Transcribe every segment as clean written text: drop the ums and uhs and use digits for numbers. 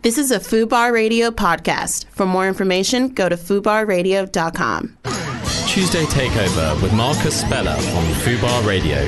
This is a FUBAR Radio podcast. For more information, go to FUBARradio.com. Tuesday Takeover with Marcus Speller on FUBAR Radio.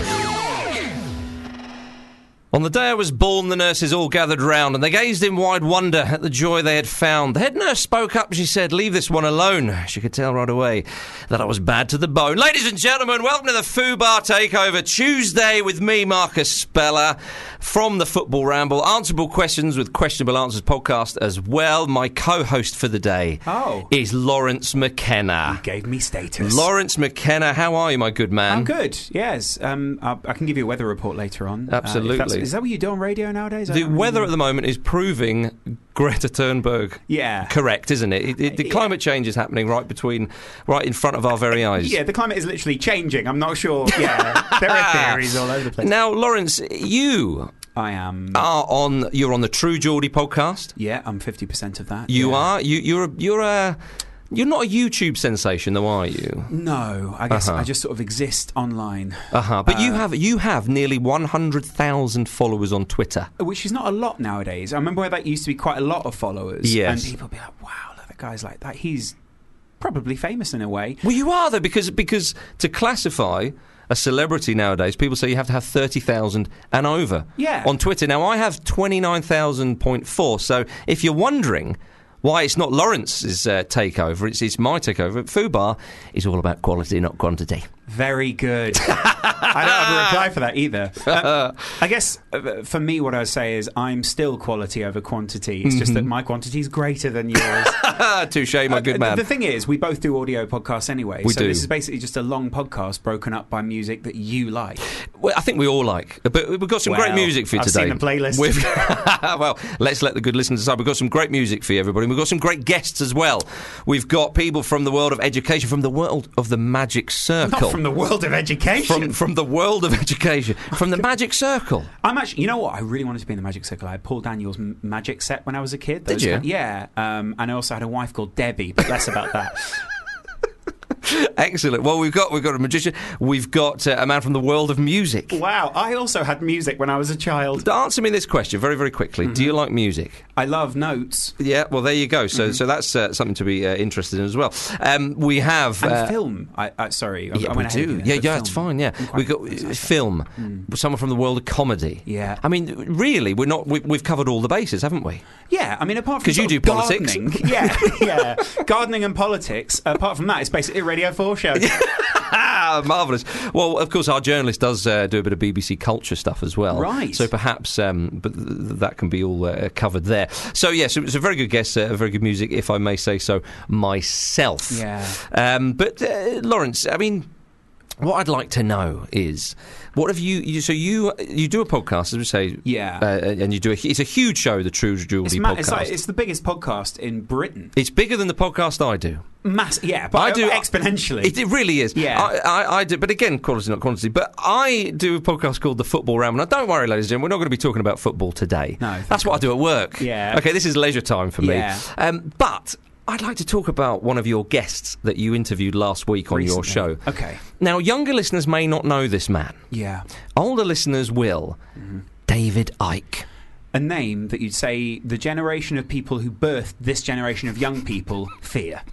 On the day I was born, the nurses all gathered round, and they gazed in wide wonder at the joy they had found. The head nurse spoke up, she said, "Leave this one alone." She could tell right away that I was bad to the bone. Ladies and gentlemen, welcome to the FUBAR Takeover Tuesday with me, Marcus Speller, from the Football Ramble. Answerable questions with questionable answers podcast as well. My co-host for the day is Lawrence McKenna. You gave me status. Lawrence McKenna, how are you, my good man? I'm good, yes. I can give you a weather report later on. Absolutely. Is that what you do on radio nowadays? The weather at the moment is proving Greta Thunberg correct, isn't it? The climate change is happening right in front of our very eyes. Yeah, the climate is literally changing. I'm not sure. Yeah, there are theories all over the place. Now, Lawrence, you're on the True Geordie podcast. Yeah, I'm 50% of that. You are. You're not a YouTube sensation, though, are you? No, I guess I just sort of exist online. But you have nearly 100,000 followers on Twitter, which is not a lot nowadays. I remember where that used to be quite a lot of followers. Yes, and people would be like, "Wow, look, that guy's like that. He's probably famous in a way." Well, you are though, because to classify a celebrity nowadays, people say you have to have 30,000 and over on Twitter. Now, I have 29,000.4, so if you're wondering why it's not Lawrence's takeover, it's my takeover. FUBAR is all about quality, not quantity. Very good. I don't have a reply for that either. I guess for me, what I would say is I'm still quality over quantity. It's just that my quantity is greater than yours. Touché, my good man. The thing is, we both do audio podcasts anyway. We so do. This is basically just a long podcast broken up by music that you like. Well, I think we all like. But we've got some great music for you today. I've seen the playlist. Well, let's let the good listeners decide. We've got some great music for you, everybody. We've got some great guests as well. We've got people from the world of education, from the world of the Magic Circle. Not from the world of education. From the world of education. From the Magic Circle. I'm actually, you know what? I really wanted to be in the Magic Circle. I had Paul Daniels' magic set when I was a kid. Did you? Yeah. And I also had a wife called Debbie, but less about that. Excellent. Well, we've got a magician. We've got a man from the world of music. Wow, I also had music when I was a child. Answer me this question very, very quickly. Do you like music? I love notes. Yeah, well, there you go. So that's something to be interested in as well. We have... And film. Sorry, I went ahead of you. Yeah, it's fine, yeah. We've got film. Someone from the world of comedy. Yeah. I mean, really, we've covered all the bases, haven't we? Yeah, I mean, apart from... Because you do politics. Yeah. Gardening and politics. Apart from that, it's basically a Radio 4 show. Marvellous. Well, of course, our journalist does do a bit of BBC culture stuff as well. Right. So perhaps but that can be all covered there. So, yes, it's a very good guest, very good music, if I may say so myself. Yeah. But, Lawrence, I mean, what I'd like to know is... What have you do a podcast, as we say, and you do it's a huge show, the True Geordie podcast. It's the biggest podcast in Britain. It's bigger than the podcast I do. But I do exponentially. It really is. Yeah, I do, but again, quality not quantity. But I do a podcast called The Football Ramble. Now, don't worry, ladies and gentlemen, we're not going to be talking about football today. No, that's what I do at work. Yeah. Okay, this is leisure time for me. Yeah. But I'd like to talk about one of your guests that you interviewed last week on your show. Okay. Now, younger listeners may not know this man. Yeah. Older listeners will. David Icke. A name that you'd say the generation of people who birthed this generation of young people fear.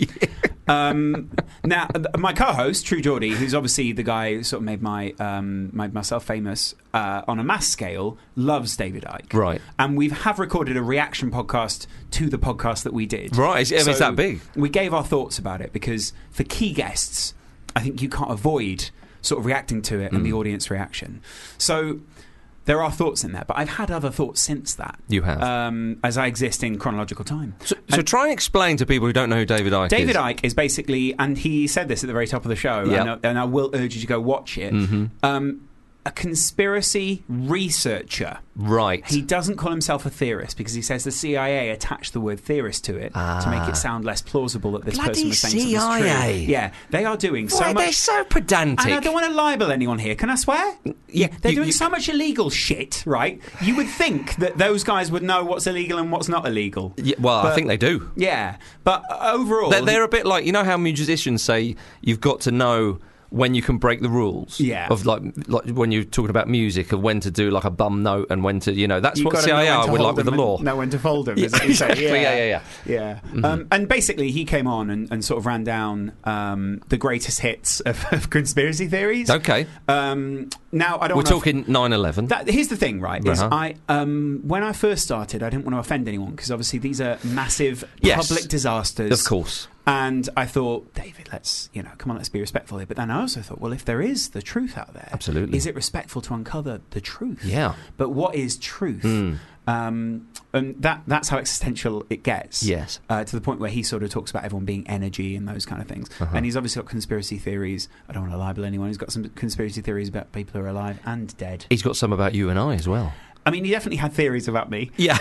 Now, my co-host, True Geordie, who's obviously the guy who sort of made made myself famous on a mass scale, loves David Icke. Right. And we have recorded a reaction podcast to the podcast that we did. Right. It's that big. We gave our thoughts about it because for key guests, I think you can't avoid sort of reacting to it and the audience reaction. So... there are thoughts in there, but I've had other thoughts since that. You have? As I exist in chronological time. So try and explain to people who don't know who David Icke is. David Icke is basically, and he said this at the very top of the show, and I will urge you to go watch it, a conspiracy researcher. Right. He doesn't call himself a theorist because he says the CIA attached the word theorist to it to make it sound less plausible that this person was saying CIA. something true. Yeah, they are doing so much. They're so pedantic. And I don't want to libel anyone here. Can I swear? Yeah, they're doing so much illegal shit, right? You would think that those guys would know what's illegal and what's not illegal. Yeah, well, I think they do. Yeah, but overall... They're a bit like, you know how musicians say you've got to know when you can break the rules. Yeah. Of like when you're talking about music, of when to do like a bum note and when to, that's You've what gotta know when CIR to would hold like with the them law. and know when to fold them. Yeah, Is that what you say? exactly. Yeah. Mm-hmm. And basically, he came on and sort of ran down the greatest hits of conspiracy theories. Okay. Now, I don't. We're talking 9/11. Here's the thing, right? Is Uh-huh. when I first started, I didn't want to offend anyone because obviously these are massive Yes. public disasters. Of course. And I thought, David, let's be respectful here. But then I also thought, well, if there is the truth out there, Absolutely. is it respectful to uncover the truth? Yeah. But what is truth? And that's how existential it gets. Yes. To the point where he sort of talks about everyone being energy and those kind of things. Uh-huh. And he's obviously got conspiracy theories. I don't want to libel anyone. He's got some conspiracy theories about people who are alive and dead. He's got some about you and I as well. I mean, he definitely had theories about me. Yeah.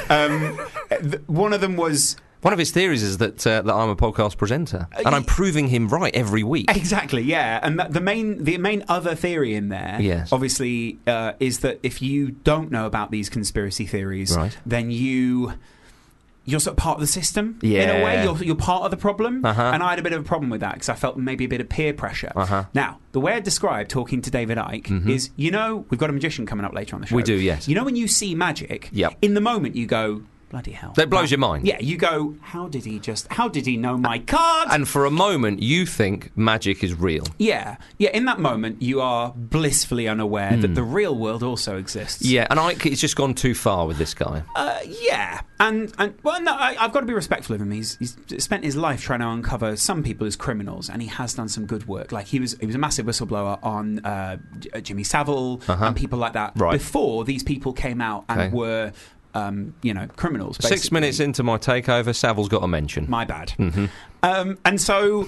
One of them was... One of his theories is that I'm a podcast presenter, and I'm proving him right every week. Exactly, yeah. And the main other theory in there, Yes. obviously, is that if you don't know about these conspiracy theories, Right. then you're sort of part of the system in Yeah. a way. You're part of the problem, Uh-huh. and I had a bit of a problem with that because I felt maybe a bit of peer pressure. Uh-huh. Now, the way I describe talking to David Icke is, we've got a magician coming up later on the show. We do, yes. When you see magic, Yep. in the moment you go, bloody hell. That blows your mind. Yeah, you go, how did he know my card? And for a moment, you think magic is real. Yeah. In that moment, you are blissfully unaware that the real world also exists. Yeah, and Ike has just gone too far with this guy. Yeah, and well, no, I've got to be respectful of him. He's spent his life trying to uncover some people as criminals, and he has done some good work. Like he was a massive whistleblower on Jimmy Savile and people like that Right. before these people came out and were. Criminals. Basically. 6 minutes into my takeover, Savile's got a mention. My bad. Mm-hmm. And so,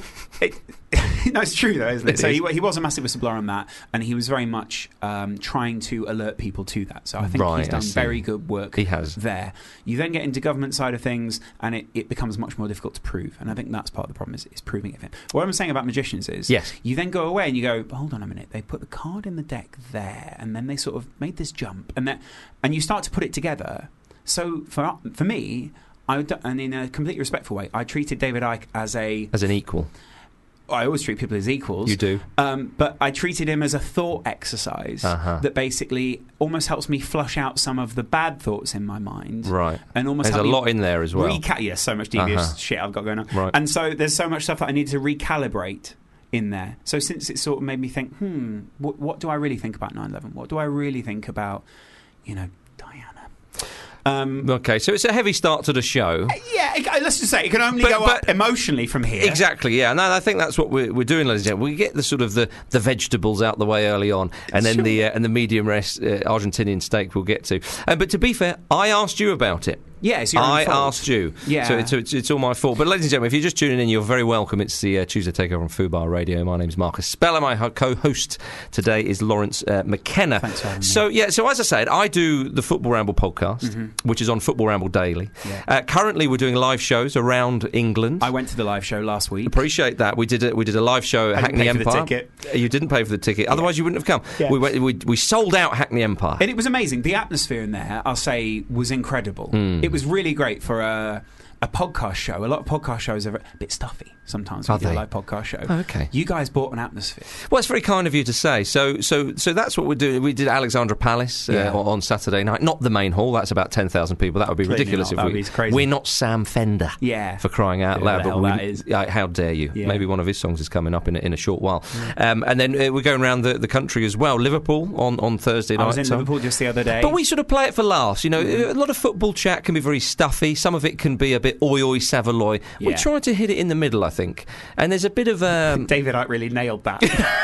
it's true though, isn't it? So is. he was a massive whistleblower on that, and he was very much trying to alert people to that. So I think Right, he's I done see. very good work. He has. There. You then get into government side of things, and it becomes much more difficult to prove. And I think that's part of the problem is proving it. What I'm saying about magicians is, Yes. you then go away and you go, hold on a minute, they put the card in the deck there, and then they sort of made this jump, and you start to put it together. So for me, and in a completely respectful way, I treated David Icke as an equal. I always treat people as equals. You do. But I treated him as a thought exercise that basically almost helps me flush out some of the bad thoughts in my mind. Right. And almost There's a lot in there as well. Yes, so much devious shit I've got going on. Right. And so there's so much stuff that I need to recalibrate in there. So since it sort of made me think, what do I really think about 9/11? What do I really think about, Diana? Okay, so it's a heavy start to the show. Yeah, let's just say it can only go up emotionally from here. Exactly, yeah. No, I think that's what we're doing, ladies and gentlemen. We get the sort of the vegetables out the way early on, and then the medium rest Argentinian steak we'll get to. But to be fair, I asked you about it. Yeah, it's your own I fault. asked you. Yeah. So it's all my fault. But ladies and gentlemen, if you're just tuning in, you're very welcome. It's the Tuesday Takeover on Fubar Radio. My name's Marcus Speller. My co-host today is Lawrence McKenna. Thanks for having me. So as I said, I do the Football Ramble podcast, which is on Football Ramble Daily. Yeah. Currently, we're doing live shows around England. I went to the live show last week. Appreciate that. We did a live show at I didn't Hackney pay for the Empire. ticket. You didn't pay for the ticket, otherwise you wouldn't have come. Yeah. We sold out Hackney Empire. And it was amazing. The atmosphere in there, I'll say, was incredible. It was really great for a podcast show. A lot of podcast shows are a bit stuffy sometimes when Are you do a they? live podcast show. Oh, okay. You guys brought an atmosphere. Well, it's very kind of you to say. So that's what we're doing. We did Alexandra Palace on Saturday night. Not the main hall. That's about 10,000 people. That would be Clearly ridiculous not. That would be crazy. We're not Sam Fender. Yeah. For crying out loud. Who the hell that is. How dare you? Yeah. Maybe one of his songs is coming up in a short while. And then we're going around the country as well. Liverpool on Thursday night. I was in Liverpool just the other day. But we sort of play it for laughs. A lot of football chat can be very stuffy. Some of it can be a bit oi Savaloy. We Yeah. try to hit it in the middle, I think. And there's a bit of David Icke really nailed that.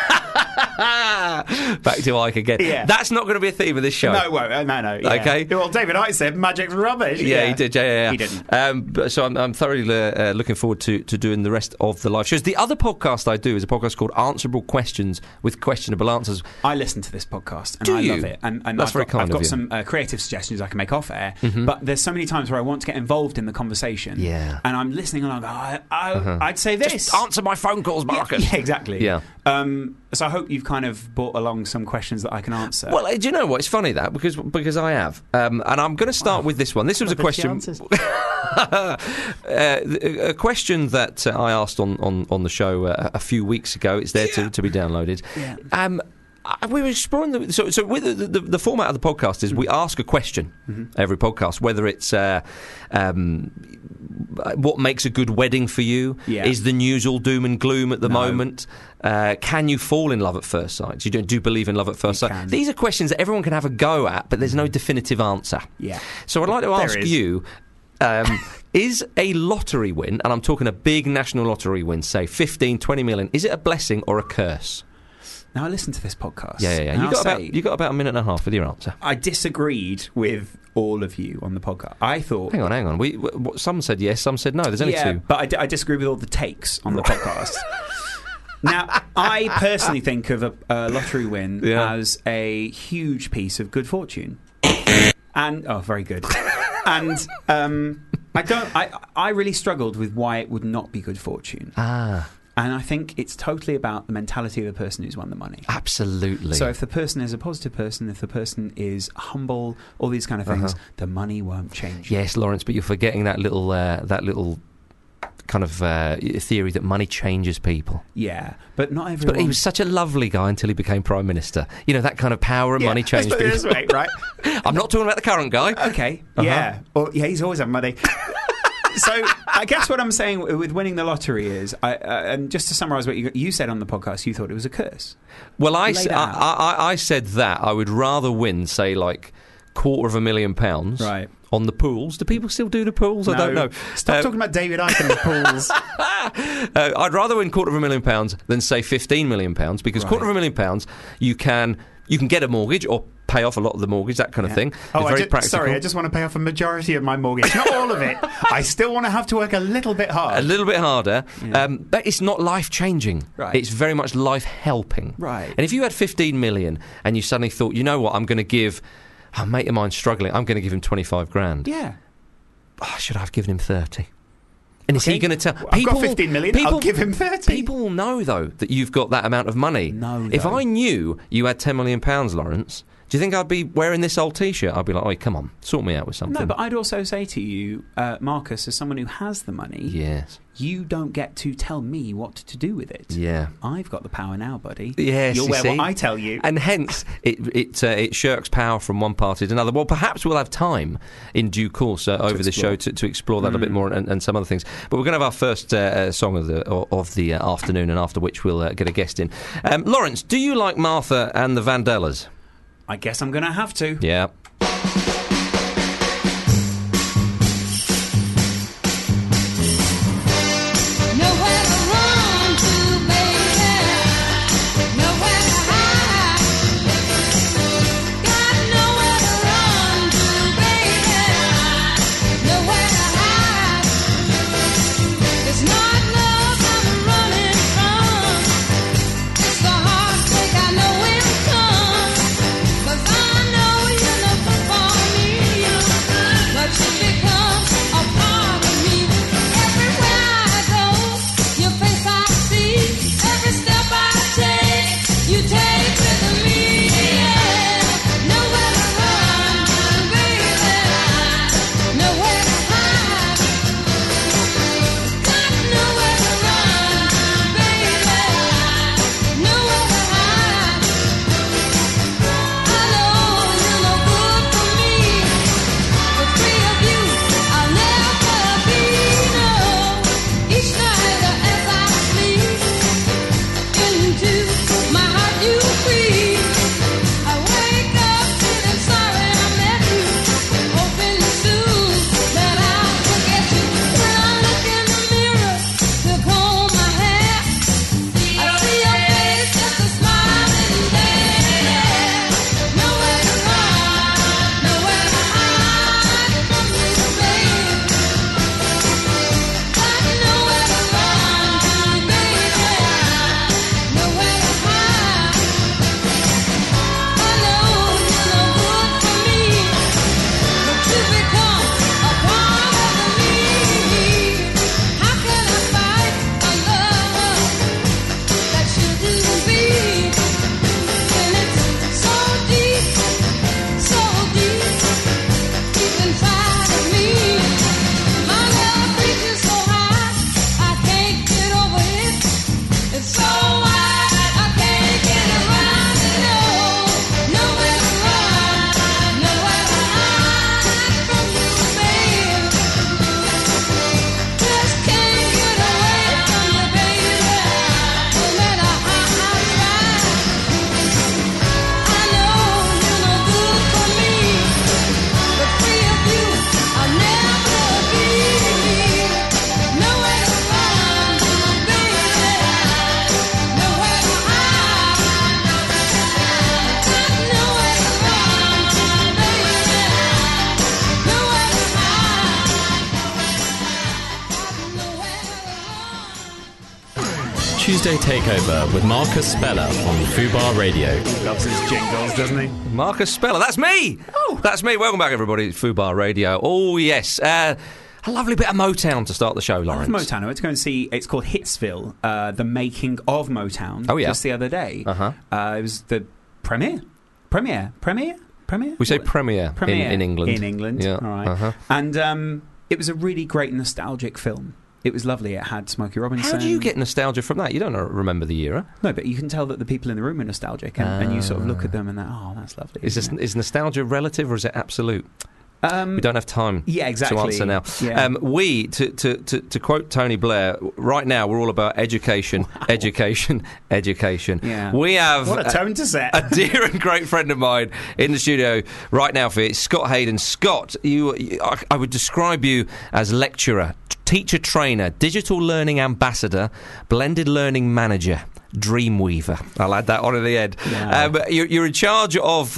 back to Ike again. Yeah. That's not going to be a theme of this show. No, it won't. No. Yeah. Okay. Well, David Icke said magic's rubbish. Yeah, he did. Yeah. He didn't. So I'm thoroughly looking forward to doing the rest of the live shows. The other podcast I do is a podcast called Answerable Questions with Questionable Answers. I listen to this podcast and Do I you? love it. And That's very kind I've of got you. some creative suggestions I can make off air. But there's so many times where I want to get involved in the conversation. Yeah. And I'm listening along. I'd say this. Just answer my phone calls, Marcus. Yeah, exactly. Yeah. So I hope you've kind of brought along some questions that I can answer. Well, do you know what? It's funny that because I have, and I'm going to start with this one. This was a question. A question that I asked on the show a few weeks ago. It's there to be downloaded. Yeah. We were exploring so with the format of the podcast is we ask a question every podcast, whether it's what makes a good wedding for you. Is the news all doom and gloom at the moment? Can you fall in love at first sight? Do you believe in love at first sight? These are questions that everyone can have a go at, but there's no definitive answer. So I'd like to ask you, is a lottery win, and I'm talking a big national lottery win, say 15, 20 million, is it a blessing or a curse? Now, I listened to this podcast. Yeah. You got about a minute and a half with your answer. I disagreed with all of you on the podcast. I thought... Hang on. Some said yes, some said no. There's only two. But I disagree with all the takes on the podcast. Now, I personally think of a lottery win as a huge piece of good fortune. And... Oh, very good. And I really struggled with why it would not be good fortune. And I think it's totally about the mentality of the person who's won the money. Absolutely. So if the person is a positive person, if the person is humble, all these kind of things, the money won't change. Yes, Lawrence, but you're forgetting that little kind of theory that money changes people. Yeah, but not everyone. But he was such a lovely guy until he became Prime Minister. You know, that kind of power and money changed people. This way, right? I'm not talking about the current guy. Okay, yeah. Well, he's always had money. So I guess what I'm saying with winning the lottery is, and just to summarise what you said on the podcast, you thought it was a curse. Well, I said that I would rather win, say, like £250,000 right. on the pools. Do people still do the pools? No. I don't know. Stop talking about David Icke and the pools. I'd rather win £250,000 than say £15 million, because £250,000 you can get a mortgage or pay off a lot of the mortgage, that kind of thing. Oh, it's very practical. Sorry, I just want to pay off a majority of my mortgage, not all of it. I still want to have to work a little bit hard. A little bit harder. But it's not life-changing. Right. It's very much life-helping. Right. And if you had 15 million and you suddenly thought, you know what, I'm going to give a mate of mine struggling, I'm going to give him 25 grand. Yeah. Oh, should I have given him 30? And is he going to tell... I've got 15 million, I'll give him 30. People will know, though, that you've got that amount of money. No, if I knew you had £10 million, Lawrence, do you think I'd be wearing this old T-shirt? I'd be like, oh, come on, sort me out with something. No, but I'd also say to you, Marcus, as someone who has the money, yes, you don't get to tell me what to do with it. Yeah. I've got the power now, buddy. Yes, You'll you wear see? what I tell you. And hence, it shirks power from one party to another. Well, perhaps we'll have time in due course over the show to explore that a bit more and some other things. But we're going to have our first song of the afternoon, and after which we'll get a guest in. Lawrence, do you like Martha and the Vandellas? I guess I'm going to have to. Yeah. It's the heartbreak I know will come, 'cause I know you're the Tuesday Takeover with Marcus Speller on Fubar Radio. Loves his jingles, doesn't he? Marcus Speller, that's me! Oh! That's me. Welcome back, everybody, to Fubar Radio. Oh, yes. A lovely bit of Motown to start the show, Lawrence. Motown. I went to go and see, it's called Hitsville, the making of Motown. Oh, yeah. Just the other day. It was the premiere? We say premiere in England. In England, yeah. All right. And it was a really great nostalgic film. It was lovely. It had Smokey Robinson. How do you get nostalgia from that? You don't remember the era. No, but you can tell that the people in the room are nostalgic, and you sort of look at them and that's lovely. Is nostalgia relative or is it absolute? We don't have time to answer now. Yeah. To quote Tony Blair, right now we're all about education, education. Yeah. We have what a tone to set. A dear and great friend of mine in the studio right now for it, Scott Hayden. Scott, I would describe you as lecturer, teacher trainer, digital learning ambassador, blended learning manager, Dreamweaver. I'll add that on at the end. Yeah. You're in charge of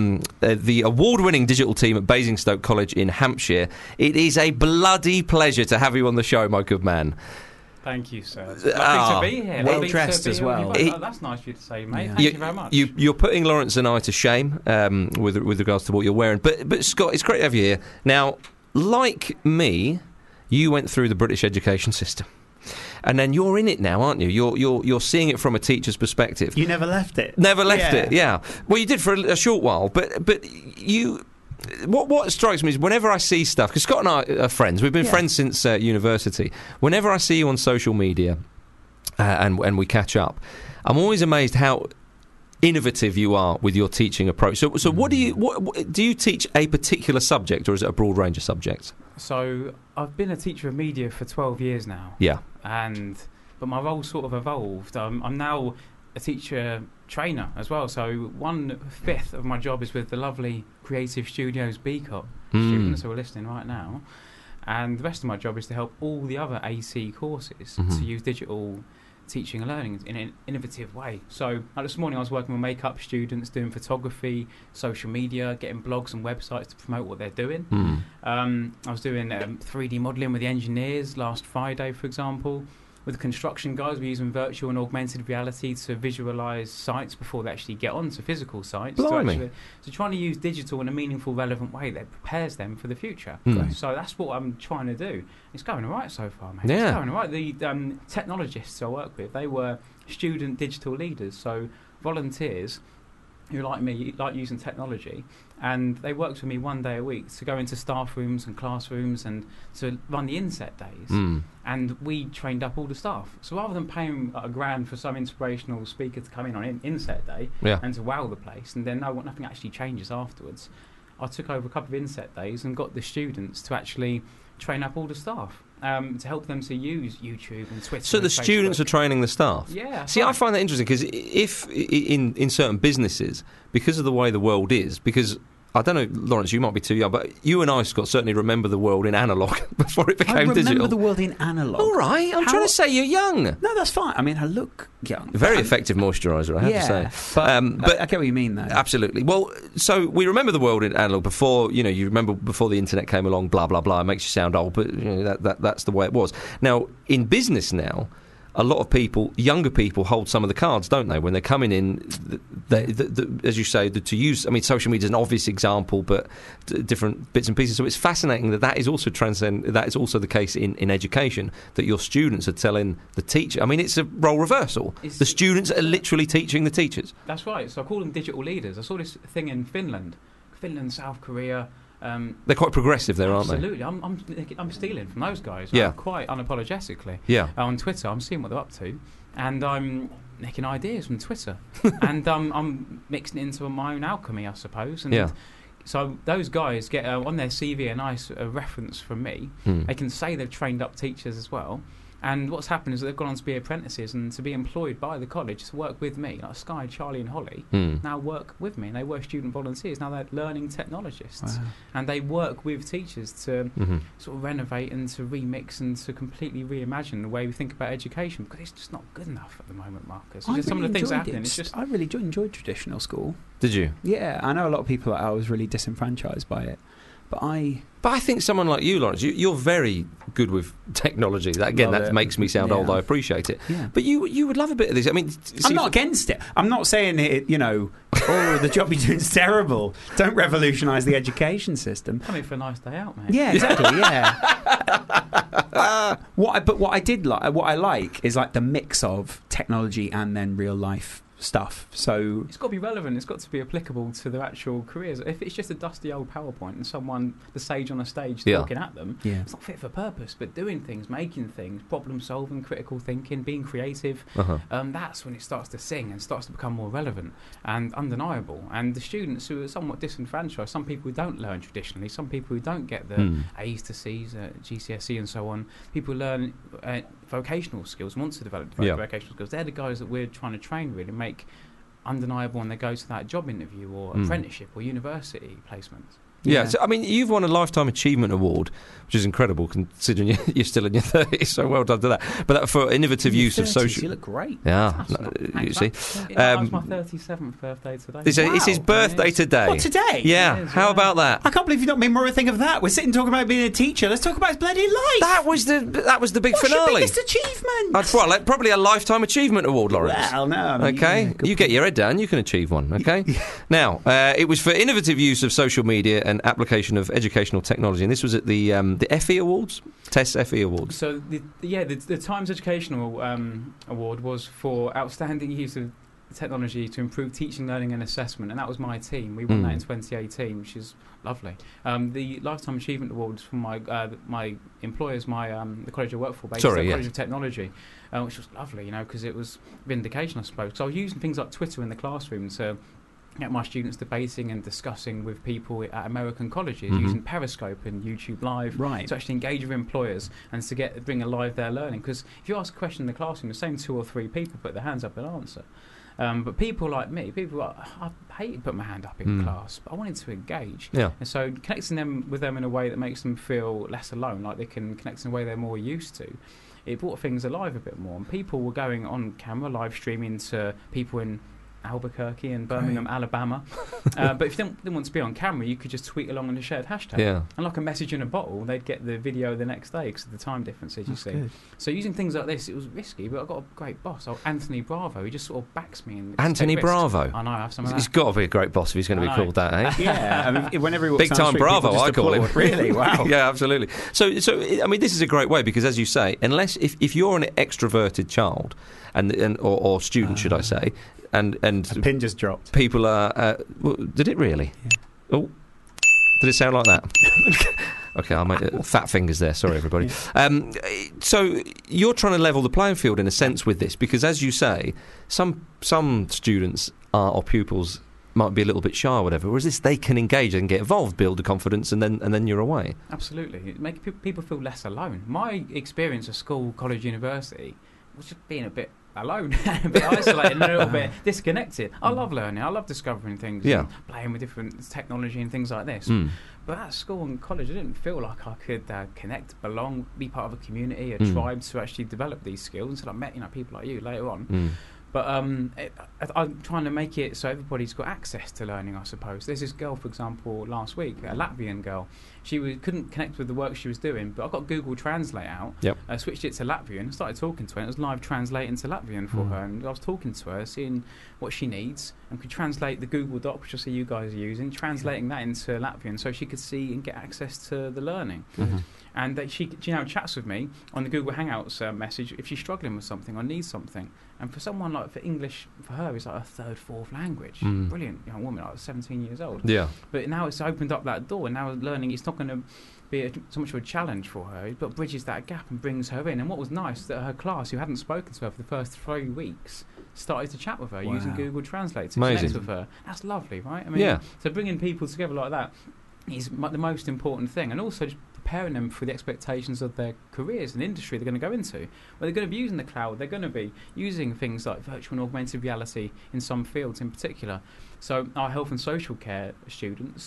the award-winning digital team at Basingstoke College in Hampshire. It is a bloody pleasure to have you on the show, my good man. Thank you, sir. It's lovely to be here. Well dressed as well. That's nice of you to say, mate. Thank you very much. You're putting Lawrence and I to shame with regards to what you're wearing. But Scott, it's great to have you here. Now, like me, you went through the British education system. And then you're in it now, aren't you? You're seeing it from a teacher's perspective. You never left it. Never left it. Yeah. Well, you did for a short while, but you. What strikes me is whenever I see stuff, because Scott and I are friends. We've been friends since university. Whenever I see you on social media, and we catch up, I'm always amazed how innovative you are with your teaching approach. So what do you teach a particular subject, or is it a broad range of subjects? So I've been a teacher of media for 12 years now. Yeah. But my role sort of evolved. I'm now a teacher trainer as well. So 1/5 of my job is with the lovely Creative Studios BCOT students who are listening right now. And the rest of my job is to help all the other AC courses to use digital teaching and learning in an innovative way. So this morning I was working with makeup students, doing photography, social media, getting blogs and websites to promote what they're doing. I was doing 3D modelling with the engineers last Friday, for example. With the construction guys, we're using virtual and augmented reality to visualise sites before they actually get onto physical sites. Blimey. So trying to use digital in a meaningful, relevant way that prepares them for the future. So that's what I'm trying to do. It's going all right so far, mate. Yeah. It's going all right. The technologists I work with, they were student digital leaders, so volunteers who, like me, like using technology, and they worked with me 1 day a week to go into staff rooms and classrooms and to run the inset days. And we trained up all the staff. So rather than paying $1,000 for some inspirational speaker to come in on inset day and to wow the place, and then nothing actually changes afterwards, I took over a couple of inset days and got the students to actually train up all the staff to help them to use YouTube and Twitter. So the students are training the staff? Yeah. See, I find that interesting because if in certain businesses, because of the way the world is, because I don't know, Lawrence, you might be too young, but you and I, Scott, certainly remember the world in analogue before it became digital. I remember the world in analogue. All right, I'm trying to say you're young. No, that's fine. I mean, I look young. Very effective moisturiser, I have to say. But I get what you mean, though. Absolutely. Well, so we remember the world in analogue before, you remember before the internet came along, blah, blah, blah. It makes you sound old, but that's the way it was. Now, in business now, a lot of people, younger people, hold some of the cards, don't they? When they're coming in, as you say, to use. I mean, social media is an obvious example, but different bits and pieces. So it's fascinating that is also that is also the case in education, that your students are telling the teacher. I mean, it's a role reversal. The students are literally teaching the teachers. That's right. So I call them digital leaders. I saw this thing in Finland, South Korea. They're quite progressive there, aren't they? Absolutely. I'm stealing from those guys. Yeah. Quite unapologetically. Yeah. On Twitter, I'm seeing what they're up to, and I'm making ideas from Twitter, and I'm mixing it into my own alchemy, I suppose. And so those guys get on their CV a nice reference from me. They can say they've trained up teachers as well. And what's happened is that they've gone on to be apprentices and to be employed by the college to work with me. Like Sky, Charlie and Holly now work with me. And they were student volunteers. Now they're learning technologists. Wow. And they work with teachers to sort of renovate and to remix and to completely reimagine the way we think about education, because it's just not good enough at the moment, Marcus. Some of the things happening. I really enjoyed traditional school. Did you? Yeah, I know a lot of people I was really disenfranchised by it. But I think someone like you, Lawrence, you're very good with technology. That makes me sound old. I appreciate it. Yeah. But you would love a bit of this. I mean, I'm not against it. I'm not saying it, oh, the job you're doing is terrible. Don't revolutionise the education system. Coming for a nice day out, mate. Yeah, exactly. Yeah. What I like is like the mix of technology and then real life stuff. So it's got to be relevant. It's got to be applicable to their actual careers. If it's just a dusty old PowerPoint and the sage on a stage talking at them, it's not fit for purpose. But doing things, making things, problem solving, critical thinking, being creative, that's when it starts to sing and starts to become more relevant and undeniable. And the students who are somewhat disenfranchised, some people who don't learn traditionally, some people who don't get the A's to C's, GCSE and so on, people who learn vocational skills, want to develop vocational skills, they're the guys that we're trying to train, really make undeniable when they go to that job interview or apprenticeship or university placements. Yeah, so, I mean, you've won a Lifetime Achievement Award, which is incredible considering you're still in your 30s, so well done to that. But that for innovative use of social... You look great. Yeah, you see. It's my 37th birthday today. It's his birthday today. What, today? Yeah, how about that? I can't believe you've not made more of a thing of that. We're sitting talking about being a teacher. Let's talk about his bloody life. That was the big What's finale. your biggest achievement? Well, probably a Lifetime Achievement Award, Lawrence. Well, no. I mean, okay, you get your head down, you can achieve one, okay? Now, it was for innovative use of social media and application of educational technology, and this was at the FE Awards, TESS FE Awards. So, the Times Educational Award was for outstanding use of technology to improve teaching, learning and assessment, and that was my team. We won that in 2018, which is lovely. The Lifetime Achievement Awards for my employers, the college I work for, basically, College of Technology, which was lovely, because it was vindication, I suppose. So I was using things like Twitter in the classroom to get my students debating and discussing with people at American colleges, using Periscope and YouTube Live to actually engage with employers and to bring alive their learning. Because if you ask a question in the classroom, the same 2 or 3 people put their hands up and answer. But people like me, I hated putting my hand up in class, but I wanted to engage. Yeah. And so connecting with them in a way that makes them feel less alone, like they can connect in a way they're more used to, it brought things alive a bit more. And people were going on camera, live streaming to people in Albuquerque and Birmingham, Alabama. But if you didn't want to be on camera, you could just tweet along on a shared hashtag. Yeah. And like a message in a bottle, they'd get the video the next day because of the time differences, you see. Good. So using things like this, it was risky, but I got a great boss, Anthony Bravo. He just sort of backs me. Anthony Bravo? I know, I have some of that. He's got to be a great boss if he's going to be called that, eh? Yeah. I mean, whenever he walks Big time Bravo, I call him. Really? Wow. Yeah, absolutely. So I mean, this is a great way because, as you say, unless if you're an extroverted child or student, should I say, and a pin just dropped. People are. Did it really? Yeah. Oh, did it sound like that? Okay, I made fat fingers there. Sorry, everybody. Yeah. So you're trying to level the playing field in a sense with this, because, as you say, some students or pupils might be a little bit shy or whatever, whereas this, they can engage and get involved, build the confidence, and then you're away. Absolutely. It makes people feel less alone. My experience of school, college, university was just being a bit alone, a bit isolated, and a little bit disconnected. I love learning. I love discovering things, and playing with different technology and things like this. But at school and college, I didn't feel like I could connect, belong, be part of a community, a tribe to actually develop these skills until I met people like you later on. But I'm trying to make it so everybody's got access to learning, I suppose. There's this girl, for example, last week, a Latvian girl. She couldn't connect with the work she was doing, but I got Google Translate out, switched it to Latvian, started talking to her, and it was live translating to Latvian for her. And I was talking to her, seeing what she needs, and could translate the Google Doc, which I see you guys are using, translating that into Latvian so she could see and get access to the learning. And she now chats with me on the Google Hangouts message if she's struggling with something or needs something. And for someone for English, for her, it's like a third, fourth language. Brilliant young woman, 17 years old. Yeah. But now it's opened up that door, and now learning, it's not going to be so much of a challenge for her, but bridges that gap and brings her in. And what was nice, that her class, who hadn't spoken to her for the first 3 weeks, started to chat with her using Google Translate to connect with her. That's lovely, right? I mean, so bringing people together like that is the most important thing. And also just preparing them for the expectations of their careers and industry they're going to go into. Well, they're going to be using the cloud, they're going to be using things like virtual and augmented reality in some fields in particular. So our health and social care students,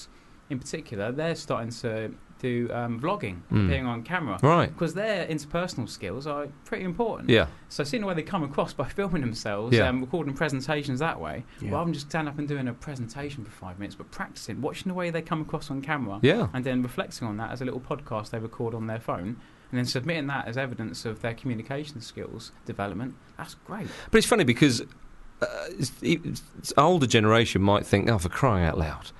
in particular, they're starting to do vlogging, appearing on camera. Right. Because their interpersonal skills are pretty important. Yeah. So seeing the way they come across by filming themselves, recording presentations that way, rather than just standing up and doing a presentation for 5 minutes, but practicing, watching the way they come across on camera, and then reflecting on that as a little podcast they record on their phone, and then submitting that as evidence of their communication skills development, that's great. But it's funny because older generation might think, oh, for crying out loud.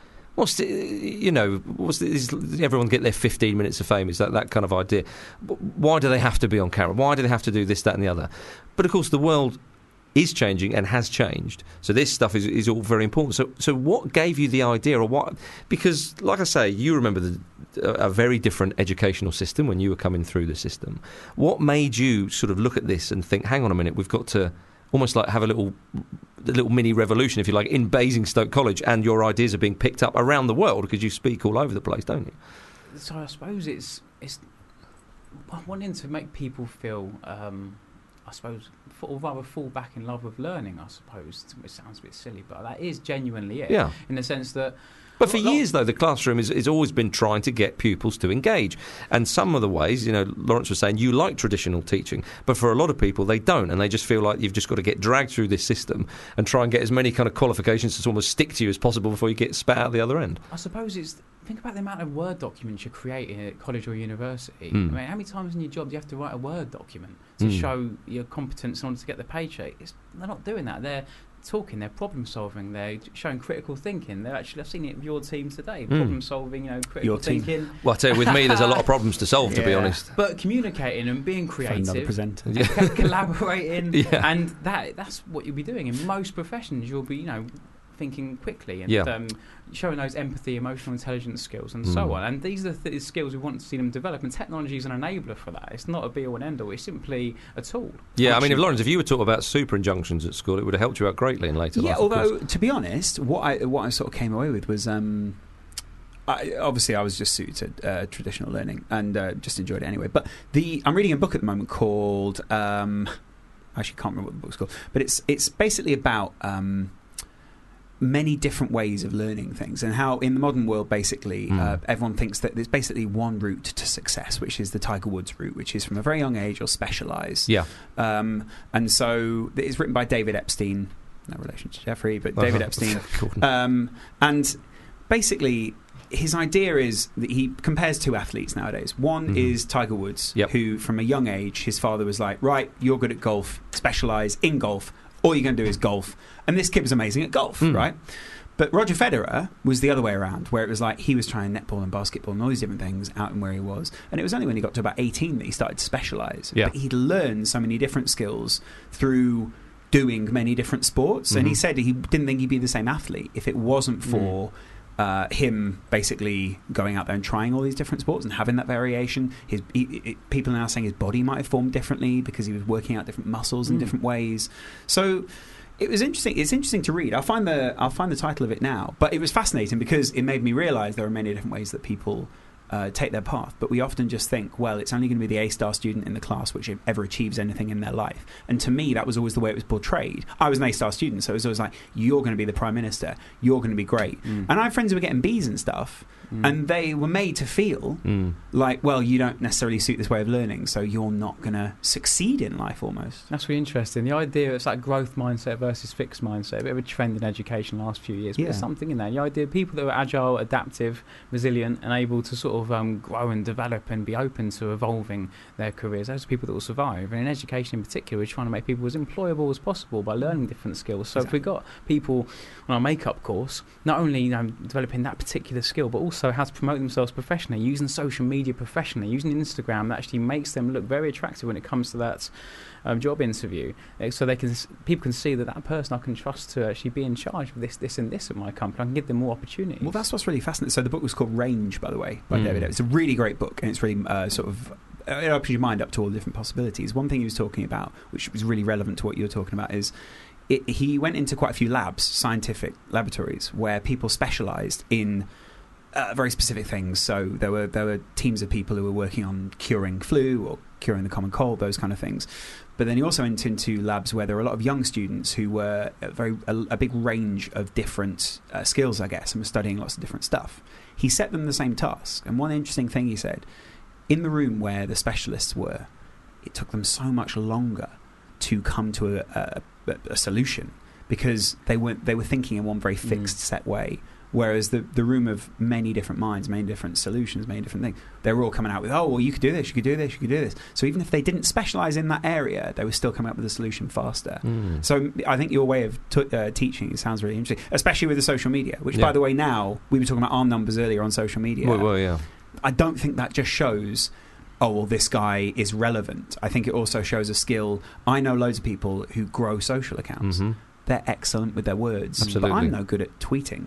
Everyone get their 15 minutes of fame? Is that kind of idea? Why do they have to be on camera? Why do they have to do this, that and the other? But of course the world is changing and has changed. So this stuff is all very important. So what gave you the idea, or what? Because, like I say, you remember a very different educational system when you were coming through the system. What made you sort of look at this and think, hang on a minute, we've got to almost like have a little mini revolution, if you like, in Basingstoke College, and your ideas are being picked up around the world because you speak all over the place, don't you? So I suppose it's wanting to make people feel, I suppose, or rather fall back in love with learning, I suppose. It sounds a bit silly, but that is genuinely it. Yeah. In the sense that... But for years, though, the classroom has always been trying to get pupils to engage. And some of the ways, Lawrence was saying, you like traditional teaching, but for a lot of people, they don't. And they just feel like you've just got to get dragged through this system and try and get as many kind of qualifications to almost stick to you as possible before you get spat out the other end. I suppose think about the amount of Word documents you're creating at college or university. I mean, how many times in your job do you have to write a Word document to show your competence in order to get the paycheck? They're not doing that. They're talking, they're problem solving, they're showing critical thinking. They're actually, I've seen it with your team today, problem solving, critical thinking. Well, I tell you, with me, there's a lot of problems to solve, to be honest. But communicating and being creative, collaborating, and that's what you'll be doing in most professions. You'll be, thinking quickly and showing those empathy, emotional intelligence skills and so on. And these are the skills we want to see them develop, and technology is an enabler for that. It's not a be-all and end-all. It's simply a tool. Yeah, I mean, if you were taught about super injunctions at school, it would have helped you out greatly in later life. Yeah, although, to be honest, what I sort of came away with was... obviously, I was just suited to traditional learning and just enjoyed it anyway. But I'm reading a book at the moment called... I actually can't remember what the book's called. But it's basically about... many different ways of learning things, and how in the modern world basically everyone thinks that there's basically one route to success, which is the Tiger Woods route, which is from a very young age you'll specialise. And so it's written by David Epstein, no relation to Jeffrey, but David Epstein. And basically his idea is that he compares two athletes nowadays. One is Tiger Woods, who from a young age his father was like, right, you're good at golf, specialise in golf, all you're going to do is golf. And this kid was amazing at golf, right? But Roger Federer was the other way around, where it was like he was trying netball and basketball and all these different things out in where he was. And it was only when he got to about 18 that he started to specialise. But he'd learned so many different skills through doing many different sports. And he said he didn't think he'd be the same athlete if it wasn't for... him basically going out there and trying all these different sports and having that variation. People are now saying his body might have formed differently because he was working out different muscles in different ways. So it was interesting. It's interesting to read. I'll find the title of it now. But it was fascinating because it made me realise there are many different ways that people take their path. But we often just think, well, it's only going to be the A-star student in the class which ever achieves anything in their life. And to me, that was always the way it was portrayed. I was an A-star student, so it was always like, you're going to be the Prime Minister. You're going to be great. And I have friends who were getting Bs and stuff, and they were made to feel like, well, you don't necessarily suit this way of learning, so you're not going to succeed in life almost. That's really interesting. The idea of that growth mindset versus fixed mindset, a bit of a trend in education the last few years, but there's something in there. The idea of people that are agile, adaptive, resilient, and able to sort of grow and develop and be open to evolving their careers, those are people that will survive. And in education in particular, we're trying to make people as employable as possible by learning different skills. So if we've got people on our makeup course, not only developing that particular skill, but also how to promote themselves professionally, using social media professionally, using Instagram, that actually makes them look very attractive when it comes to that job interview, so people can see that person I can trust to actually be in charge of this and this at my company. I can give them more opportunities. Well, that's what's really fascinating. So the book was called Range, by the way, by David. It's a really great book, and it's really it opens your mind up to all the different possibilities. One thing he was talking about, which was really relevant to what you were talking about, is he went into quite a few labs, scientific laboratories, where people specialised in very specific things. So there were teams of people who were working on curing flu or curing the common cold, those kind of things. But then he also went into labs where there were a lot of young students who were a big range of different skills, I guess, and were studying lots of different stuff. he set them the same task. And one interesting thing he said, in the room where the specialists were, it took them so much longer to come to a solution because they were thinking in one very fixed, set way. Whereas the room of many different minds, many different solutions, many different things, they were all coming out with, oh, well, you could do this, you could do this, you could do this. So even if they didn't specialise in that area, they were still coming up with a solution faster. So I think your way of teaching sounds really interesting, especially with the social media, which, by the way, now, we were talking about our numbers earlier on social media. Well, yeah. I don't think that just shows, oh, well, this guy is relevant. I think it also shows a skill. I know loads of people who grow social accounts. They're excellent with their words. Absolutely. But I'm no good at tweeting.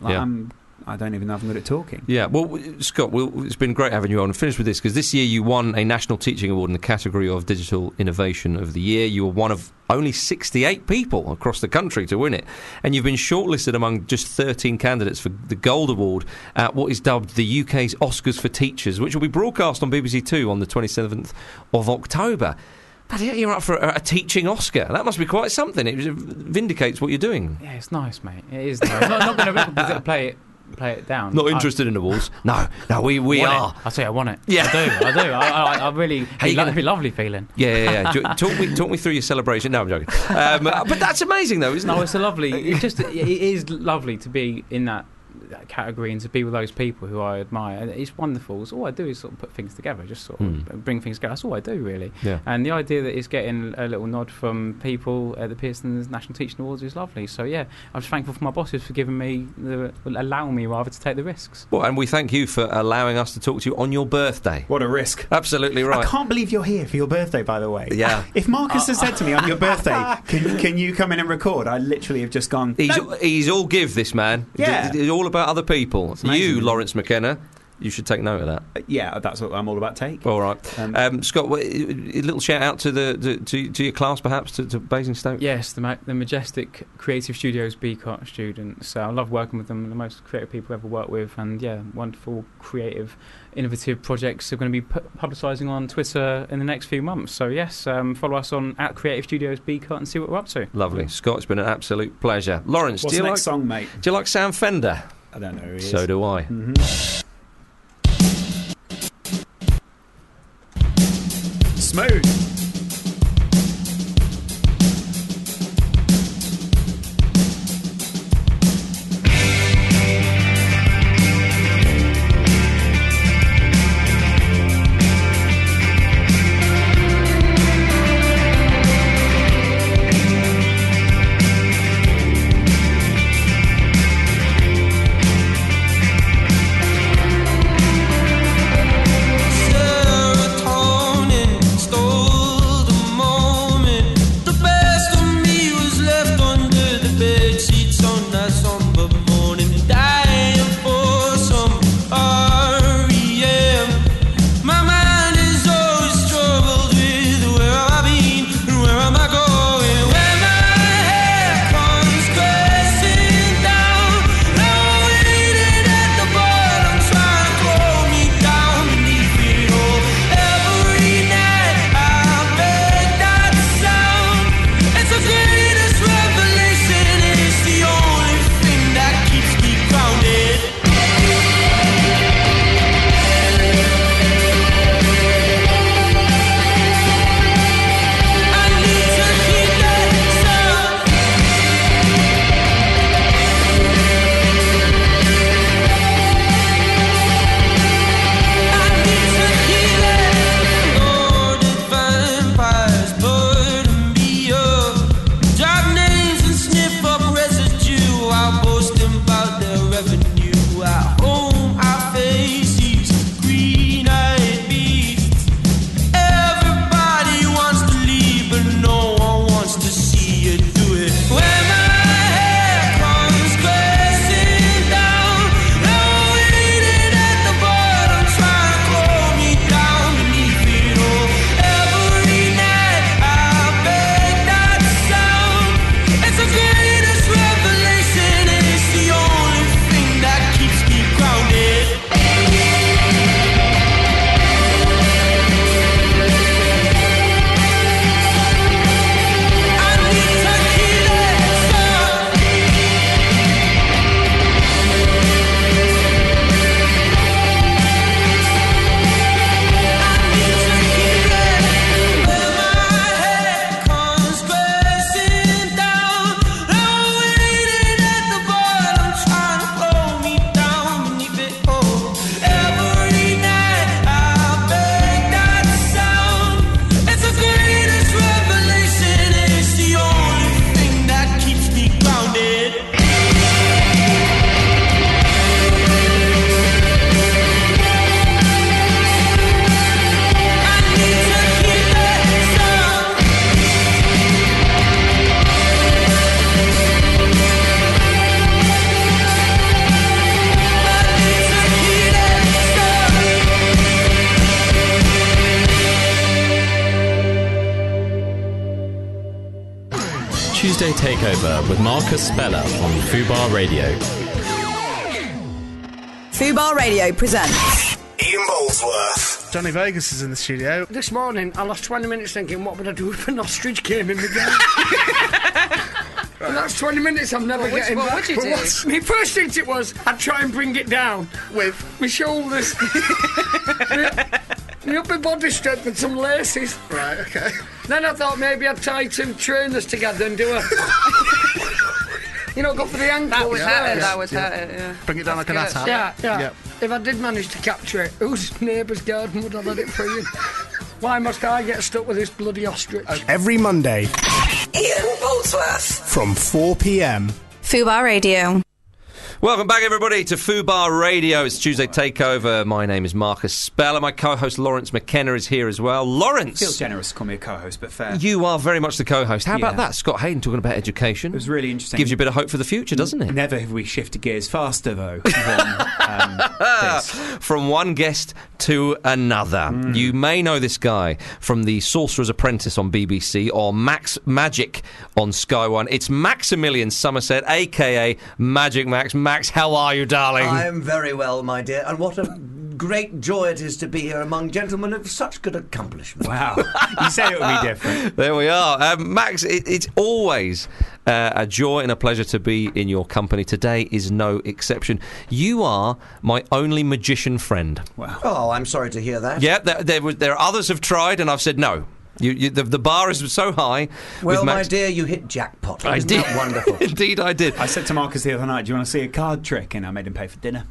I don't even know if I'm good at talking. Yeah, well, Scott, it's been great having you on. And finish with this, because this year you won a National Teaching Award in the category of Digital Innovation of the Year. You were one of only 68 people across the country to win it. And you've been shortlisted among just 13 candidates for the Gold Award at what is dubbed the UK's Oscars for Teachers, which will be broadcast on BBC Two on the 27th of October. But you're up for a teaching Oscar. That must be quite something. It vindicates what you're doing. Yeah, it's nice, mate. It is nice. not going to play it down. Not interested in awards. No, we are. I'll say I want it. Yeah. I do. I really. It'd be a lovely feeling. Yeah. Talk me through your celebration. No, I'm joking. But that's amazing, though, isn't it? No, it's a lovely. It is lovely to be in that category and to be with those people who I admire. And it's wonderful. So all I do is sort of put things together, just sort of bring things together. That's all I do, really. Yeah. And the idea that it's getting a little nod from people at the Pearson's National Teaching Awards is lovely. So yeah, I'm just thankful for my bosses for allowing me to take the risks. Well, and we thank you for allowing us to talk to you on your birthday. What a risk. Absolutely right. I can't believe you're here for your birthday, by the way. Yeah. If Marcus has said to me on your birthday, can you come in and record? I literally have just gone, He's all give, this man. Yeah. It's all about other people. You, Lawrence McKenna, you should take note of that. Yeah, that's what I'm all about. Take. All right. Scott, a little shout out to your class, perhaps, to Basingstoke? Yes, the majestic Creative Studios BCOT students. I love working with them. The most creative people I've ever worked with. And yeah, wonderful, creative, innovative projects are going to be publicising on Twitter in the next few months. So yes, follow us on @Creative Studios BCOT and see what we're up to. Lovely. Scott, it's been an absolute pleasure. Lawrence, what's the next song, mate? Do you like Sam Fender? I don't know who he is. So do I. Smooth. Serotonin stole Tuesday Takeover with Marcus Speller on Fubar Radio. Fubar Radio presents Ian Boldsworth. Johnny Vegas is in the studio. This morning, I lost 20 minutes thinking, what would I do if an ostrich came in the game? And that's 20 minutes I'm never getting back. What would you do? My first instinct was, I'd try and bring it down with my shoulders, my upper body strength and some laces. Right, okay. Then I thought maybe I'd tie two trainers together and do a... go for the ankles. That would hurt it, yeah. Bring it down like an That's ass. Yeah. Yep. If I did manage to capture it, whose neighbour's garden would I let it free in? Why must I get stuck with this bloody ostrich? Every Monday Ian Boldsworth. from 4 p.m. Fubar Radio. Welcome back, everybody, to Fubar Radio. It's Tuesday Takeover. My name is Marcus Speller. My co-host Lawrence McKenna is here as well. Lawrence! Feels generous to call me a co-host, but fair. You are very much the co-host. How about Yeah. that? Scott Hayden talking about education. It was really interesting. Gives you a bit of hope for the future, doesn't it? Never have we shifted gears faster, though, than this. From one guest to another. You may know this guy from The Sorcerer's Apprentice on BBC or Max Magic on Sky One. It's Maximilian Somerset, a.k.a. Magic Max. Max, how are you, darling? I am very well, my dear, and what a great joy it is to be here among gentlemen of such good accomplishment. Wow. You said it would be different. There we are. Max, it's always a joy and a pleasure to be in your company. Today is no exception. You are my only magician friend. Wow. Oh, I'm sorry to hear that. Yeah, there are others have tried, and I've said no. The bar is so high. Well, with my Max. dear, you hit jackpot. I Isn't did. that wonderful? Indeed, I did. I said to Marcus the other night, do you want to see a card trick? And I made him pay for dinner.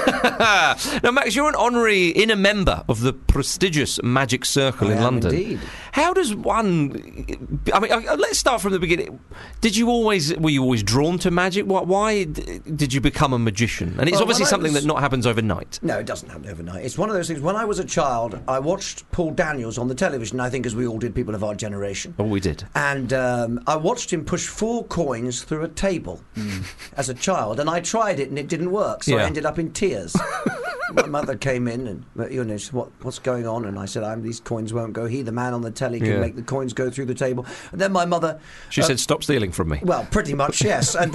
Now, Max, you're an honorary inner member of the prestigious Magic Circle I in am London. indeed. How does one? I mean, let's start from the beginning. Were you always drawn to magic? Why did you become a magician? And it's Well, obviously when I something was- that not happens overnight. No, it doesn't happen overnight. It's one of those things. When I was a child, I watched Paul Daniels on the television, I think as we all did, people of our generation. Oh, we did. And I watched him push 4 coins through a table as a child, and I tried it and it didn't work, so Yeah. I ended up in tears. My mother came in and said, what's going on? And I said, these coins won't go. He, the man on the telly, can Yeah. make the coins go through the table. And then my mother, She said, "Stop stealing from me." well, pretty much yes. And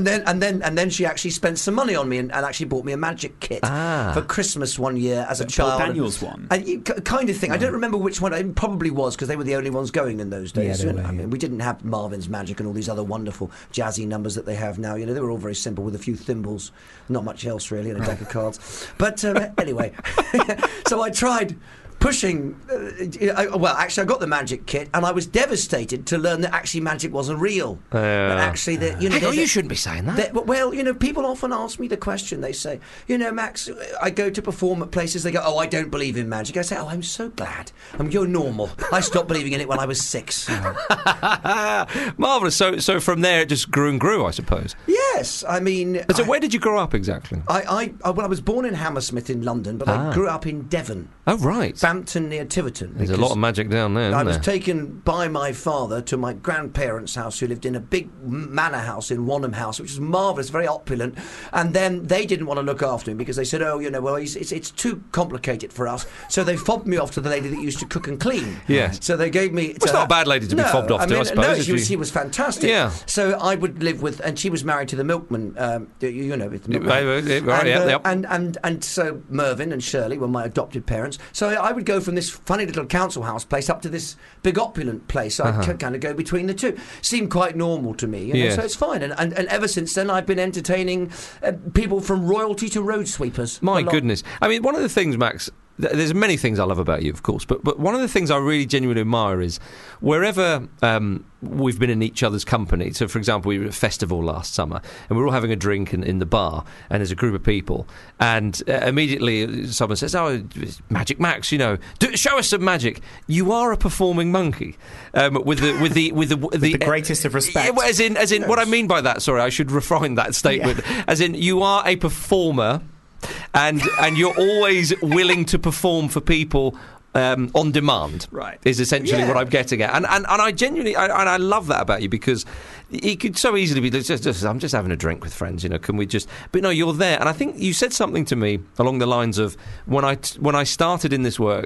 then she actually spent some money on me and actually bought me a magic kit for Christmas one year as a Paul child. Daniels one? Kind of thing. I don't remember which one. It probably was because they were the only ones going in those days. Yeah, they were, I mean, we didn't have Marvin's Magic and all these other wonderful jazzy numbers that they have now. They were all very simple with a few thimbles, not much else really, and a deck of cards. But anyway, so I tried pushing. Actually, I got the magic kit, and I was devastated to learn that actually magic wasn't real. That actually, Hang on, you shouldn't be saying that. Well, people often ask me the question. They say, Max, I go to perform at places. They go, "Oh, I don't believe in magic." I say, "Oh, I'm so glad. You're normal. I stopped believing in it when I was 6." Marvellous. So from there, it just grew and grew, I suppose. Yes, I mean. So where did you grow up exactly? I was born in Hammersmith in London, but I grew up in Devon. Oh, right. Bampton near Tiverton. There's a lot of magic down there, I isn't was there? taken by my father to my grandparents' house, who lived in a big manor house in Wanham House, which was marvellous, very opulent. And then they didn't want to look after him because they said, it's too complicated for us. So they fobbed me off to the lady that used to cook and clean. Yes. So they gave me... Well, it's not a bad lady to be fobbed off to, I suppose. No, she was fantastic. Yeah. So I would live with... And she was married to the milkman, with the milkman. Right, yep. And so Mervyn and Shirley were my adopted parents. So I would go from this funny little council house place up to this big opulent place. I'd kind of go between the two. Seemed quite normal to me, Yes. so it's fine. And ever since then, I've been entertaining people from royalty to road sweepers. My goodness. I mean, one of the things, Max, there's many things I love about you, of course, but one of the things I really genuinely admire is wherever we've been in each other's company. So, for example, we were at a festival last summer, and we were all having a drink in the bar, and there's a group of people, and immediately someone says, "Oh, Magic Max, show us some magic." You are a performing monkey, with the greatest of respect. Yeah, as in, Yes. what I mean by that. Sorry, I should refine that statement. Yeah. As in, you are a performer. And you're always willing to perform for people on demand. Right. Is essentially what I'm getting at. And I genuinely I love that about you, because it could so easily be just I'm just having a drink with friends, can we just... But no, you're there. And I think you said something to me along the lines of when I started in this work,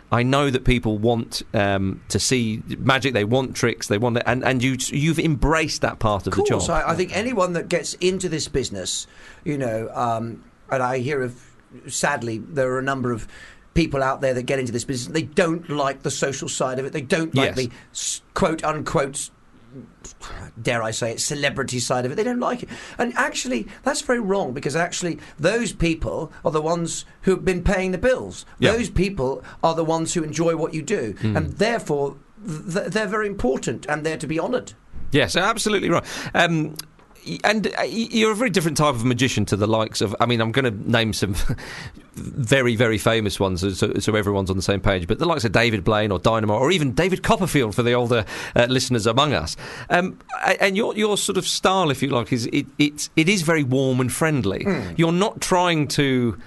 I know that people want to see magic. They want tricks. They want it, and you've embraced that part of the job. I think anyone that gets into this business, and I hear of, sadly, there are a number of people out there that get into this business. They don't like the social side of it. They don't like the quote unquote, dare I say it, celebrity side of it. They don't like it. And actually, that's very wrong, because actually those people are the ones who've been paying the bills. Yeah. Those people are the ones who enjoy what you do. And therefore, they're very important, and they're to be honoured. Yes, absolutely right. And you're a very different type of magician to the likes of... I mean, I'm going to name some very, very famous ones so everyone's on the same page, but the likes of David Blaine or Dynamo, or even David Copperfield for the older listeners among us. And your sort of style, if you like, is it is very warm and friendly. You're not trying to...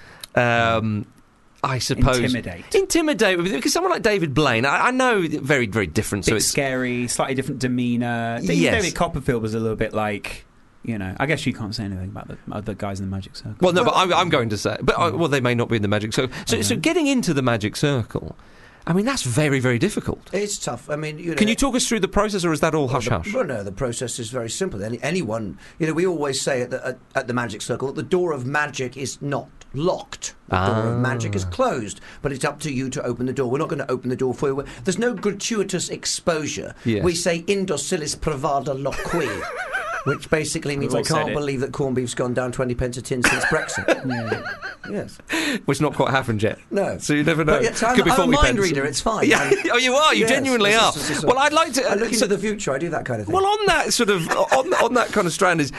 I suppose intimidate, because someone like David Blaine, I know, very, very different. So it's scary, slightly different demeanour. David Copperfield was a little bit like, I guess you can't say anything about the other guys in the Magic Circle. Well, no, but I'm going to say, but they may not be in the Magic Circle. So getting into the Magic Circle, I mean, that's very, very difficult. It's tough. I mean, can you talk us through the process, or is that all hush-hush? Well, no, the process is very simple. Anyone, we always say at the Magic Circle that the door of magic is not locked. The door of magic is closed, but it's up to you to open the door. We're not going to open the door for you. There's no gratuitous exposure. Yes. We say indocilis pravada loqui. Which basically means I can't believe that corned beef's gone down 20 pence a tin since Brexit. Yes. Which not quite happened yet. No. So you never know. But yet, I'm a mind reader, it's fine. Yeah. Oh, you are? You genuinely are. Well, I'd like to... I look into the future, I do that kind of thing. Well, on that sort of... on that kind of strand is...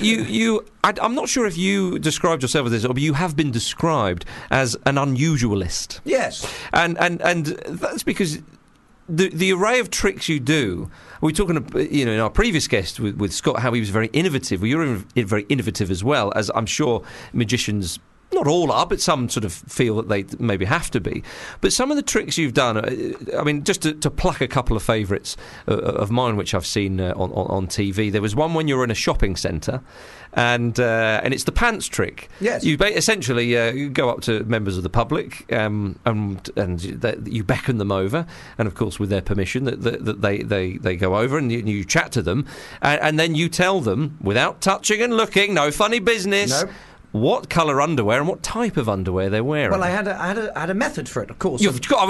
I'm not sure if you described yourself as this, or you have been described as an unusualist. Yes. And that's because... The array of tricks you do, we were talking, in our previous guest with Scott, how he was very innovative. Well, you're very innovative as well, as I'm sure magicians, not all are, but some sort of feel that they maybe have to be. But some of the tricks you've done, I mean, just to pluck a couple of favourites of mine, which I've seen on TV. There was one when you were in a shopping centre, and it's the pants trick. Yes. You essentially you go up to members of the public and you beckon them over, and of course with their permission that they go over, and you chat to them, and then you tell them, without touching and looking, no funny business. Nope. What colour underwear and what type of underwear they're wearing. Well, I had a method for it, of course.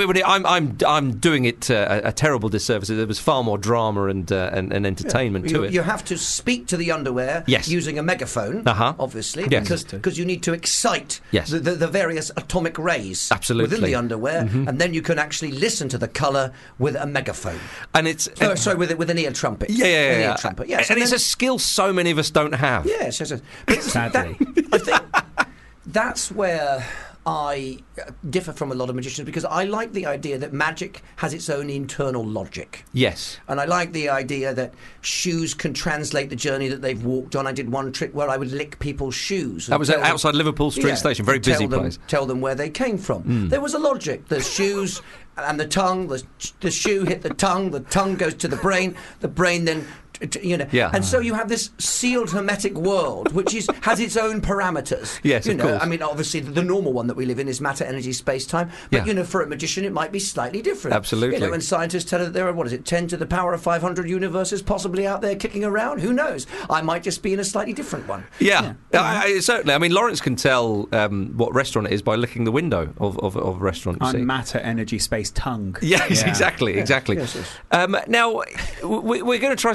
I'm doing it a terrible disservice. There was far more drama and entertainment to it. You have to speak to the underwear using a megaphone, obviously, because you need to excite the various atomic rays within the underwear, and then you can actually listen to the colour with a megaphone. And it's with an ear trumpet. Yeah. Ear trumpet. Yes, and it's a skill so many of us don't have. Yes. But sadly, I think that's where I differ from a lot of magicians, because I like the idea that magic has its own internal logic. Yes. And I like the idea that shoes can translate the journey that they've walked on. I did one trick where I would lick people's shoes. That was outside Liverpool Street Station, very busy place. Tell them where they came from. There was a logic. The shoes and the tongue, the shoe hit the tongue goes to the brain then... And so you have this sealed hermetic world which has its own parameters. Yes, of course. I mean, obviously the normal one that we live in is matter, energy, space, time. But for a magician it might be slightly different. Absolutely. And scientists tell us that there are 10 to the power of 500 universes possibly out there kicking around. Who knows? I might just be in a slightly different one. Yeah. Certainly. I mean, Lawrence can tell what restaurant it is by licking the window of a restaurant. I'm matter, energy, space, tongue. Yes, exactly. Yes. Now we're going to try.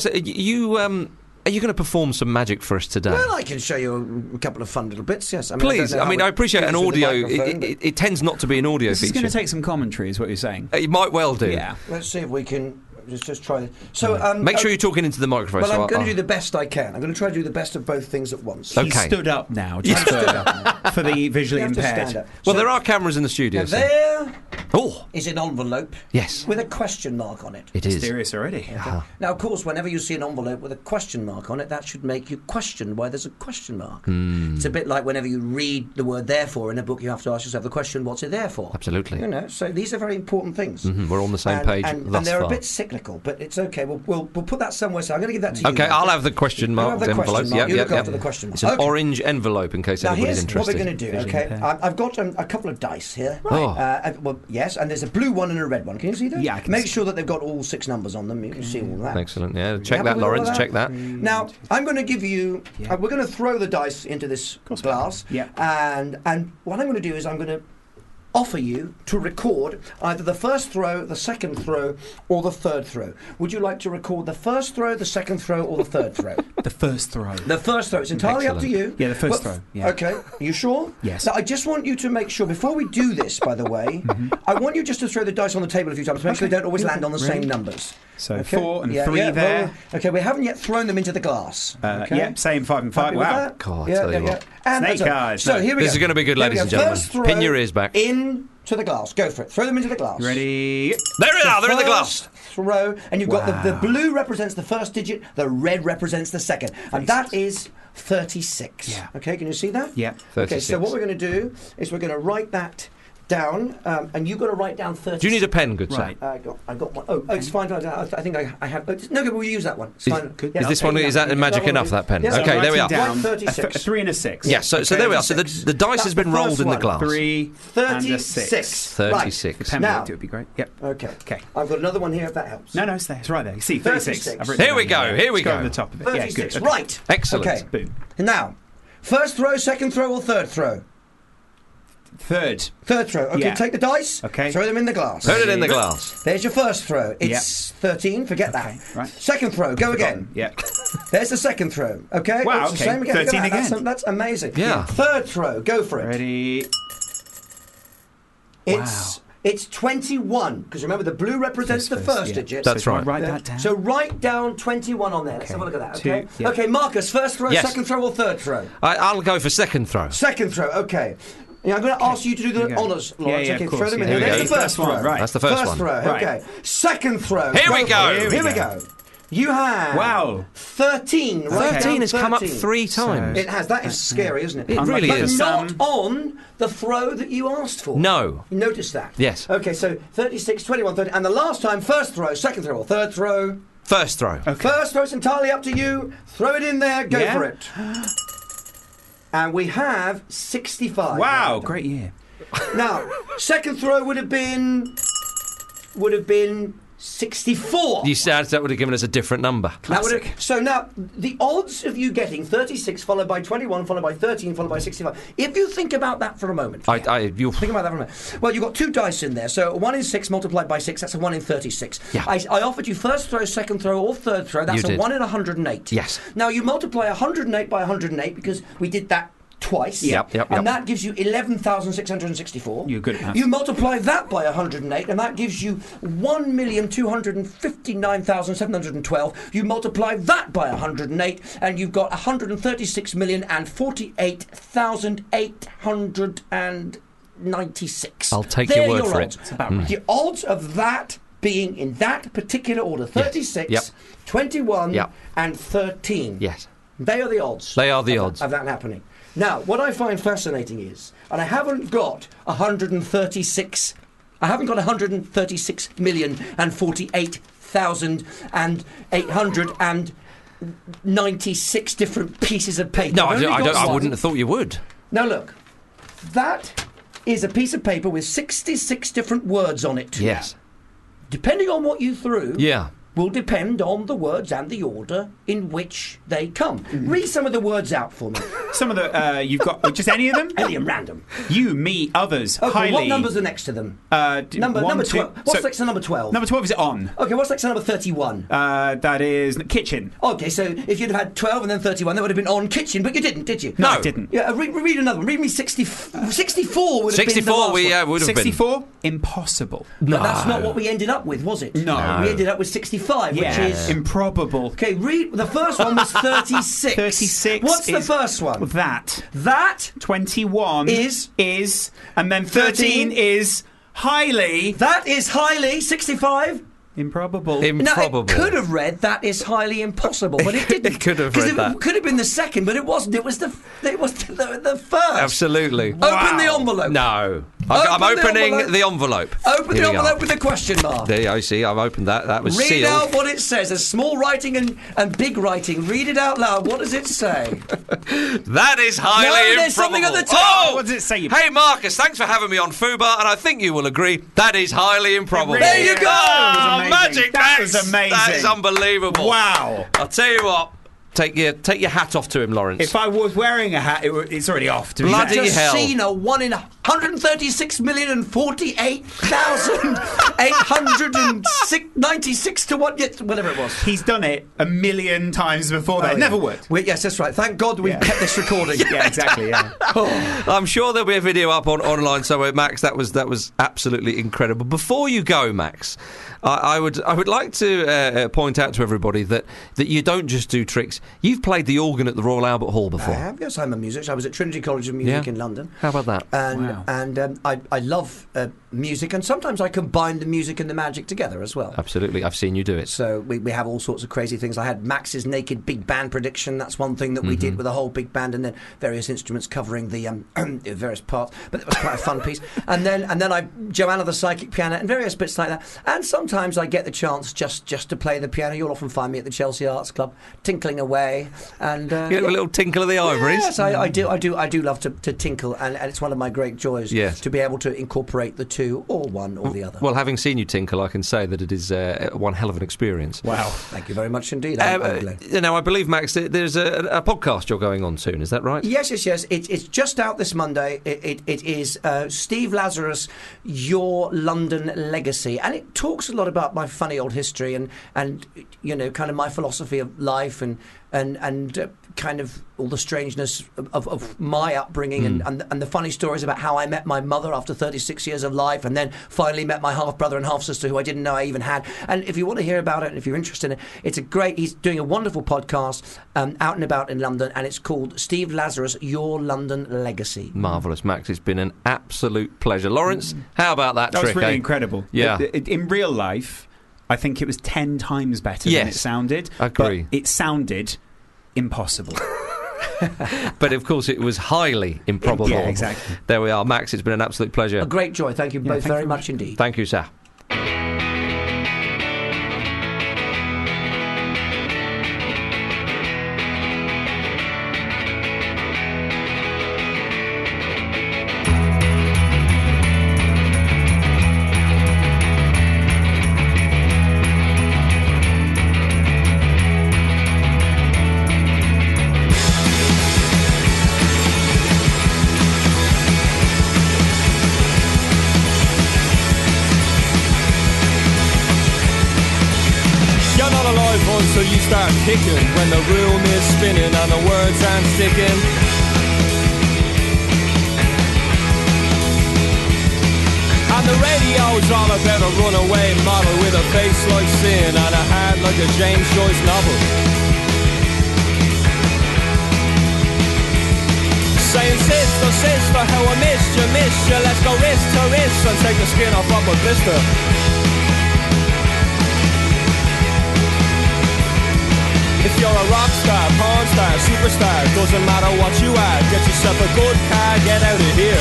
Are you going to perform some magic for us today? Well, I can show you a couple of fun little bits, yes. Please. I appreciate an audio. It tends not to be an audio feature. This is going to take some commentary, is what you're saying. It might well do. Yeah. Let's see if we can just try it. So, make sure you're talking into the microphone. Well, I'm going to do the best I can. I'm going to try to do the best of both things at once. Okay. He stood up now, just for the visually impaired. Well, there are cameras in the studio. There is an envelope. Yes. With a question mark on it. It is. Mysterious already. Okay. Now, of course, whenever you see an envelope with a question mark on it, that should make you question why there's a question mark. It's a bit like whenever you read the word therefore in a book, you have to ask yourself the question, what's it there for? Absolutely. So these are very important things. We're on the same page and thus they're far. a bit cyclical, but it's okay. We'll put that somewhere. So I'm going to give that to you. Okay, I'll have the question mark envelope. You look after the question mark. It's an orange envope in case anybody's interested. Now here's what we're going to do. Okay, I've got a couple of dice here. Right. Yes, and there's a blue one and a red one. Can you see that? Yeah, I can Make see sure that they've got all 6 numbers on them. You can see all that. Excellent. Yeah, check happy that, with all Lawrence. that? Check that. Now, I'm going to give you... we're going to throw the dice into this glass. Yeah. And what I'm going to do is I'm going to offer you to record either the first throw, the second throw, or the third throw. Would you like to record the first throw, the second throw, or the third throw? The first throw. The first throw. It's entirely up to you. Yeah, the first throw. Yeah. Okay. Are you sure? Yes. Now, I just want you to make sure, before we do this, by the way, I want you just to throw the dice on the table a few times to make sure they don't always land on the same numbers. So 4 and 3 yeah, there. well, okay, we haven't yet thrown them into the glass. Okay? Yep, same 5 and 5. Happy with Wow. that? God, I tell you what. And Snake so, eyes. So here we go. This is going to be good, Here we ladies go. and gentlemen. First throw Pin your ears back. into the glass. Go for it. Throw them into the glass. Ready? There they are. They're in the glass. First throw, and you've got the blue represents the first digit, the red represents the second, and that is 36. Yeah. Okay, can you see that? Yeah. Okay, so 36. what we're going to do is we're going to write that down, and you've got to write down 36. Do you need a pen, good sir? Right. I got one. Oh, it's fine. I think I have. No, good. We'll use that one. It's fine. Yeah, Is this I'll one? take Is that magic one. enough? That pen? Yes, Okay, I'm there we are. Writing down 36. a 3 and a 6. Yeah. So there we are. So the dice That's has been the rolled first in the one. glass. 3 and a 6. 36. 36. The pen Now- worked, it would be great. Yep. Okay. Okay. I've got another one here if that helps. No, it's there. It's right there. You see, 36. 36. I've written Here it we down go, there. here we Let's go go. over the top of it. 36. Yeah, good. Right. Excellent. Okay. Boom. Now, first throw, second throw, or third throw? Third. Third throw. Okay, Yeah. take the dice. Okay. Throw them in the glass. Put it in the glass. There's your first throw. It's 13. Forget Okay, that. right. Second throw. Go again. Yeah. There's the second throw. Okay. Wow, It's the okay. same again. Look at 13 that. again. That's amazing. Yeah. Third throw. Go for it. Ready? It's 21 because remember the blue represents the first yeah. digit. That's So right. Write that down. So write down 21 on there. Let's have a look at that. Okay. Two, yeah. Okay, Marcus. First throw, Yes. second throw, or third throw? I'll go for second throw. Second throw. Okay. Yeah, I'm going to ask you to do Here the we go. honours, Lawrence. Yeah, okay, of course, throw them in yeah. there. Here we There's go. the first First one, throw. right. That's the first one. throw. Right. Okay. Second throw. Here we go. Here we go. You have Wow. 13. Write 13 down has come up 13. 3 times. It has. That is scary, isn't it? It really but is. not on the throw that you asked for. No. You noticed that? Yes. Okay, so 36, 21, 30. And the last time, first throw, second throw, or third throw. First throw. First throw, it's entirely up to you. Throw it in there. Go Yeah. for it. And we have 65. Wow, great year. Now, second throw would have been 64. You said that would have given us a different number. That would have- so now, the odds of you getting 36 followed by 21 followed by 13 followed by 65. If you think about that for a moment. You'll Think about that for a minute. Well, you've got 2 dice in there, so 1 in 6 multiplied by 6, that's a 1 in 36. Yeah. I offered you first throw, second throw, or third throw, that's You a did. 1 in 108. Yes. Now, you multiply 108 by 108 because we did that twice. Yep. And that gives you 11,664. You're good at maths. You multiply that by 108, and that gives you 1,259,712. You multiply that by 108, and you've got 136,048,896. I'll take They're your word for odds. it. That's about right. The odds of that being in that particular order, 36, Yep. 21, Yep. and 13. Yes. They are the odds. They are the of odds. of that happening. Now, what I find fascinating is, and I haven't got 136. I haven't got 136,048,896 different pieces of paper. No, I've only got I one. wouldn't have thought you would. Now look, that is a piece of paper with 66 different words on it. Yes. Depending on what you threw. Yeah. Will depend on the words and the order in which they come. Read some of the words out for me. Some of the you've got just any of them. Any and random. You, me, others. Okay, highly. what numbers are next to them? Number 12. What's next to number 12? Number 12 is on. Okay, what's next to number 31? That is kitchen. Okay, so if you'd have had 12 and then 31, that would have been on kitchen, but you didn't, did you? No, I didn't. Yeah, read another one. Read me 64 would have been the 64 last we one. would have been. 64? Impossible. But that's not what we ended up with, was it? No. We ended up with 65, Yeah. which is... Improbable. Okay, read... The first one was 36. 36 What's the is first one? That. That 21 is... and then 13 is highly... That is highly 65. Improbable. Improbable. Now, it could have read that is highly impossible, but it didn't. It could have 'Cause read it that. could have been the second, but it wasn't. It was the first. Absolutely. Open the envelope. No. I'm Open the opening envelope. the envelope. Open Here the we go. envelope with a question mark. There you go, see, I've opened that. That was Read sealed. out what it says. There's small writing and big writing. Read it out loud. What does it say? That is highly No, improbable. there's something at the top. Oh! What does it say? Hey, Marcus, thanks for having me on Fubar, and I think you will agree that is highly improbable. There you go. Oh, That was amazing. magic, That Max. was amazing. That is unbelievable. Wow. I'll tell you what. Take your hat off to him, Lawrence. If I was wearing a hat, it's already off. To be Bloody fair. Just hell. seen a 1 in 136,048,896 to 1. Yes, whatever it was. He's done it a million times before that. Oh, It never yeah. worked. Yes, that's right. Thank God we Yeah. kept this recording. Yeah, exactly. Yeah. I'm sure there'll be a video up online somewhere, Max. That was absolutely incredible. Before you go, Max, I would like to point out to everybody that you don't just do tricks. You've played the organ at the Royal Albert Hall before. I have, yes, I'm a musician. I was at Trinity College of Music Yeah. in London. How about that? And I love music, and sometimes I combine the music and the magic together as well. Absolutely, I've seen you do it. So we have all sorts of crazy things. I had Max's Naked Big Band Prediction. That's one thing that we did with a whole big band, and then various instruments covering the various parts. But it was quite a fun piece. And then I Joanna the Psychic Piano and various bits like that. And sometimes I get the chance just to play the piano. You'll often find me at the Chelsea Arts Club tinkling away. And You get a little tinkle of the ivories. Yes, I do love to tinkle, and it's one of my great joys to be able to incorporate the two, or one or the other. Well, having seen you tinkle, I can say that it is one hell of an experience. Wow, thank you very much indeed. I'm glad. Now, I believe, Max, there's a podcast you're going on soon. Is that right? Yes. It's just out this Monday. It is Steve Lazarus, Your London Legacy, and it talks a lot about my funny old history and you know, kind of my philosophy of life and kind of all the strangeness of my upbringing and the funny stories about how I met my mother after 36 years of life, and then finally met my half brother and half sister who I didn't know I even had. And if you want to hear about it, and if you're interested in it, he's doing a wonderful podcast out and about in London, and it's called Steve Lazarus, Your London Legacy. Marvellous, Max. It's been an absolute pleasure. Lawrence, how about that That trick? was really incredible. Yeah. In real life, I think it was 10 times better than it sounded. Agree. But it sounded impossible. But of course, it was highly improbable. Yeah, exactly. There we are, Max. It's been an absolute pleasure. A great joy. Thank you both very much indeed. Thank you, sir. So you start kicking when the room is spinning and the words aren't sticking. And the radio's all about a runaway model with a face like sin and a heart like a James Joyce novel. Saying sister, sister, how I missed you, let's go wrist to wrist and take the skin off of a blister. If you're a rock star, porn star, superstar, doesn't matter what you are, get yourself a good car, get out of here.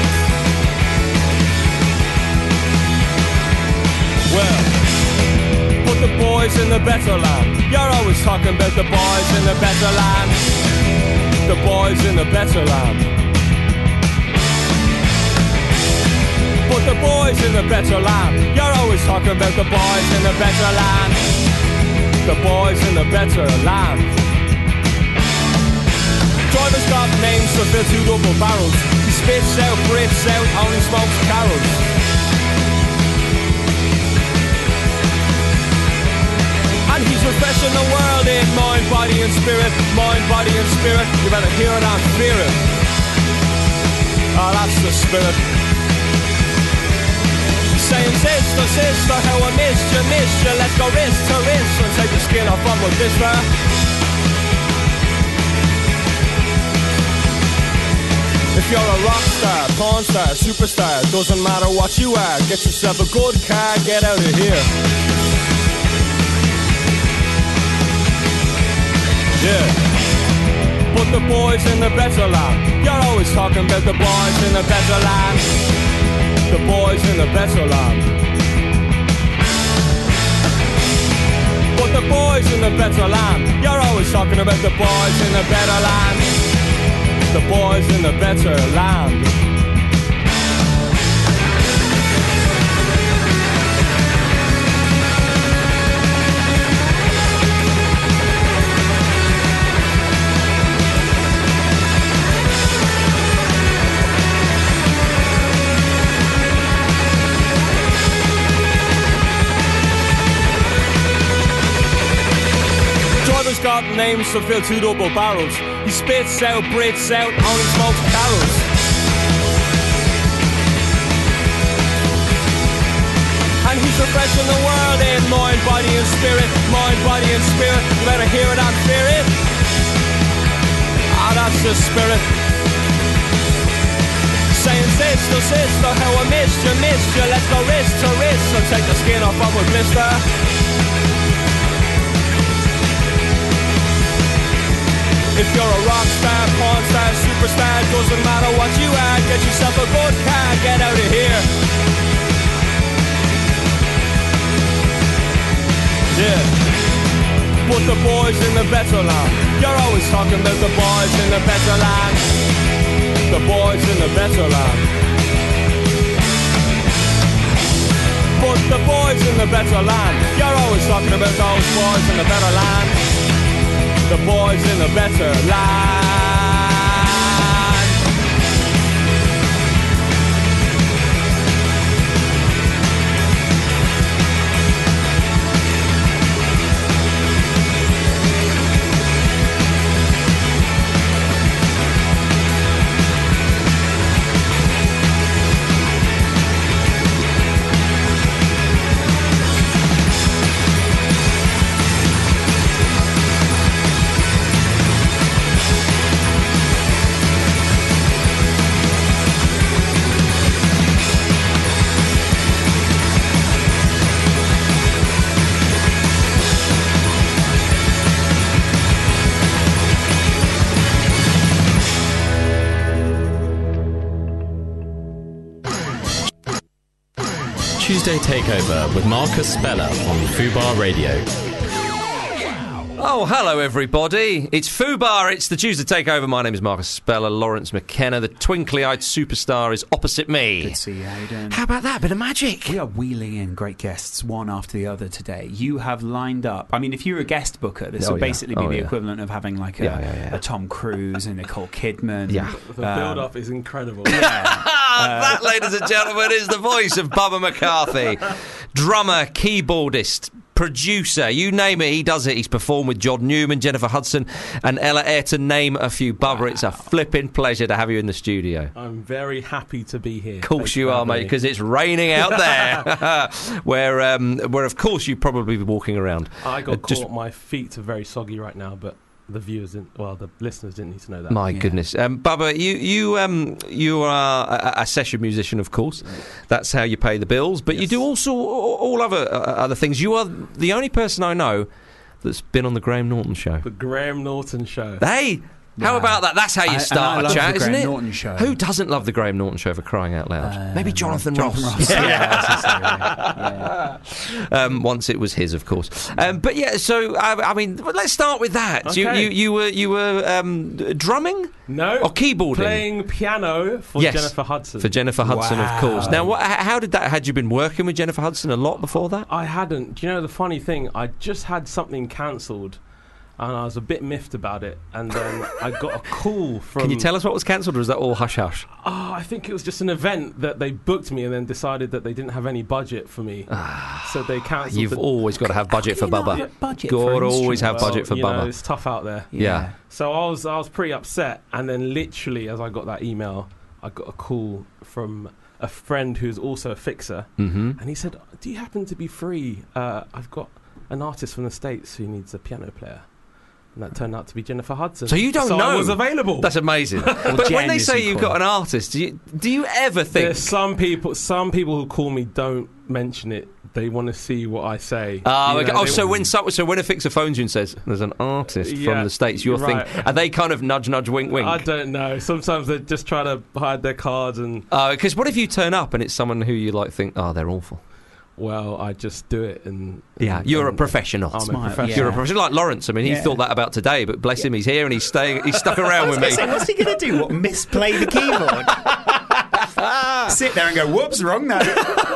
Well, put the boys in the better land. You're always talking about the boys in the better land. The boys in the better land. Put the boys in the better land. You're always talking about the boys in the better land. The boys in the better land. Driver's got names to fill 2 double barrels. He spits out, breathes out, only smokes carols. And he's refreshing the world in mind, body and spirit. Mind, body and spirit. You better hear it and fear it. Oh, that's the spirit. Saying sister, sister, how I missed you, let's go wrist to wrist and take the skin off on my blister. If you're a rock star, porn star, superstar, doesn't matter what you are, get yourself a good car, get out of here. Yeah. Put the boys in the better land. You're always talking about the boys in the better land. the boys in the better land. But the boys in the better land, you're always talking about the boys in the better land. The boys in the better land. Driver's got names to fill 2 double barrels. He spits out, breathes out, only smokes carols. And he's refreshing the world in mind, body and spirit. Mind, body and spirit. You better hear it and fear it. Ah, that's the spirit. Saying sister, sister, how I missed you. Let's go wrist to wrist. So take the skin off of a blister. If you're a rock star, porn star, superstar, doesn't matter what you are, get yourself a good car, get out of here. Yeah. But the boys in the better land, you're always talking about the boys in the better land. The boys in the better land. But the boys in the better land, you're always talking about those boys in the better land. The boys in the better land. Tuesday Takeover with Marcus Speller on Fubar Radio. Oh, hello everybody. It's Fubar, it's the Tuesday Takeover. My name is Marcus Speller. Lawrence McKenna, the twinkly-eyed superstar, is opposite me. Good to see you, how you doing? How about that? Bit of magic. We are wheeling in great guests one after the other today. You have lined up, I mean, if you're a guest booker, this would basically be the equivalent of having like a Tom Cruise and Nicole Kidman. Yeah. The build-up is incredible. That, ladies and gentlemen, is the voice of Bubba McCarthy. Drummer, keyboardist, producer, you name it, he does it. He's performed with John Newman, Jennifer Hudson and Ella Eyre, to name a few. Bubba, it's a flipping pleasure to have you in the studio. I'm very happy to be here. Of course you are, mate, because it's raining out there. where of course you'd probably be walking around. I got caught, my feet are very soggy right now, but the the listeners didn't need to know that. My goodness. Bubba, you are a session musician, of course. That's how you pay the bills. But you do also all other things. You are the only person I know that's been on the Graham Norton Show. The Graham Norton Show. Hey! How about that? That's how you start a chat, isn't it? Norton Show. Who doesn't love the Graham Norton Show, for crying out loud? Maybe Jonathan Ross. Once it was his, of course. But yeah, so I mean, let's start with that. Okay. You were drumming? No. Or keyboarding? Playing piano for Jennifer Hudson. For Jennifer Hudson, of course. Now, how did that? Had you been working with Jennifer Hudson a lot before that? I hadn't. Do you know the funny thing? I just had something cancelled. And I was a bit miffed about it. And then I got a call from... Can you tell us what was cancelled, or is that all hush-hush? Oh, I think it was just an event that they booked me and then decided that they didn't have any budget for me. So they cancelled. You've always got to have budget for Bubba. Budget God, always have budget for Bubba. It's tough out there. Yeah. So I was pretty upset. And then literally, as I got that email, I got a call from a friend who's also a fixer. Mm-hmm. And he said, do you happen to be free? I've got an artist from the States who needs a piano player. And that turned out to be Jennifer Hudson. So you don't know? I was available. That's amazing. But when they say you've got an artist, do you ever think... There's some people who call me don't mention it. They want to see what I say. So when a fixer phones you and says there's an artist from the States, you're thinking, are they kind of nudge, wink, wink? I don't know. Sometimes they just try to hide their cards and. Because what if you turn up and it's someone who you think, they're awful? Well, I just do it and you're a professional. I'm a professional. You're a professional, like Lawrence. I mean, he thought that about today, but bless him, he's here and he's stuck around with me. What's he going to do? What, misplay the keyboard? Sit there and go, whoops, wrong note.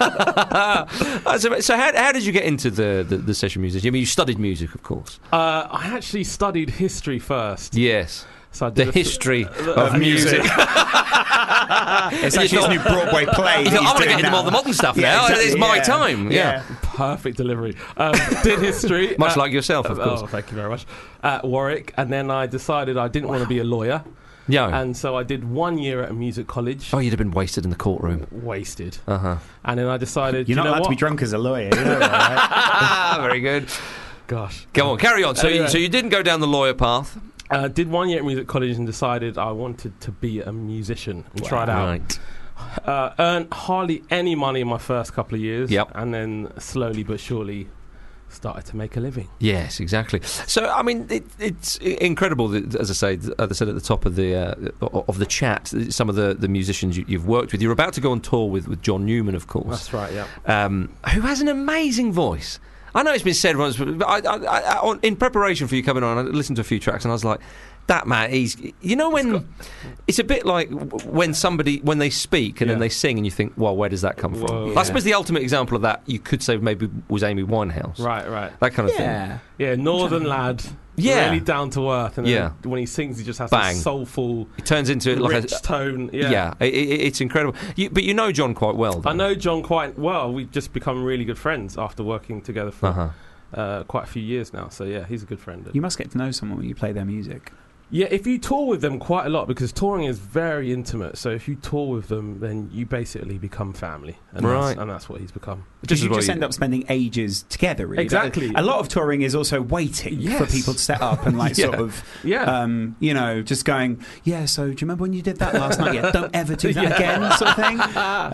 So how did you get into the session musician? I mean, you studied music, of course. I actually studied history first. Yes. So I did the history of music. It's actually his new Broadway play. I want to get into all the modern stuff now. Exactly, it's my time. Yeah. Perfect delivery. Did history. Much like yourself, of course. Oh, thank you very much. At Warwick. And then I decided I didn't want to be a lawyer. Yeah. And so I did 1 year at a music college. Oh, you'd have been wasted in the courtroom. Wasted. Uh-huh. And then I decided... You're not allowed to be drunk as a lawyer. You know that, right? Very good. Gosh. Go on, carry on. So you didn't go down the lawyer path? Did 1 year at music college and decided I wanted to be a musician and tried out. Right. Earned hardly any money in my first couple of years. Yep. And then slowly but surely started to make a living. Yes, exactly. So, I mean, it's incredible that, as I said at the top of the chat, some of the musicians you've worked with. You're about to go on tour with John Newman, of course. That's right, yeah. Who has an amazing voice. I know it's been said once, but I in preparation for you coming on, I listened to a few tracks and I was like, that man, it's a bit like when they speak and then they sing and you think, well, where does that come from? Whoa, I suppose the ultimate example of that you could say maybe was Amy Winehouse. Right. That kind of thing. Yeah, northern lad. Yeah. Really down to earth. And then when he sings, he just has a soulful... It turns into like a tone. Yeah, it's incredible. But you know John quite well, though. I know John quite well. We've just become really good friends after working together for quite a few years now. So, yeah, he's a good friend. You must get to know someone when you play their music. Yeah, if you tour with them quite a lot, because touring is very intimate, so if you tour with them, then you basically become family. And that's what he's become. Because you just end up spending ages together, really. Exactly. A lot of touring is also waiting for people to set up and just going, so do you remember when you did that last night? Yeah, don't ever do that again, sort of thing.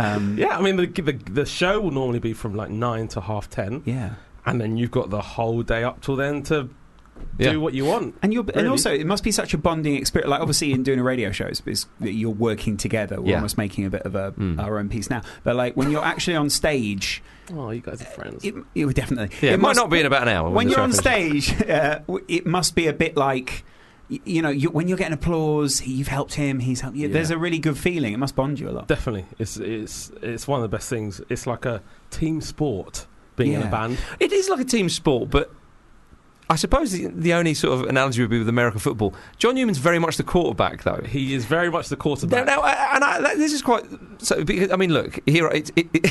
I mean, the show will normally be from 9 to 10:30. Yeah. And then you've got the whole day up till then to... do what you want, and also it must be such a bonding experience. Like obviously, in doing a radio show, you're working together. We're almost making a bit of our own piece now. But like when you're actually on stage, you guys are friends. It definitely. Yeah, it might not be in about an hour. When you're on stage, it must be a bit like. When you're getting applause, you've helped him, he's helped you. There's a really good feeling. It must bond you a lot. Definitely, it's one of the best things. It's like a team sport. Being in a band, it is like a team sport, but. I suppose the only sort of analogy would be with American football. John Newman's very much the quarterback, though. He is very much the quarterback. This is quite... So, because, I mean, look, here it's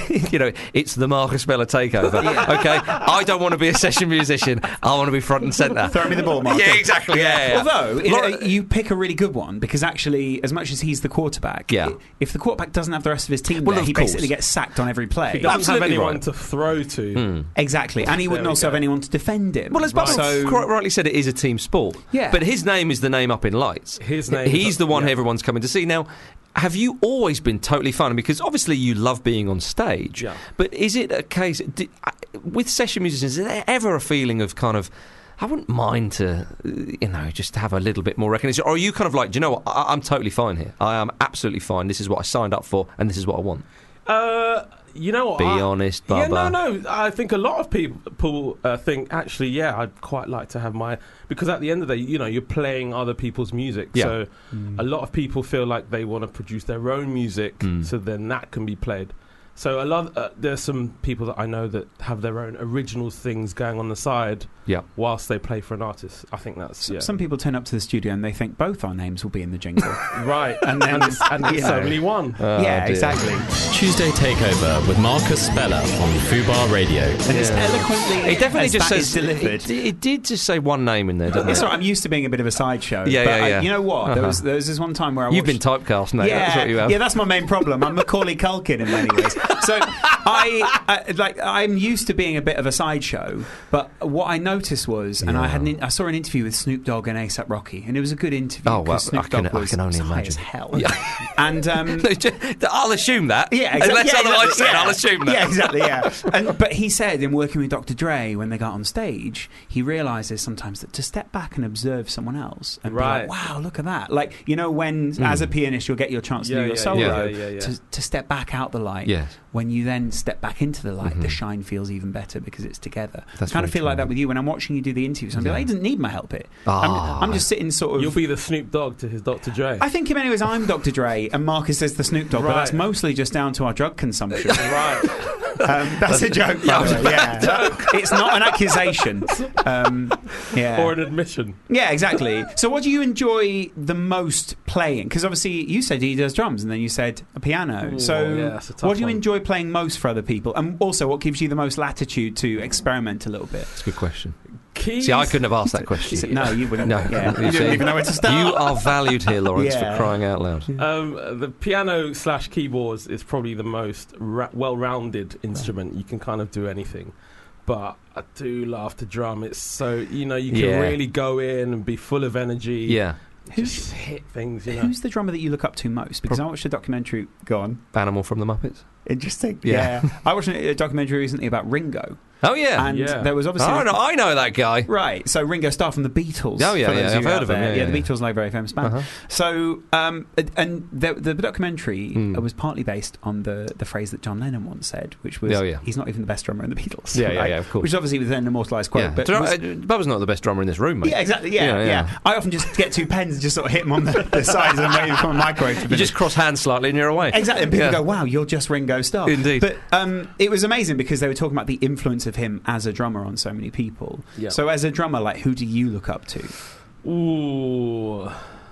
the Marcus Speller takeover. Okay, I don't want to be a session musician. I want to be front and centre. Throw me the ball, Marcus. Yeah, exactly. Yeah. Although you pick a really good one because actually, as much as he's the quarterback, if the quarterback doesn't have the rest of his team, he basically gets sacked on every play. He doesn't have anyone to throw to. Exactly, and he wouldn't also have anyone to defend him. Well, as Bubba quite rightly said, it is a team sport. Yeah. But his name is the name up in lights. He's the one everyone's coming to see. Now, have you always been totally fun? Because obviously you love being on stage. Yeah. But is it a case... with session musicians, is there ever a feeling of kind of... I wouldn't mind to, just have a little bit more recognition. Or are you kind of like, do you know what? I'm totally fine here. I am absolutely fine. This is what I signed up for, and this is what I want. You know what? Be honest, Bubba. Yeah, no. I think a lot of people think, actually, I'd quite like to have my... Because at the end of the day, you're playing other people's music. Yeah. So a lot of people feel like they want to produce their own music, so then that can be played. So there's some people that I know that have their own original things going on the side whilst they play for an artist. I think that's... Some people turn up to the studio and they think both our names will be in the jingle. Right. And it's only one. Exactly. Tuesday Takeover with Marcus Speller on Fubar Radio. And it's eloquently... It definitely just says... delivered. It did just say one name in there, didn't it? It's all right. I'm used to being a bit of a sideshow. Yeah. You know what? There was this one time where I You've been typecast, mate. That's what you have. Yeah, that's my main problem. I'm Macaulay Culkin in many ways. So I'm used to being a bit of a sideshow, but what I noticed was, and I saw an interview with Snoop Dogg and A$AP Rocky, and it was a good interview. Oh well, Snoop Dogg was I can only high imagine. as hell. Yeah. And I'll assume that. Yeah, exactly. Unless otherwise said, I'll assume that. Yeah, exactly. Yeah. But he said, in working with Dr. Dre, when they got on stage, he realizes sometimes that to step back and observe someone else and be like, wow, look at that. Like, you know, when as a pianist you'll get your chance to do your solo, to step back out the light. Yes. When you then step back into the light, the shine feels even better because it's together. That's I kind of feel like that with you when I'm watching you do the interviews. I'm like, he doesn't need my help here. I'm just sitting sort of. You'll be the Snoop Dogg to his Dr. Dre. I think in many ways I'm Dr. Dre and Marcus is the Snoop Dogg, but that's mostly just down to our drug consumption. Right. That's a joke, by the way. Yeah. It's not an accusation. Or an admission. Yeah, exactly. So what do you enjoy the most playing? Because obviously you said he does drums and then you said a piano. Ooh, so that's a tough what do you one. enjoy playing most for other people? And also, what gives you the most latitude to experiment a little bit? That's a good question. Keys. See, I couldn't have asked that question. No, you wouldn't. No, yeah. You didn't even know where to start. You are valued here, Lawrence, for crying out loud. The piano/keyboards is probably the most well-rounded instrument. You can kind of do anything. But I do love the drum. It's so, you can really go in and be full of energy. Yeah. Just hit things, Who's the drummer that you look up to most? Because I watched a documentary. Go on. Animal from the Muppets. Interesting. Yeah. I watched a documentary recently about Ringo. Oh, yeah. And there was obviously... I know that guy. Right. So Ringo Starr from the Beatles. Oh, yeah, I've heard of him. Yeah, the Beatles are a very famous band. So, and the documentary was partly based on the phrase that John Lennon once said, which was, he's not even the best drummer in the Beatles. Yeah, yeah, of course. Which obviously was an immortalised quote. Yeah. But Bubba's not the best drummer in this room, mate. Yeah, exactly. Yeah. I often just get 2 pens and just sort of hit them on the sides and wait for a microwave to finish. You just cross hands slightly and you're away. Exactly. And people go, wow, you're just Ringo Starr. Indeed. But it was amazing because they were talking about the influence of him as a drummer on so many people. Yeah. So as a drummer, like, who do you look up to? Ooh,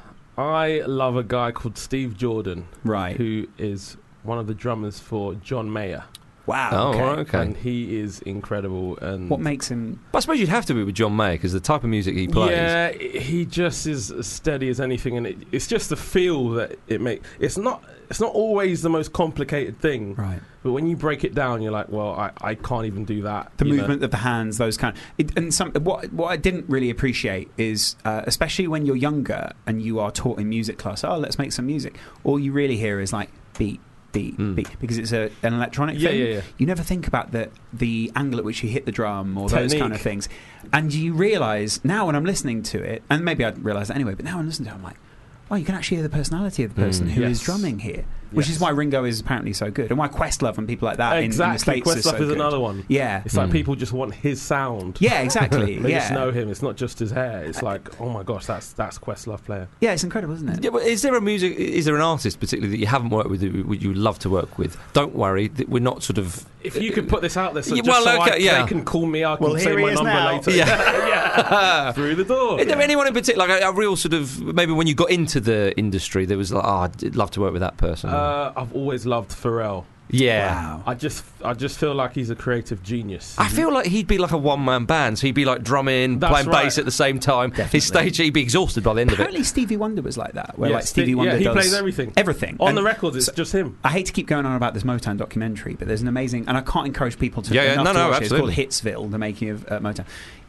I love a guy called Steve Jordan, right? Who is one of the drummers for John Mayer. Wow. Oh, okay. And he is incredible. And what makes him? But I suppose you'd have to be with John Mayer because the type of music he plays. Yeah, he just is as steady as anything, and it's just the feel that it makes. It's not always the most complicated thing, right? But when you break it down, you're like, well, I can't even do that. The movement of the hands, those kind of... What I didn't really appreciate is, especially when you're younger and you are taught in music class, let's make some music. All you really hear is like beat, beat, because it's an electronic thing. Yeah. You never think about the angle at which you hit the drum or those kind of things. And you realise, now when I'm listening to it, and maybe I'd realise that anyway, but now when I'm listening to it, I'm like, oh, you can actually hear the personality of the person who is drumming here. Which is why Ringo is apparently so good, and why Questlove and people like that in the States Questlove is so is good. another one. Yeah. It's like people just want his sound. Yeah, exactly. They just know him. It's not just his hair. It's like, oh my gosh, that's Questlove player. Yeah, it's incredible, isn't it? Yeah, but is there an artist particularly that you haven't worked with that you would love to work with? Don't worry, we're not sort of... If you could put this out there, so they can call me, I can say my number later. Yeah. Through the door. Is there anyone in particular, like a real sort of, maybe when you got into the industry, there was like, I'd love to work with that person? I've always loved Pharrell. Yeah. Wow. I just feel like he's a creative genius. I feel like he'd be like a one-man band, so he'd be like drumming, playing bass at the same time. Definitely. His stage, he'd be exhausted by the end of it. Apparently Stevie Wonder was like that, where like Stevie Wonder he does plays everything. On the records, it's just him. I hate to keep going on about this Motown documentary, but there's an amazing, and I can't encourage people to watch absolutely. it. It's called Hitsville, the making of Motown.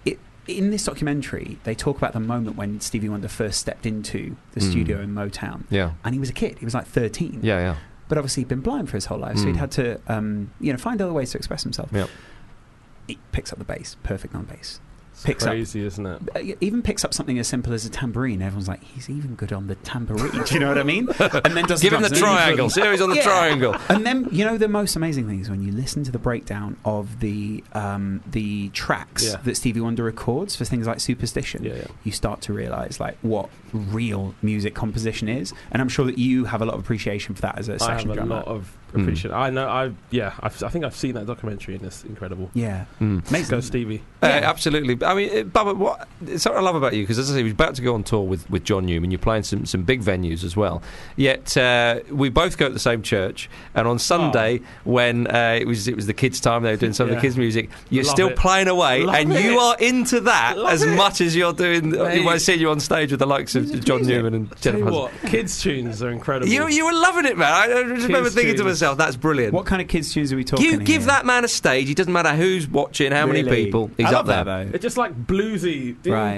In this documentary, they talk about the moment when Stevie Wonder first stepped into the studio in Motown. Yeah. And he was a kid. He was like 13. Yeah. But obviously he'd been blind for his whole life, so he'd had to find other ways to express himself. Yep. He picks up the bass, perfect on bass. It's crazy, isn't it? Even picks up something as simple as a tambourine. Everyone's like, he's even good on the tambourine. Do you know what I mean? And then does give him the triangle. Series on the triangle. And then the most amazing thing is when you listen to the breakdown of the tracks that Stevie Wonder records for things like Superstition. You start to realise like what real music composition is, and I'm sure that you have a lot of appreciation for that as a session drummer. I have a lot of appreciation. I know. I think I've seen that documentary and it's incredible. Yeah, amazing. Go Stevie. Absolutely. I mean, Bubba, it's what I love about you, because as I say, he was about to go on tour with John Newman. You're playing some big venues as well. Yet we both go to the same church, and on Sunday when it was the kids' time, they were doing some of the kids' music. You're still playing away, you are into that as much as you're doing. You might see you on stage with the likes of John Newman and Jennifer. What kids' tunes are incredible. You were loving it, man. I just remember thinking to myself, yourself. That's brilliant. What kind of kids' tunes are we talking Give here? that man a stage. It doesn't matter who's watching, how many Really? people. He's I up love there. that, though. It's just like bluesy. Right.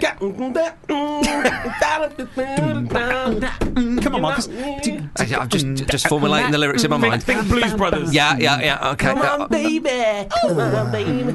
Come on, Marcus. I'm just formulating the lyrics in my mind. Think Blues Brothers. Yeah. Okay. Come on, baby. Come on, baby.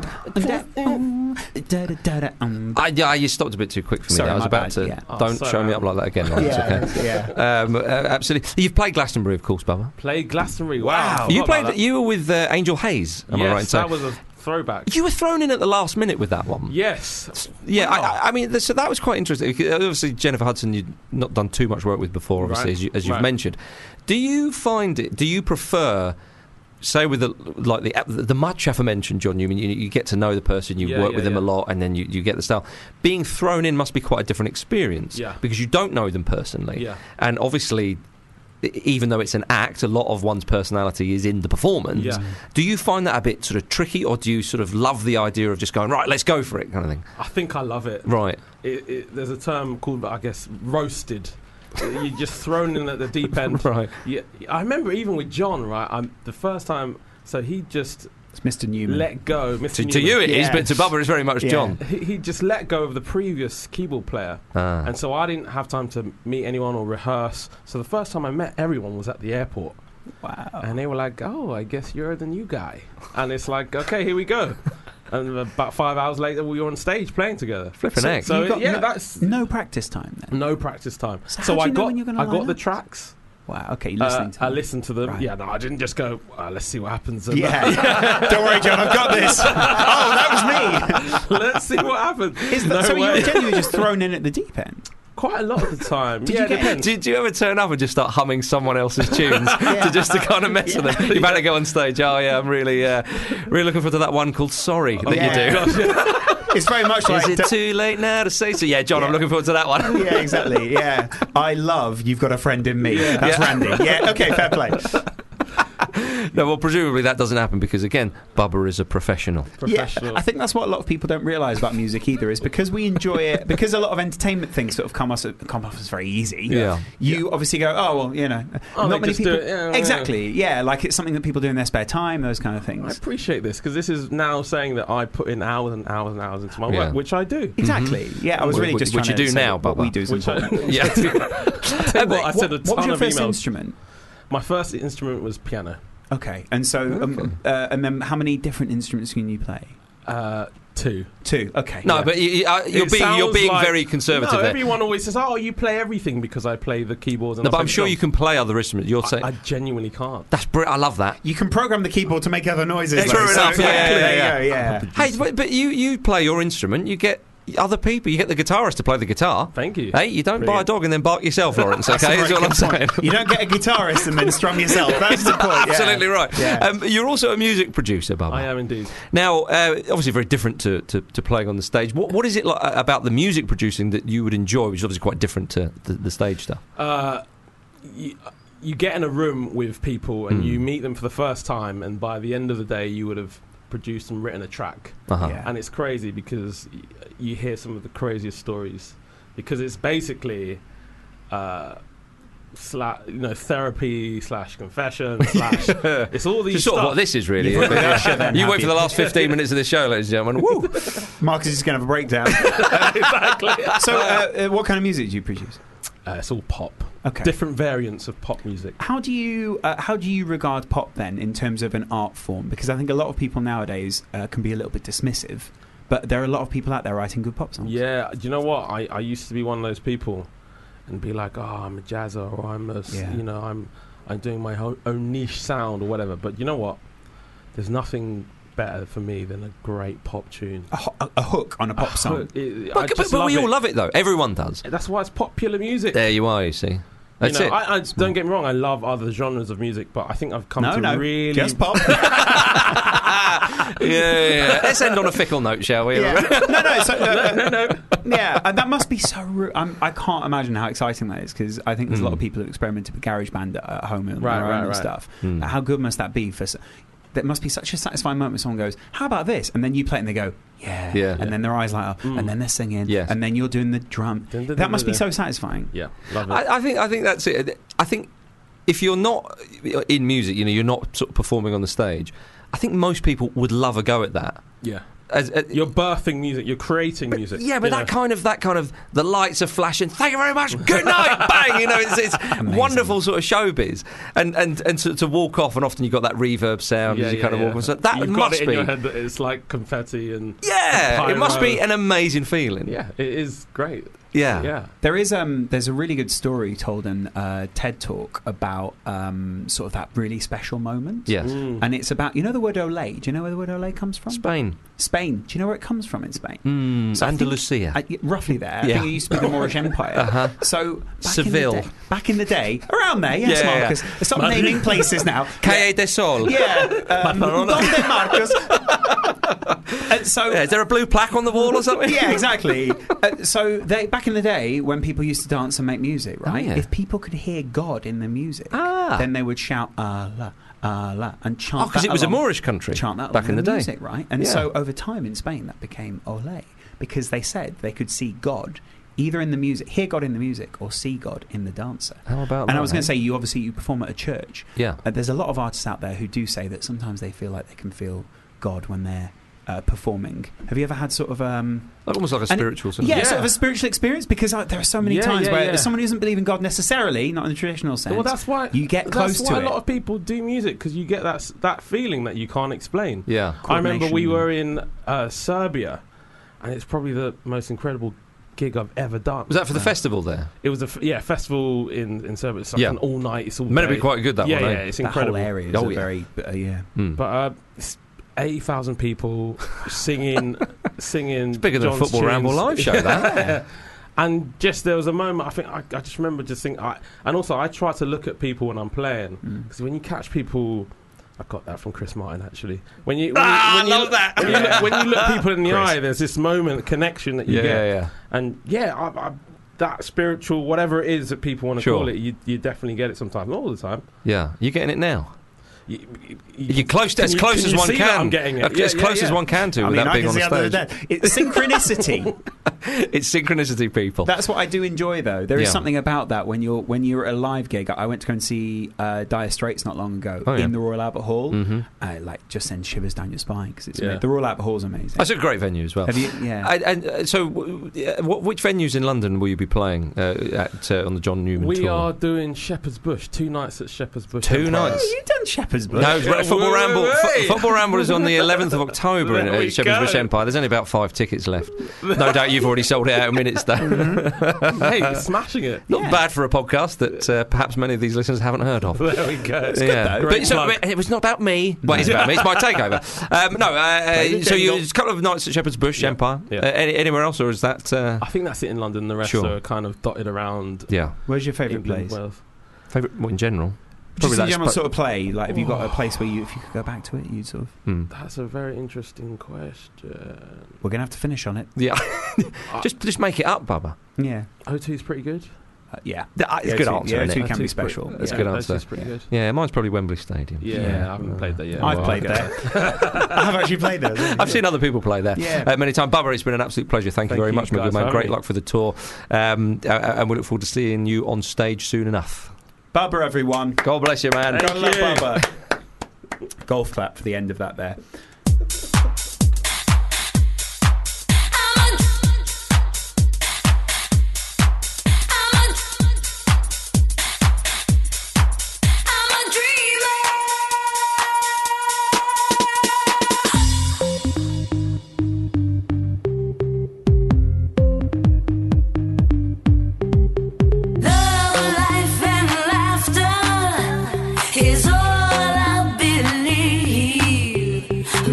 You stopped a bit too quick for me. Sorry, I was my about bad, to. yeah. Don't sorry, show me up like that again. Lawrence, okay? Absolutely. You've played Glastonbury, of course, Bubba. Played Glastonbury. Wow. You Forgot about played. that. You were with Angel Hayes. Am I right in Yes, saying? that was a throwback. You were thrown in at the last minute with that one. Yes. Yeah, I mean, so that was quite interesting. Obviously, Jennifer Hudson, you'd not done too much work with before, obviously, Right. as you've mentioned. Do you find it? Do you prefer? Say with the much aforementioned John Newman, you get to know the person, you work with them a lot, and then you get the style. Being thrown in must be quite a different experience, because you don't know them personally, and obviously, even though it's an act, a lot of one's personality is in the performance. Yeah. Do you find that a bit sort of tricky, or do you sort of love the idea of just going, right, let's go for it, kind of thing? I think I love it. Right. There's a term called, I guess, roasted. You're just thrown in at the deep end. Right. I remember even with John, right? The first time, so he just It's Mr. Newman. let go. Mr. Newman. To you it is, but to Bubba it's very much John. He just let go of the previous keyboard player. And so I didn't have time to meet anyone or rehearse. So the first time I met everyone was at the airport. Wow. And they were like, oh, I guess you're the new guy. And it's like, okay, here we go. And about 5 hours later, we were on stage playing together. Flipping egg. So that's no practice time then. No practice time. So how do you know when you're gonna I got line the up? tracks. Wow. Okay, you're listening to I them. listened to them. Right. Yeah, no, I didn't just go, let's see what happens. And Don't worry, John, I've got this. Oh, that was me. let's see what happens. So you were genuinely just thrown in at the deep end? Quite a lot of the time. Did you get- depends. Do you ever turn up and just start humming someone else's tunes to kind of mess with them? You better go on stage. Oh yeah, I'm really looking forward to that one called "Sorry" that you do. It's very much like... Is it too late now to say so? Yeah, John, I'm looking forward to that one. Yeah, exactly. Yeah. I love You've Got a Friend in Me. That's Randy. Yeah, okay, fair play. No, well, presumably that doesn't happen because, again, Bubba is a professional. Yeah, I think that's what a lot of people don't realise about music either, is because we enjoy it, because a lot of entertainment things sort of come off as very easy. Yeah. You obviously go, oh, well, you know, not many just people... do it, yeah. Exactly, yeah, like it's something that people do in their spare time, those kind of things. I appreciate this because this is now saying that I put in hours and hours and hours into my work, which I do. Exactly. Yeah, I was really just trying which you to do say now, what we Bubba. do is Which I important. I said a ton What was your of first emails. instrument? My first instrument was piano. Okay, and so, and then how many different instruments can you play? 2. Okay. No, yeah. but you're being very conservative No, there. everyone always says, "Oh, you play everything," because I play the keyboards. And No, I but play I'm the sure drums. you can play other instruments. You're saying I genuinely can't. that's brilliant. I love that. You can program the keyboard to make other noises. True though, enough. so- Yeah. yeah. Hey, but you play your instrument. You get other people. You get the guitarist to play the guitar. Thank you. Hey, you don't buy a dog and then bark yourself, Lawrence. Okay, that's all I'm saying. You don't get a guitarist and then strum yourself. That's the point. Yeah. Absolutely right. Yeah. You're also a music producer, Bubba. I am indeed. Now, obviously, very different to playing on the stage. What is it like about the music producing that you would enjoy, which is obviously quite different to the stage stuff? You get in a room with people and you meet them for the first time, and by the end of the day, you would have produced and written a track. Yeah. And it's crazy because you hear some of the craziest stories, because it's basically therapy / confession / it's all these It's sort of what this is really. You wait for the last 15 minutes of the show, ladies and gentlemen. Woo! Marcus is going to have a breakdown. Exactly. So, what kind of music do you produce? It's all pop. Okay. Different variants of pop music. How do you regard pop then in terms of an art form? Because I think a lot of people nowadays can be a little bit dismissive, but there are a lot of people out there writing good pop songs. Yeah, do you know what? I used to be one of those people and be like, oh, I'm a jazzer, or I'm doing my own niche sound or whatever. But you know what? There's nothing better for me than a great pop tune. A hook on a pop song. But we all love it, though. Everyone does. That's why it's popular music. There you are, you see. That's it. I don't get me wrong, I love other genres of music, but I think I've come to really... just pop. Yeah. Let's end on a fickle note, shall we? Yeah. No. Yeah, and that must be so... I can't imagine how exciting that is, because I think there's a lot of people who experimented with GarageBand at home and their own and stuff. How good must that be for... That must be such a satisfying moment when someone goes, how about this? And then you play it and they go, yeah. And then their eyes light up, and then they're singing, and then you're doing the drum. That must be so satisfying. Yeah, love it. I think that's it. I think if you're not in music, you're not sort of performing on the stage, I think most people would love a go at that. Yeah. You're birthing music, you're creating music. Yeah, but that kind of the lights are flashing. Thank you very much. Good night. Bang. It's wonderful sort of showbiz, and to walk off, and often you've got that reverb sound as you kind of walk off. So that You've must got it be in your head that it's like confetti and it must be an amazing feeling. Yeah, it is great. Yeah. There's a really good story told in TED Talk about sort of that really special moment. Yes. And it's about, the word Olé. Do you know where the word Olé comes from? Spain. Do you know where it comes from in Spain? So Andalusia. Roughly there. I think it used to be the Moorish Empire. So Seville. Back in the day, around there, yes, Marcus. Stop naming places now. Calle de Sol. Yeah. Donde Marcus? Is there a blue plaque on the wall or something? Yeah, exactly. So back in the day, when people used to dance and make music, right? If people could hear God in the music, then they would shout Allah, Allah, and chant. Because it was a Moorish country. Chant that back in the music, day, right? And so over time in Spain, that became Olé, because they said they could see God either in the music, hear God in the music, or see God in the dancer. How about that? And I was going to say, you perform at a church. Yeah. There's a lot of artists out there who do say that sometimes they feel like they can feel God when they're performing. Have you ever had sort of almost like a spiritual sort of sort of a spiritual experience? Because there are so many times where someone who doesn't believe in God necessarily, not in the traditional sense, well, that's why you get close to it. That's why a lot of people do music, because you get that feeling that you can't explain. Yeah. I remember we were in Serbia, and it's probably the most incredible gig I've ever done. Was that for the festival there? It was a festival in Serbia. It's like an all night. It's all meant to be quite good. That one. Yeah, it's incredible. That whole area is very But 80,000 people singing. It's bigger than John's a Football tunes. Ramble live show. That. And just there was a moment. I think I just remember just thinking. And also I try to look at people when I'm playing, because when you catch people. I got that from Chris Martin, actually. When you look people in the eye, there's this moment, connection that you get. Yeah. And that spiritual, whatever it is that people want to call it, you definitely get it sometimes, not all the time. Yeah, you're getting it now. You're close to, as one can. I'm getting it. As close as one can to without being on the stage. It's synchronicity. It's synchronicity, people. That's what I do enjoy, though. There is something about that when you're at a live gig. I went to go and see Dire Straits not long ago in the Royal Albert Hall. Just send shivers down your spine, because it's the Royal Albert Hall is amazing. That's a great venue as well. Have you? Yeah. And so, which venues in London will you be playing at on the John Newman tour? We are doing Shepherd's Bush. 2 nights at Shepherd's Bush. 2 nights. You've done Shepherd's Bush. No, Football Ramble. Football Ramble is on the 11th of October in Shepherd's Bush Empire. There's only about 5 tickets left. No doubt you've already sold it out in minutes, though. Hey, you're smashing it. Not bad for a podcast that perhaps many of these listeners haven't heard of. There we go. It's good, though. But it was not about me. Well, it's about me. It's my takeover. So it's a couple of nights at Shepherd's Bush Empire. Yeah. Anywhere else, or is that? I think that's it in London. The rest are kind of dotted around. Yeah. Where's your favourite place? Favourite, in general? Just in general sort of play. Like, have you got a place where if you could go back to it, you'd sort of... That's a very interesting question. We're going to have to finish on it. Yeah. just make it up, Bubba. Yeah. O2's pretty good. It's a good answer, isn't it? O2 can be special. It's a good answer. O2's pretty good. Yeah, mine's probably Wembley Stadium. Yeah, I haven't played there yet. I've played there. I've actually played there. I've seen other people play there many times. Bubba, it's been an absolute pleasure. Thank you very much, my good man. Great luck for the tour. And we look forward to seeing you on stage soon enough. Bubba, everyone. God bless you, man. God love Bubba. Golf clap for the end of that there. Is all I believe.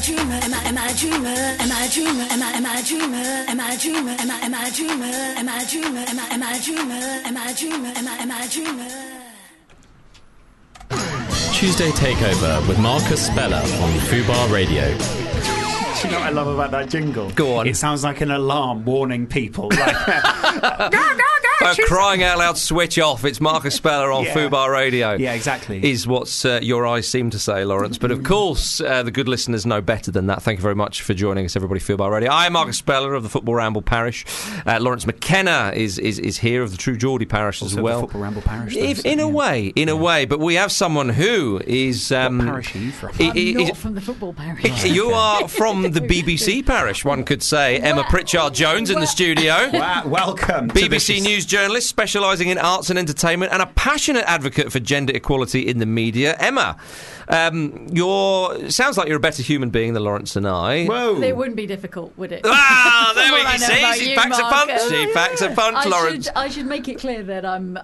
dreamer? Am I a dreamer? Am I a dreamer? Am I a dreamer? Am I a dreamer? Am I a dreamer? Am I a dreamer? Am I a dreamer? Am I a dreamer? Am I a dreamer? Tuesday Takeover with Marcus Speller on Fubar Radio. Do you know what I love about that jingle? Go on. It sounds like an alarm warning people. Crying out loud, switch off. It's Marcus Speller on Fubar Radio. Yeah, exactly. Is what your eyes seem to say, Lawrence. But of course, the good listeners know better than that. Thank you very much for joining us, everybody, Fubar Radio. I am Marcus Speller of the Football Ramble Parish. Lawrence McKenna is here of the True Geordie Parish also as well. The Football Ramble Parish. In a way. But we have someone who is... what parish are you from? I'm not from the football parish. You are from the BBC Parish, one could say. Emma Pritchard-Jones in the studio. Wow, welcome. BBC News journalist specialising in arts and entertainment and a passionate advocate for gender equality in the media. Emma, sounds like you're a better human being than Lawrence and I. Whoa. It wouldn't be difficult, would it? Ah, there we go. See, she packs a punch. She packs a punch, Lawrence. I should make it clear that I'm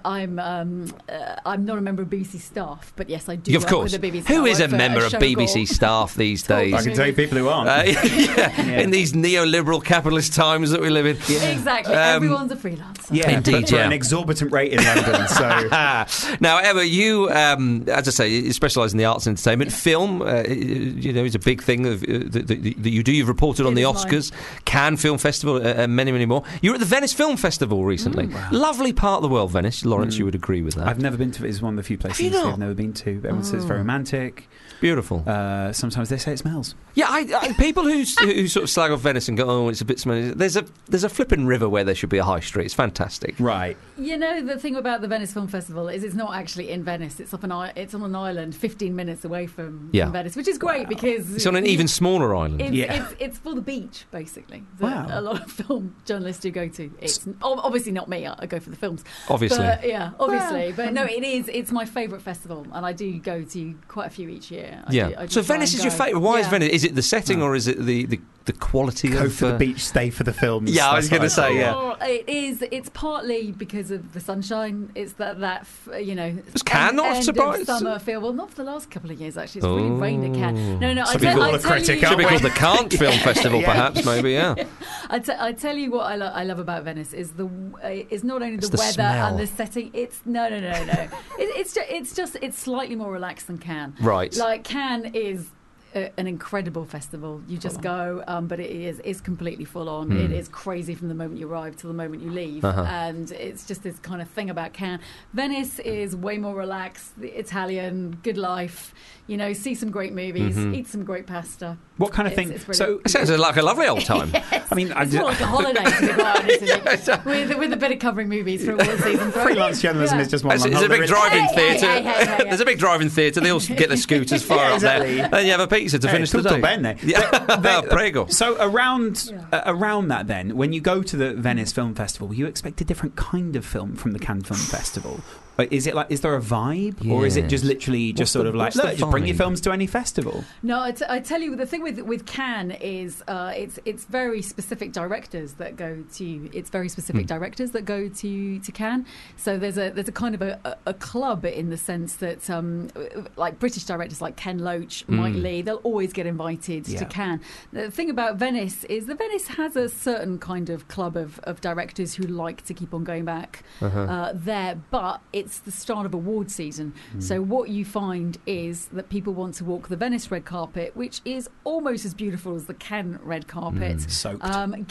not a member of BBC staff, but yes, I do of work course. with the BBC. Who is a member of BBC staff these days? I can tell you people who aren't. In these neoliberal capitalist times that we live in. Yeah. Exactly. Everyone's a freelancer. Yeah, indeed. For an exorbitant rate in London. So now, Emma, you, as I say, you specialise in the arts and entertainment. Film, is a big thing that you do. You've reported on the Oscars, Cannes Film Festival, and many, many more. You were at the Venice Film Festival recently. Wow. Lovely part of the world, Venice. Lawrence, you would agree with that. I've never been to it. It's one of the few places I've never been to. Everyone says it's very romantic. Beautiful. Sometimes they say it smells. Yeah, I people who sort of slag off Venice and go, oh, it's a bit smelly. There's a flipping river where there should be a high street. It's fantastic. Right. You know, the thing about the Venice Film Festival is it's not actually in Venice. It's on an island 15 minutes away from Venice, which is great because... It's on an even smaller island. It's for the beach, basically. A lot of film journalists do go to. It's obviously not me. I go for the films. Obviously. But, yeah, obviously. Wow. But no, it's my favourite festival, and I do go to quite a few each year. I So Venice is your favourite. Why is Venice? Is it the setting or is it the quality go of... for the beach, stay for the films. Yeah, I was going to say, it is. It's partly because of the sunshine. It's that Was Cannes not a surprise? Summer feel. Well, not for the last couple of years, actually. It's really rained at Cannes. No, should be called the Cannes Film Festival, perhaps, maybe, I tell you what I love about Venice is not only the weather smell. and the setting. It's no. It's slightly more relaxed than Cannes. Right. Like Cannes is an incredible festival. You just go, but it is completely full on. It is crazy from the moment you arrive till the moment you leave, and it's just this kind of thing about Cannes. Venice is way more relaxed, Italian, good life. See some great movies, eat some great pasta. What kind of thing? So it sounds like a lovely old time. Yes. I mean, it's more like a holiday, to be quite honest, with a bit of covering movies for all season. Freelance journalism is just one. There's a big drive-in theatre. There's a big drive-in theatre. They all get their scooters far up there, and you have a pizza to finish the day. Bene. Prego. So around that, then, when you go to the Venice Film Festival, you expect a different kind of film from the Cannes Film Festival. Is there a vibe, or is it just literally just just bring your films to any festival? No, I tell you, the thing with Cannes is it's very specific directors that go to. It's very specific directors that go to Cannes. So there's a kind of a club in the sense that like British directors like Ken Loach, Mike Leigh, they'll always get invited to Cannes. The thing about Venice is that Venice has a certain kind of club of directors who like to keep on going back there, but it's the start of award season. So what you find is that people want to walk the Venice red carpet, which is almost as beautiful as the Cannes red carpet. Soaked.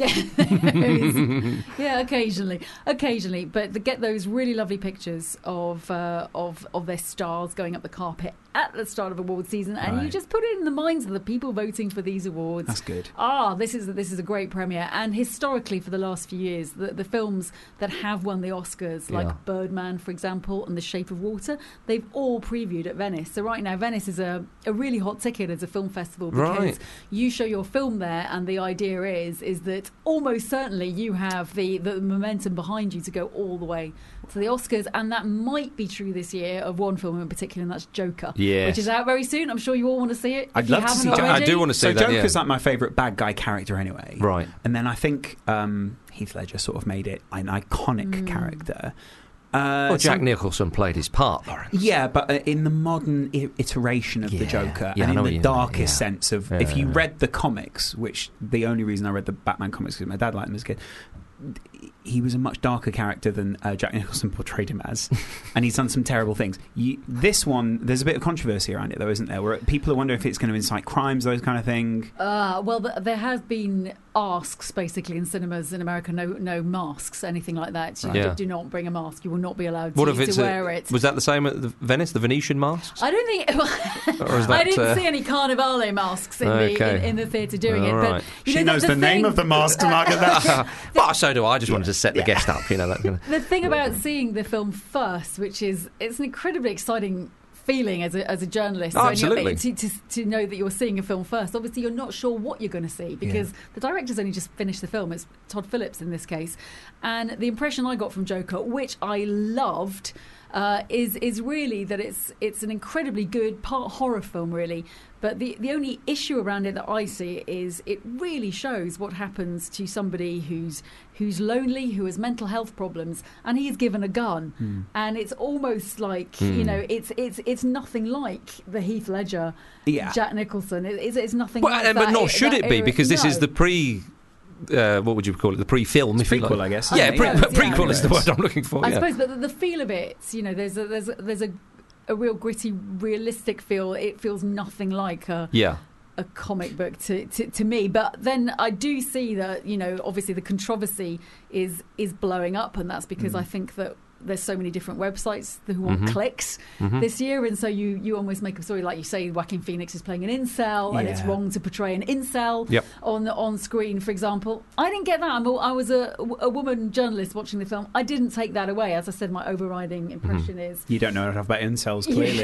Occasionally, but get those really lovely pictures of their stars going up the carpet at the start of award season, and you just put it in the minds of the people voting for these awards. That's good. This is a great premiere, and historically for the last few years, the films that have won the Oscars, like Birdman, for example, and The Shape of Water, they've all previewed at Venice. So right now, Venice is a really hot ticket as a film festival because you show your film there, and the idea is that almost certainly you have the momentum behind you to go all the way to the Oscars, and that might be true this year of one film in particular, and that's Joker, which is out very soon. I'm sure you all want to see it. I'd love to see Joker. I do want to see that. Joker's like my favourite bad guy character anyway. Right. And then I think Heath Ledger sort of made it an iconic character. Jack Nicholson played his part, Lawrence. Yeah, but in the modern iteration of the Joker, and in the darkest sense of, if you read the comics, which the only reason I read the Batman comics because my dad liked them as a kid, he was a much darker character than Jack Nicholson portrayed him as, and he's done some terrible things. This one, there's a bit of controversy around it, though, isn't there? Where people are wondering if it's going to incite crimes, those kind of thing. Well, there has been asks, basically, in cinemas in America, no masks, anything like that. You do not bring a mask. You will not be allowed to wear it. Was that the same at Venice, the Venetian masks? I don't think... I didn't see any Carnivale masks in the theatre doing it. Right. But, she knows the name of the masks, Margaret. Well, so do I. I just wanted to set the guest up, The thing about seeing the film first, which is, it's an incredibly exciting feeling as a journalist. Oh, absolutely. To know that you're seeing a film first. Obviously, you're not sure what you're going to see because the director's only just finished the film. It's Todd Phillips in this case. And the impression I got from Joker, which I loved, is really that it's an incredibly good part horror film, really. But the only issue around it that I see is it really shows what happens to somebody who's lonely, who has mental health problems, and he's given a gun, and it's almost like it's nothing like the Heath Ledger, Jack Nicholson. It's nothing like that. But nor should it be, because this is the pre. What would you call it? The pre-film, if you like. Prequel, I guess. Yeah, prequel is the word I'm looking for. I suppose, but the feel of it, there's a real gritty, realistic feel. It feels nothing like a comic book to me. But then I do see that, obviously the controversy is blowing up, and that's because I think that there's so many different websites who want clicks this year, and so you almost make a story like you say Joaquin Phoenix is playing an incel, and it's wrong to portray an incel on screen, for example. I didn't get that. I was a woman journalist watching the film. I didn't take that away. As I said, my overriding impression is you don't know enough about incels, clearly.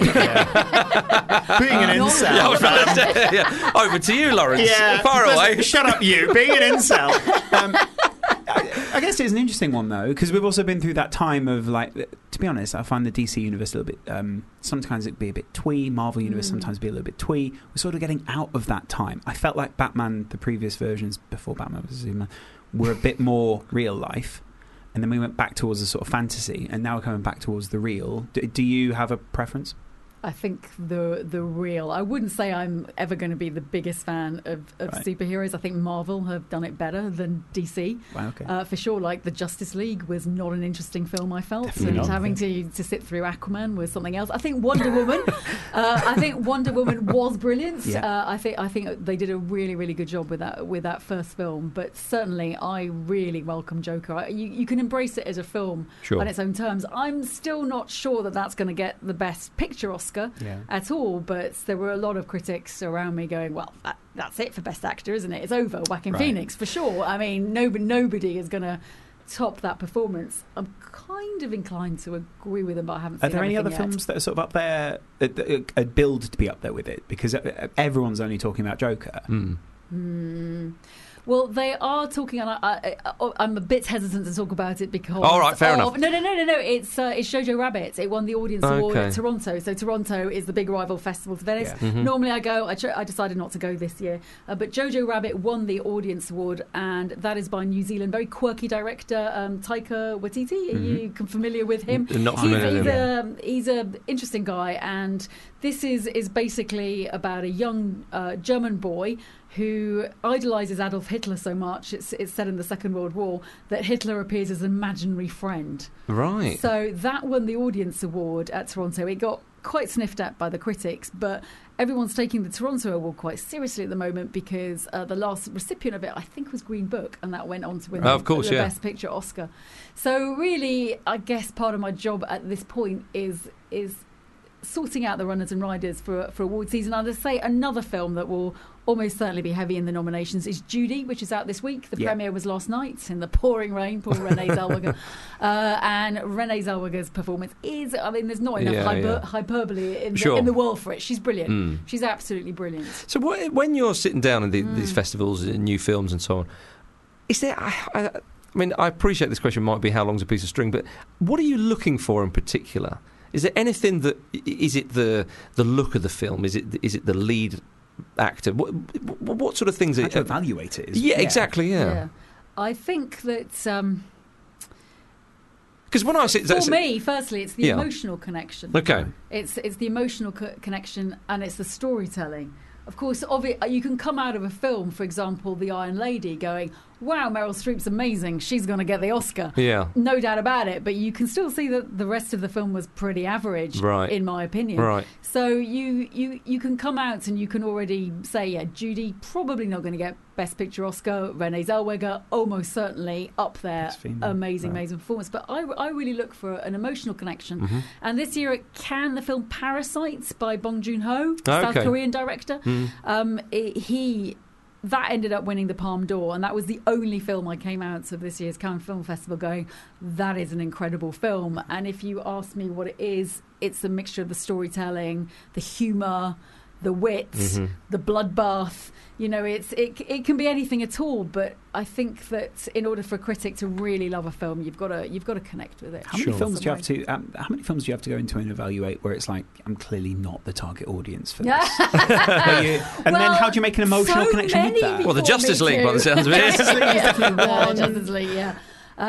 Being an incel. Over to you, Lawrence. Far away. Shut up, you. Being an incel. I guess it's an interesting one, though, because we've also been through that time of, to be honest, I find the DC universe a little bit, sometimes it'd be a bit twee, Marvel universe sometimes be a little bit twee. We're sort of getting out of that time. I felt like Batman, the previous versions, before Batman was Superman, were a bit more real life, and then we went back towards the sort of fantasy, and now we're coming back towards the real. Do you have a preference? I think the real. I wouldn't say I'm ever going to be the biggest fan of superheroes. I think Marvel have done it better than DC. Wow, okay. For sure, like the Justice League was not an interesting film, I felt. Definitely and not. having to sit through Aquaman was something else. I think Wonder Woman was brilliant. Yeah. I think they did a really, really good job with that first film. But certainly, I really welcome Joker. You can embrace it as a film on its own terms. I'm still not sure that that's going to get the Best Picture Oscar at all, but there were a lot of critics around me going, well, that's it for Best Actor, isn't it? It's over. Joaquin Phoenix, for sure. I mean, nobody is going to top that performance. I'm kind of inclined to agree with them, but I haven't seen Are there any other yet. films that are sort of up there, billed to be up there with it? Because everyone's only talking about Joker. Well, they are talking, and I'm a bit hesitant to talk about it because... All right, fair enough. No. It's Jojo Rabbit. It won the audience award at Toronto. So Toronto is the big rival festival to Venice. Yeah. Normally I go. I decided not to go this year. But Jojo Rabbit won the audience award, and that is by New Zealand very quirky director Taika Waititi. Are you familiar with him? Not familiar. He's an interesting guy, and this is basically about a young German boy who idolises Adolf Hitler so much, it's set in the Second World War, that Hitler appears as an imaginary friend. Right. So that won the audience award at Toronto. It got quite sniffed at by the critics, but everyone's taking the Toronto Award quite seriously at the moment because the last recipient of it, I think, was Green Book, and that went on to win the Best Picture Oscar. So really, I guess part of my job at this point is sorting out the runners and riders for award season. I'll just say another film that will almost certainly be heavy in the nominations is Judy, which is out this week. The premiere was last night in the pouring rain. Poor Renee Zellweger. And Renee Zellweger's performance is, there's not enough hyperbole in the world for it. She's brilliant. She's absolutely brilliant. So when you're sitting down in these festivals and new films and so on, is there... I appreciate this question might be how long's a piece of string, but what are you looking for in particular? Is there anything that... Is it the look of the film? Is it the lead actor? What sort of things... How to evaluate it. Exactly, yeah. I think that... Because when I see for me, firstly, it's the Yeah. emotional connection. Okay. It's the emotional connection, and it's the storytelling. Of course, you can come out of a film, for example, The Iron Lady, going, wow, Meryl Streep's amazing, she's going to get the Oscar. Yeah. No doubt about it, but you can still see that the rest of the film was pretty average, Right. in my opinion. Right. So you can come out and you can already say, yeah, Judy probably not going to get Best Picture Oscar. Renee Zellweger almost certainly up there. Amazing performance. But I really look for an emotional connection. Mhm. And this year at Cannes, the film Parasites by Bong Joon-ho, South Korean director, that ended up winning the Palme d'Or, and that was the only film I came out of this year's Cannes Film Festival going, that is an incredible film. And if you ask me what it is, it's a mixture of the storytelling, the humour, the wit, the bloodbath. You know, it can be anything at all. But I think that in order for a critic to really love a film, you've got to connect with it. How many films do you have to? How many films do you have to go into and evaluate where it's like, I'm clearly not the target audience for this? And then how do you make an emotional connection with that? Well, the Justice League, by the sounds of it. Justice League, yeah.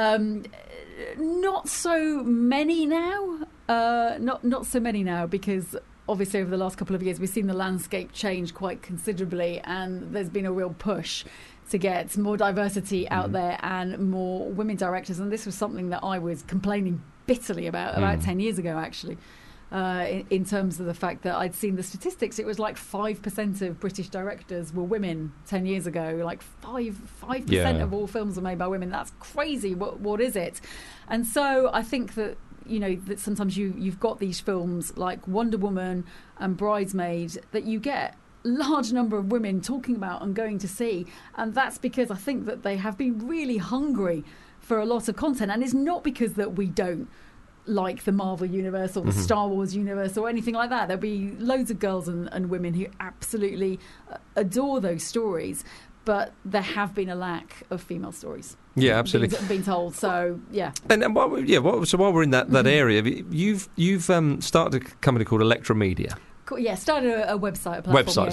Not so many now. Not so many now, because obviously over the last couple of years we've seen the landscape change quite considerably, and there's been a real push to get more diversity out there and more women directors. And this was something that I was complaining bitterly about 10 years ago, actually. In terms of the fact that I'd seen the statistics, it was like 5% of British directors were women 10 years ago. Like 5% of all films are made by women. That's crazy. What is it? And so I think that, you know, that sometimes you've got these films like Wonder Woman and Bridesmaid that you get large number of women talking about and going to see, and that's because I think that they have been really hungry for a lot of content. And it's not because that we don't like the Marvel universe or the Star Wars universe or anything like that. There'll be loads of girls and women who absolutely adore those stories, but there have been a lack of female stories. Yeah, absolutely. Being told, so yeah. And while we're in that area, you've started a company called Electra Media. Yeah, started a website. Platform.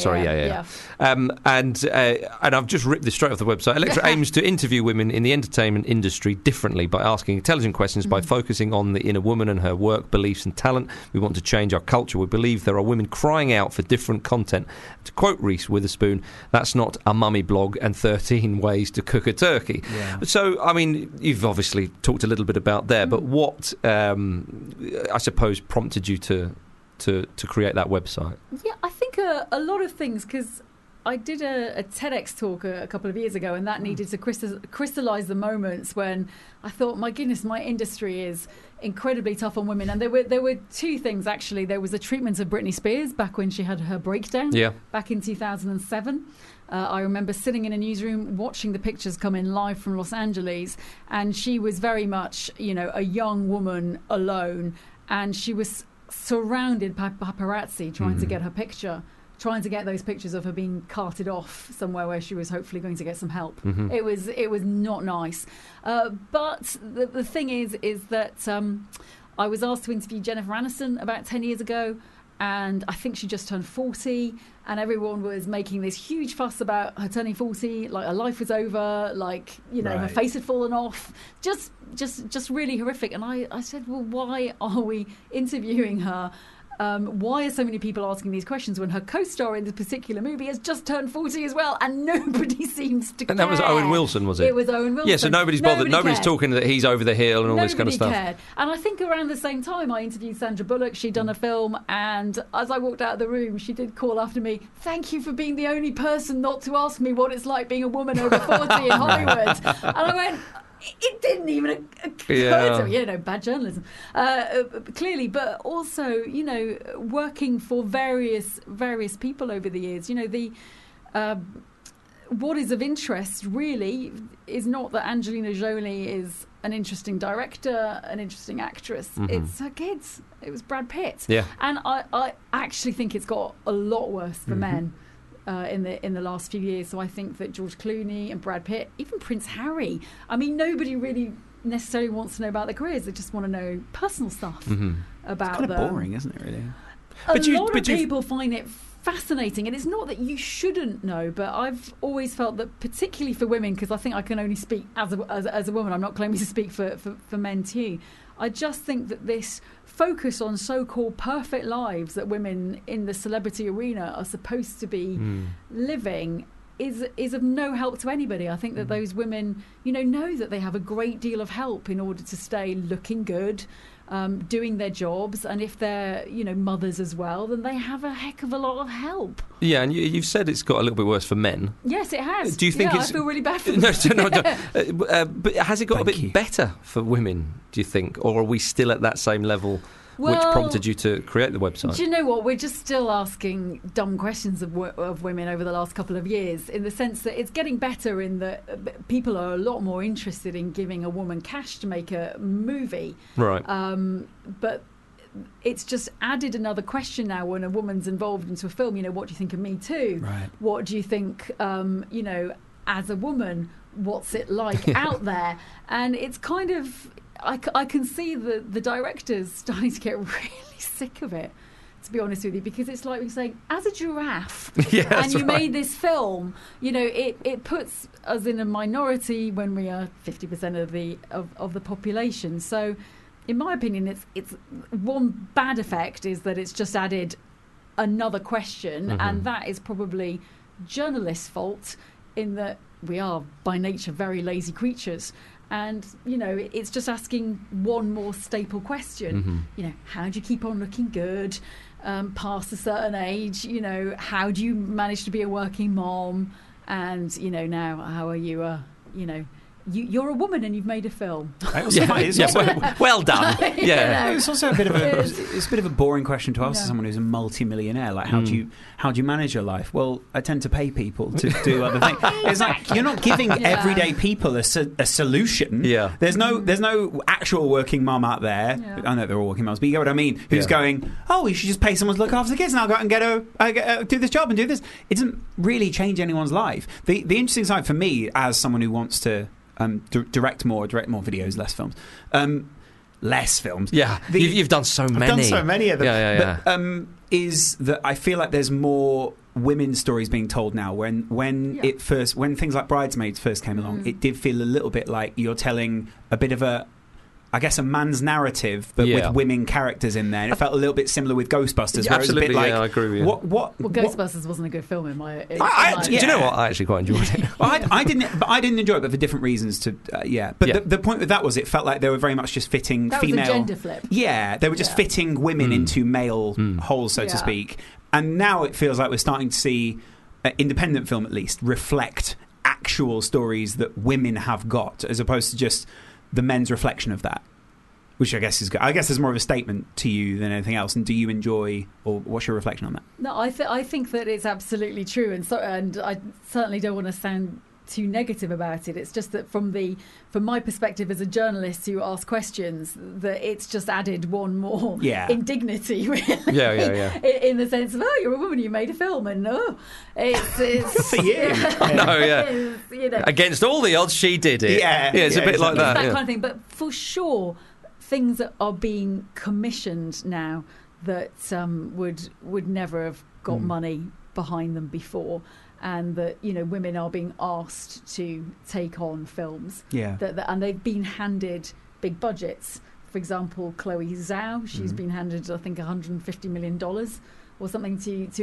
And I've just ripped this straight off the website. Electra aims to interview women in the entertainment industry differently by asking intelligent questions, by focusing on the inner woman and her work, beliefs and talent. We want to change our culture. We believe there are women crying out for different content. To quote Reese Witherspoon, that's not a mummy blog and 13 ways to cook a turkey. Yeah. So, I mean, you've obviously talked a little bit about there, but what, I suppose, prompted you to create that website? Yeah, I think a lot of things, because I did a TEDx talk a couple of years ago, and that needed to crystallise the moments when I thought, my goodness, my industry is incredibly tough on women. And there were two things, actually. There was a treatment of Britney Spears back when she had her breakdown back in 2007. I remember sitting in a newsroom watching the pictures come in live from Los Angeles, and she was very much, you know, a young woman alone, and she was surrounded by paparazzi trying to get her picture, trying to get those pictures of her being carted off somewhere where she was hopefully going to get some help. It was not nice. But the thing is that I was asked to interview Jennifer Aniston about 10 years ago, and I think she just turned 40, and everyone was making this huge fuss about her turning 40, like her life was over, like, you know, her face had fallen off, just really horrific. And I said, well, why are we interviewing her? Why are so many people asking these questions when her co-star in this particular movie has just turned 40 as well, and nobody seems to care? And that was Owen Wilson, was it? It was Owen Wilson. Yeah, so nobody's bothered. Nobody's talking that he's over the hill and all this kind of stuff. Nobody cared. And I think around the same time I interviewed Sandra Bullock. She'd done a film, and as I walked out of the room, she did call after me, thank you for being the only person not to ask me what it's like being a woman over 40 in Hollywood. And I went, it didn't even occur to me, you know, bad journalism, clearly, but also, you know, working for various people over the years, you know, what is of interest really is not that Angelina Jolie is an interesting director, an interesting actress. It's her kids. It was Brad Pitt. Yeah. And I actually think it's got a lot worse for men. In the last few years. So I think that George Clooney and Brad Pitt, even Prince Harry, I mean, nobody really necessarily wants to know about their careers. They just want to know personal stuff about them. It's kind of boring, isn't it, really? A lot of people find it fascinating, and it's not that you shouldn't know, but I've always felt that, particularly for women, because I think I can only speak as a woman, I'm not claiming to speak for men too, I just think that this focus on so-called perfect lives that women in the celebrity arena are supposed to be living is of no help to anybody. I think that those women, know that they have a great deal of help in order to stay looking good, doing their jobs, and if they're mothers as well, then they have a heck of a lot of help. Yeah, and you've said it's got a little bit worse for men. Yes, it has. Do you think I feel really bad for them. But has it got a bit better for women, do you think, or are we still at that same level? Which prompted you to create the website? Do you know what? We're just still asking dumb questions of women over the last couple of years, in the sense that it's getting better in that people are a lot more interested in giving a woman cash to make a movie. Right. But it's just added another question now when a woman's involved into a film. What do you think of Me Too? Right. What do you think, as a woman, what's it like out there? And it's kind of... I can see the directors starting to get really sick of it, to be honest with you, because it's like we're saying, as a giraffe, and you made this film, it puts us in a minority when we are 50% of the population. So, in my opinion, it's one bad effect is that it's just added another question, and that is probably journalists' fault, in that we are by nature very lazy creatures. And, it's just asking one more staple question. How do you keep on looking good past a certain age? How do you manage to be a working mom? And, now, how are you, you're a woman and you've made a film. Well done. It's also a bit of a boring question to ask to someone who's a multi-millionaire. Like, how do you manage your life? Well, I tend to pay people to do other things. It's like you're not giving everyday people a solution. Yeah. There's no actual working mum out there. Yeah. I know they're all working mums, but you get what I mean. Who's going? Oh, you should just pay someone to look after the kids, and I'll go out and get do this job and do this. It doesn't really change anyone's life. The interesting side for me, as someone who wants to direct more videos, less films. Less films. Yeah, you've done so many. I've done so many of them. Yeah. But, is that I feel like there's more women's stories being told now. When things like Bridesmaids first came along, it did feel a little bit like you're telling a bit of a man's narrative, but with women characters in there. And it felt a little bit similar with Ghostbusters, where it was a bit like, I agree with you. Well, Ghostbusters wasn't a good film in my. Do you know what? I actually quite enjoyed it. I didn't enjoy it, but for different reasons. But the point with that was, it felt like they were very much just fitting female. Was a gender flip. Yeah, they were just fitting women into male holes, so to speak. And now it feels like we're starting to see independent film, at least, reflect actual stories that women have got, as opposed to just the men's reflection of that, which I guess is good. I guess there's more of a statement to you than anything else. And do you enjoy, or what's your reflection on that? No, I think that it's absolutely true, and I certainly don't want to sound too negative about it. It's just that from my perspective as a journalist who asks questions, that it's just added one more indignity, really. Yeah. In the sense of, you're a woman, you made a film, and it's for you. No, against all the odds, she did it. Yeah, it's a bit like that. That kind of thing. But for sure, things that are being commissioned now that would never have got money behind them before. And that women are being asked to take on films, and they've been handed big budgets. For example, Chloe Zhao, she's been handed, I think, $150 million or something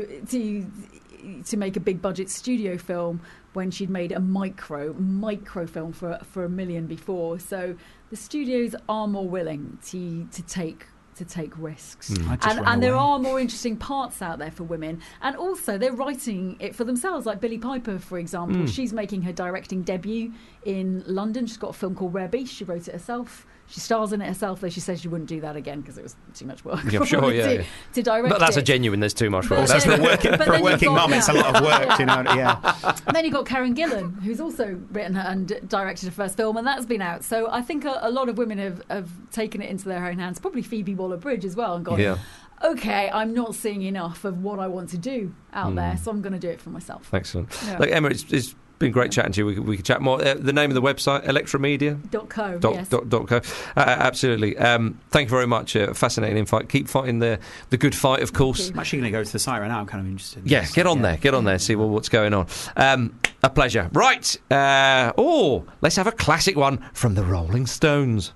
to make a big budget studio film when she'd made a micro film for $1 million before. So the studios are more willing to take risks, and there are more interesting parts out there for women, and also they're writing it for themselves. Like Billie Piper, for example, she's making her directing debut in London. She's got a film called Rare Beast. She wrote it herself. She stars in it herself, though she says she wouldn't do that again because it was too much work. Yeah, sure, to direct. But that's it. a genuine. There's too much work. That's for a working mum. It's a lot of work, And then you've got Karen Gillan, who's also written and directed her first film, and that's been out. So I think a lot of women have taken it into their own hands. Probably Phoebe Waller-Bridge as well, and gone, okay, I'm not seeing enough of what I want to do out there, so I'm going to do it for myself. Excellent. Like Emma, it's been great chatting to you. We could chat more. The name of the website, electromedia.co. Yes. .co. Absolutely. Thank you very much. Fascinating insight. Keep fighting the good fight, of course. I'm actually going to go to the site right now. I'm kind of interested. Yeah, get on there. See what's going on. A pleasure. Right. Let's have a classic one from the Rolling Stones.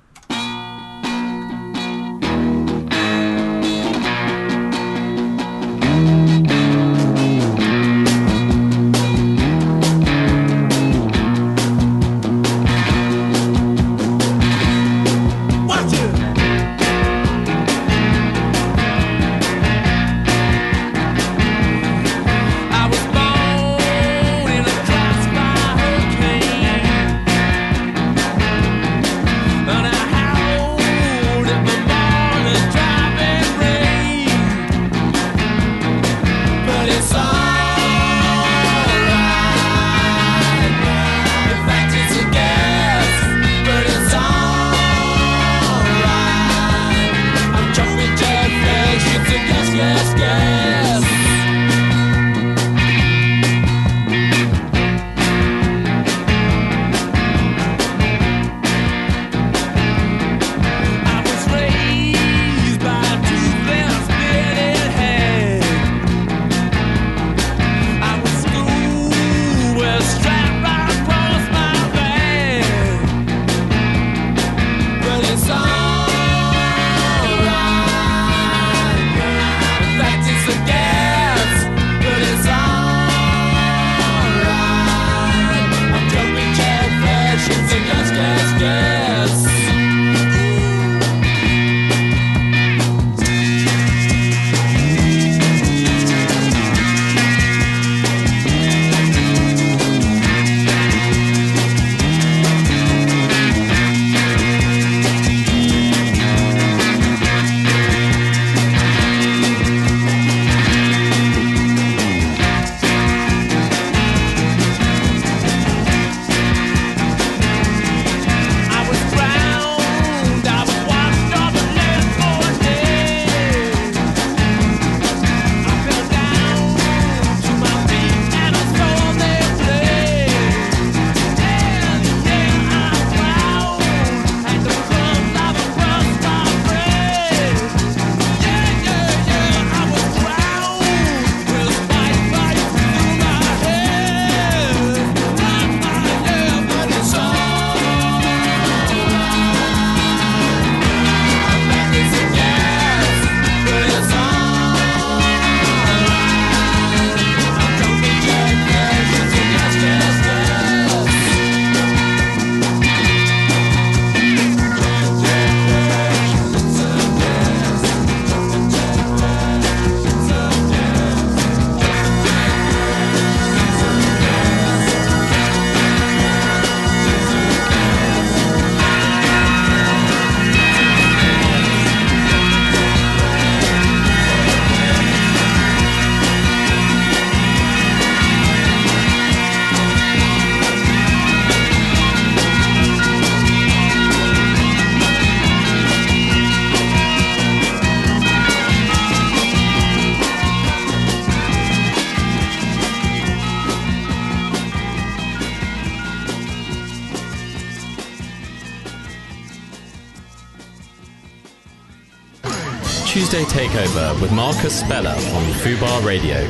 Tuesday Takeover with Marcus Speller on Fubar Radio.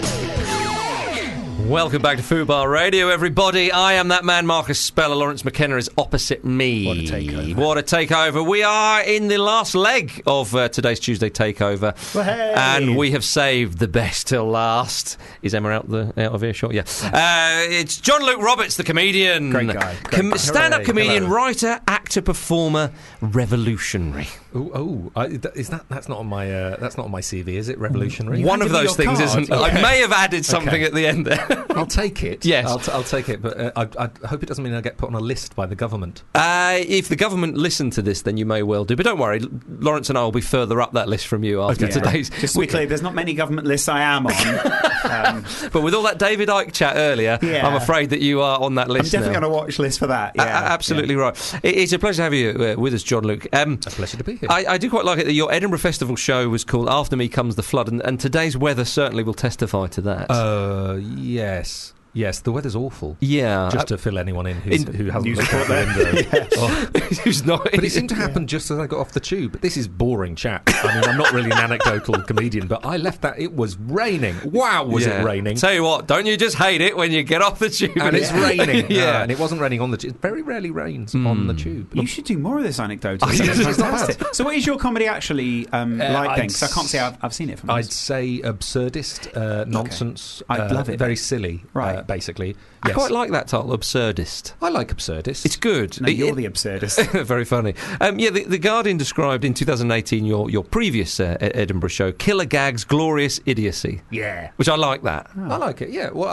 Welcome back to Fubar Radio, everybody. I am that man, Marcus Speller. Lawrence McKenna is opposite me. What a takeover. What a takeover. We are in the last leg of today's Tuesday Takeover. Well, hey. And we have saved the best till last. Is Emma out of earshot? Yeah. It's John Luke Roberts, the comedian. Great guy. Stand-up Hooray. comedian, Hello. writer, actor, performer, revolutionary. That's not on my CV, is it? Revolutionary. One of those things, isn't it? I may have added something at the end there. I'll take it. Yes. I'll take it, but I hope it doesn't mean I get put on a list by the government. If the government listen to this, then you may well do. But don't worry, Lawrence and I will be further up that list from you after today's. Just to be clear, there's not many government lists I am on. But with all that David Icke chat earlier, I'm afraid that you are on that list. I'm definitely on a watch list for that. Absolutely right. It's a pleasure to have you with us, John Luke. A pleasure to be here. I do quite like it that your Edinburgh Festival show was called After Me Comes the Flood, and today's weather certainly will testify to that. Yes. Yes, the weather's awful. Yeah. Just to fill anyone in who hasn't looked out there. the window. Who's not. But it seemed to happen just as I got off the tube. This is boring chat. I mean, I'm not really an anecdotal comedian, but I left that. It was raining. Wow, was it raining? Tell you what, don't you just hate it when you get off the tube and it's raining? Yeah. And it wasn't raining on the tube. It very rarely rains on the tube. You should do more of this anecdotal. It's fantastic. So what is your comedy actually like then? Because I can't say I've seen it from I'd say absurdist, nonsense. I'd love it. Very silly, basically. I quite like that title, absurdist. I like absurdist. It's good. No, you're the absurdist. Very funny. The Guardian described in 2018 your previous Edinburgh show, Killer Gag's Glorious Idiocy. Yeah. Which I like that. Oh. I like it, yeah. Well,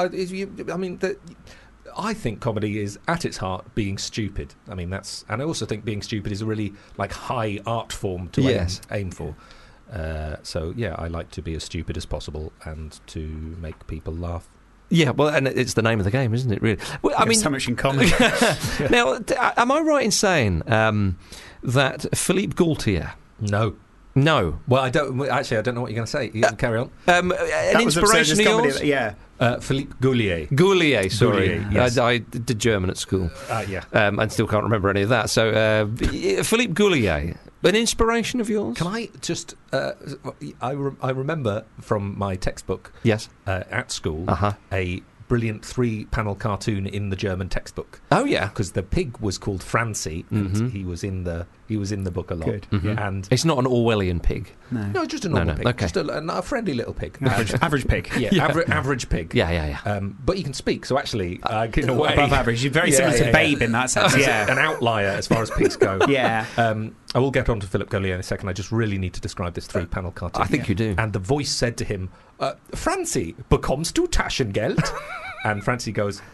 I think comedy is, at its heart, being stupid. I mean, and I also think being stupid is a really, high art form to aim for. So, yeah, I like to be as stupid as possible and to make people laugh. Yeah, well, and it's the name of the game, isn't it, really? Well, I mean, so much in common. Now, am I right in saying that Philippe Gaultier... No. Well, I don't know what you're going to say. You can carry on. An inspiration of yours? Yeah. Philippe Gaulier. Gaulier, sorry. Gaulier, yes. I did German at school. Yeah. And still can't remember any of that. So, Philippe Gaulier, an inspiration of yours? Can I just... I remember from my textbook at school a brilliant 3-panel cartoon in the German textbook. Oh yeah, because the pig was called Francie, and he was in the book a lot. Good. Mm-hmm. And it's not an Orwellian pig. No, just a normal pig. Okay. Just a friendly little pig. Average pig. Yeah, average pig. Yeah. But he can speak, so actually, in a way, above average. You're very similar to Babe in that sense. An outlier as far as pigs go. Yeah. I will get on to Philippe Gaulier in a second. I just really need to describe this 3-panel cartoon. I think you do. And the voice said to him, Francie, bekommst du Taschengeld? And Francie goes,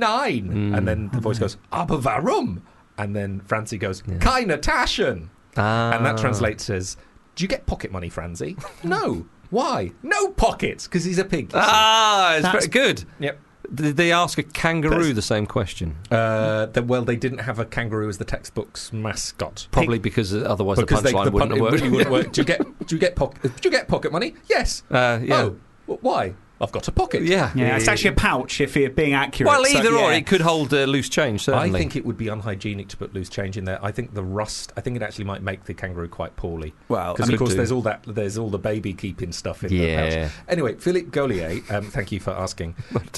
9. And then the voice goes, aber warum? And then Francie goes, keine Taschen. And that translates as, do you get pocket money, Francie? No. Why? No pockets, because he's a pig. It's very good. Yep. Did they ask a kangaroo the same question? They didn't have a kangaroo as the textbook's mascot. Probably because otherwise the punchline wouldn't have worked. Really wouldn't work. Do you get pocket money? Yes. Yeah. Oh, why? I've got a pocket. Yeah. It's actually a pouch if you're being accurate. Well, either or. It could hold loose change, certainly. I think it would be unhygienic to put loose change in there. I think it actually might make the kangaroo quite poorly. Well, because of course there's all the baby keeping stuff in the house. Anyway, Philippe Gaulier, thank you for asking,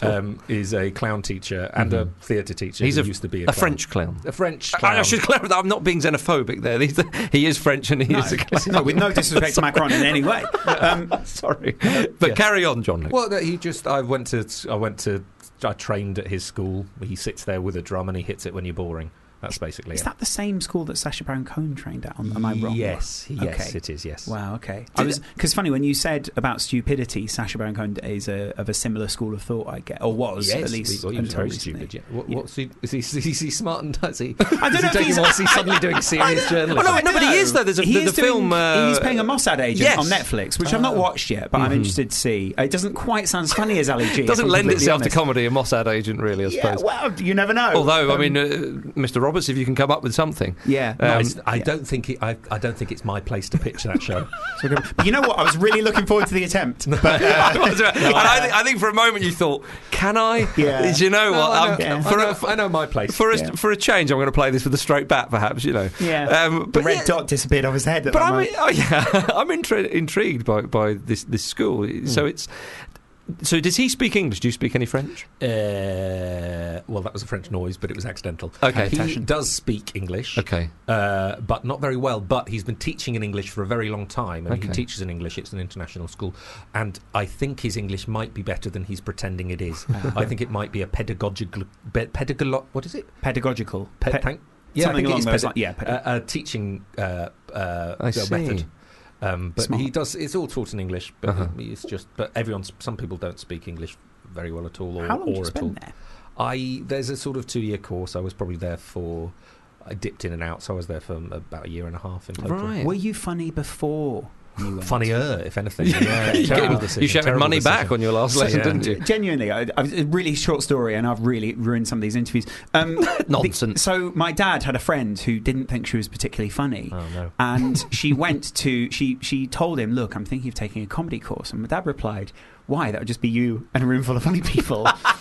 is a clown teacher and a theatre teacher. He's used to be a French clown. A French clown. I should clarify that I'm not being xenophobic there. He is French and he is a clown. No, with no disrespect to Macron in any way. Sorry, but carry on, John. Well, I trained at his school. He sits there with a drum and he hits it when you're boring. That's basically Is that the same school that Sacha Baron Cohen trained at? Am I wrong? Yes, it is, yes. Wow, okay. Because funny, when you said about stupidity, Sacha Baron Cohen is of a similar school of thought, I get, or was, at least. He was very stupid, yeah. Is he smart and does he? I don't know if he's suddenly doing serious journalism. No, but he is, though. There's the film... he's playing a Mossad agent on Netflix, which I've not watched yet, but I'm interested to see. It doesn't quite sound as funny as Ali G. It doesn't lend itself to comedy, a Mossad agent, really, I suppose. Well, you never know. Although, Mr. Roberts, if you can come up with something. I don't think it's my place to pitch that show. But you know what? I was really looking forward to the attempt. But, I think for a moment you thought, can I? Yeah. You know what? I know my place. For a change, I'm going to play this with a straight bat, perhaps. You know. Yeah. But red dot disappeared off his head. But I'm intrigued by this school. So it's. So does he speak English? Do you speak any French? Well, that was a French noise, but it was accidental. Okay. He does speak English. Okay. But not very well. But he's been teaching in English for a very long time. And he teaches in English. It's an international school. And I think his English might be better than he's pretending it is. I think it might be a pedagogical... What is it? Pedagogical. Yeah, something along those lines. A teaching method. But Smart. he does. It's all taught in English, but it's just. But some people don't speak English very well at all, or How long did you at spend all. there? There's a sort of 2-year course. I was probably there I dipped in and out, so I was there for about a year and a half in total. Right. Were you funny before? Funnier, if anything. You shouted money back on your last lesson, didn't you? Genuinely, a really short story, and I've really ruined some of these interviews. Nonsense. So my dad had a friend who didn't think she was particularly funny. Oh, no. And she she told him, look, I'm thinking of taking a comedy course. And my dad replied, why? That would just be you and a room full of funny people.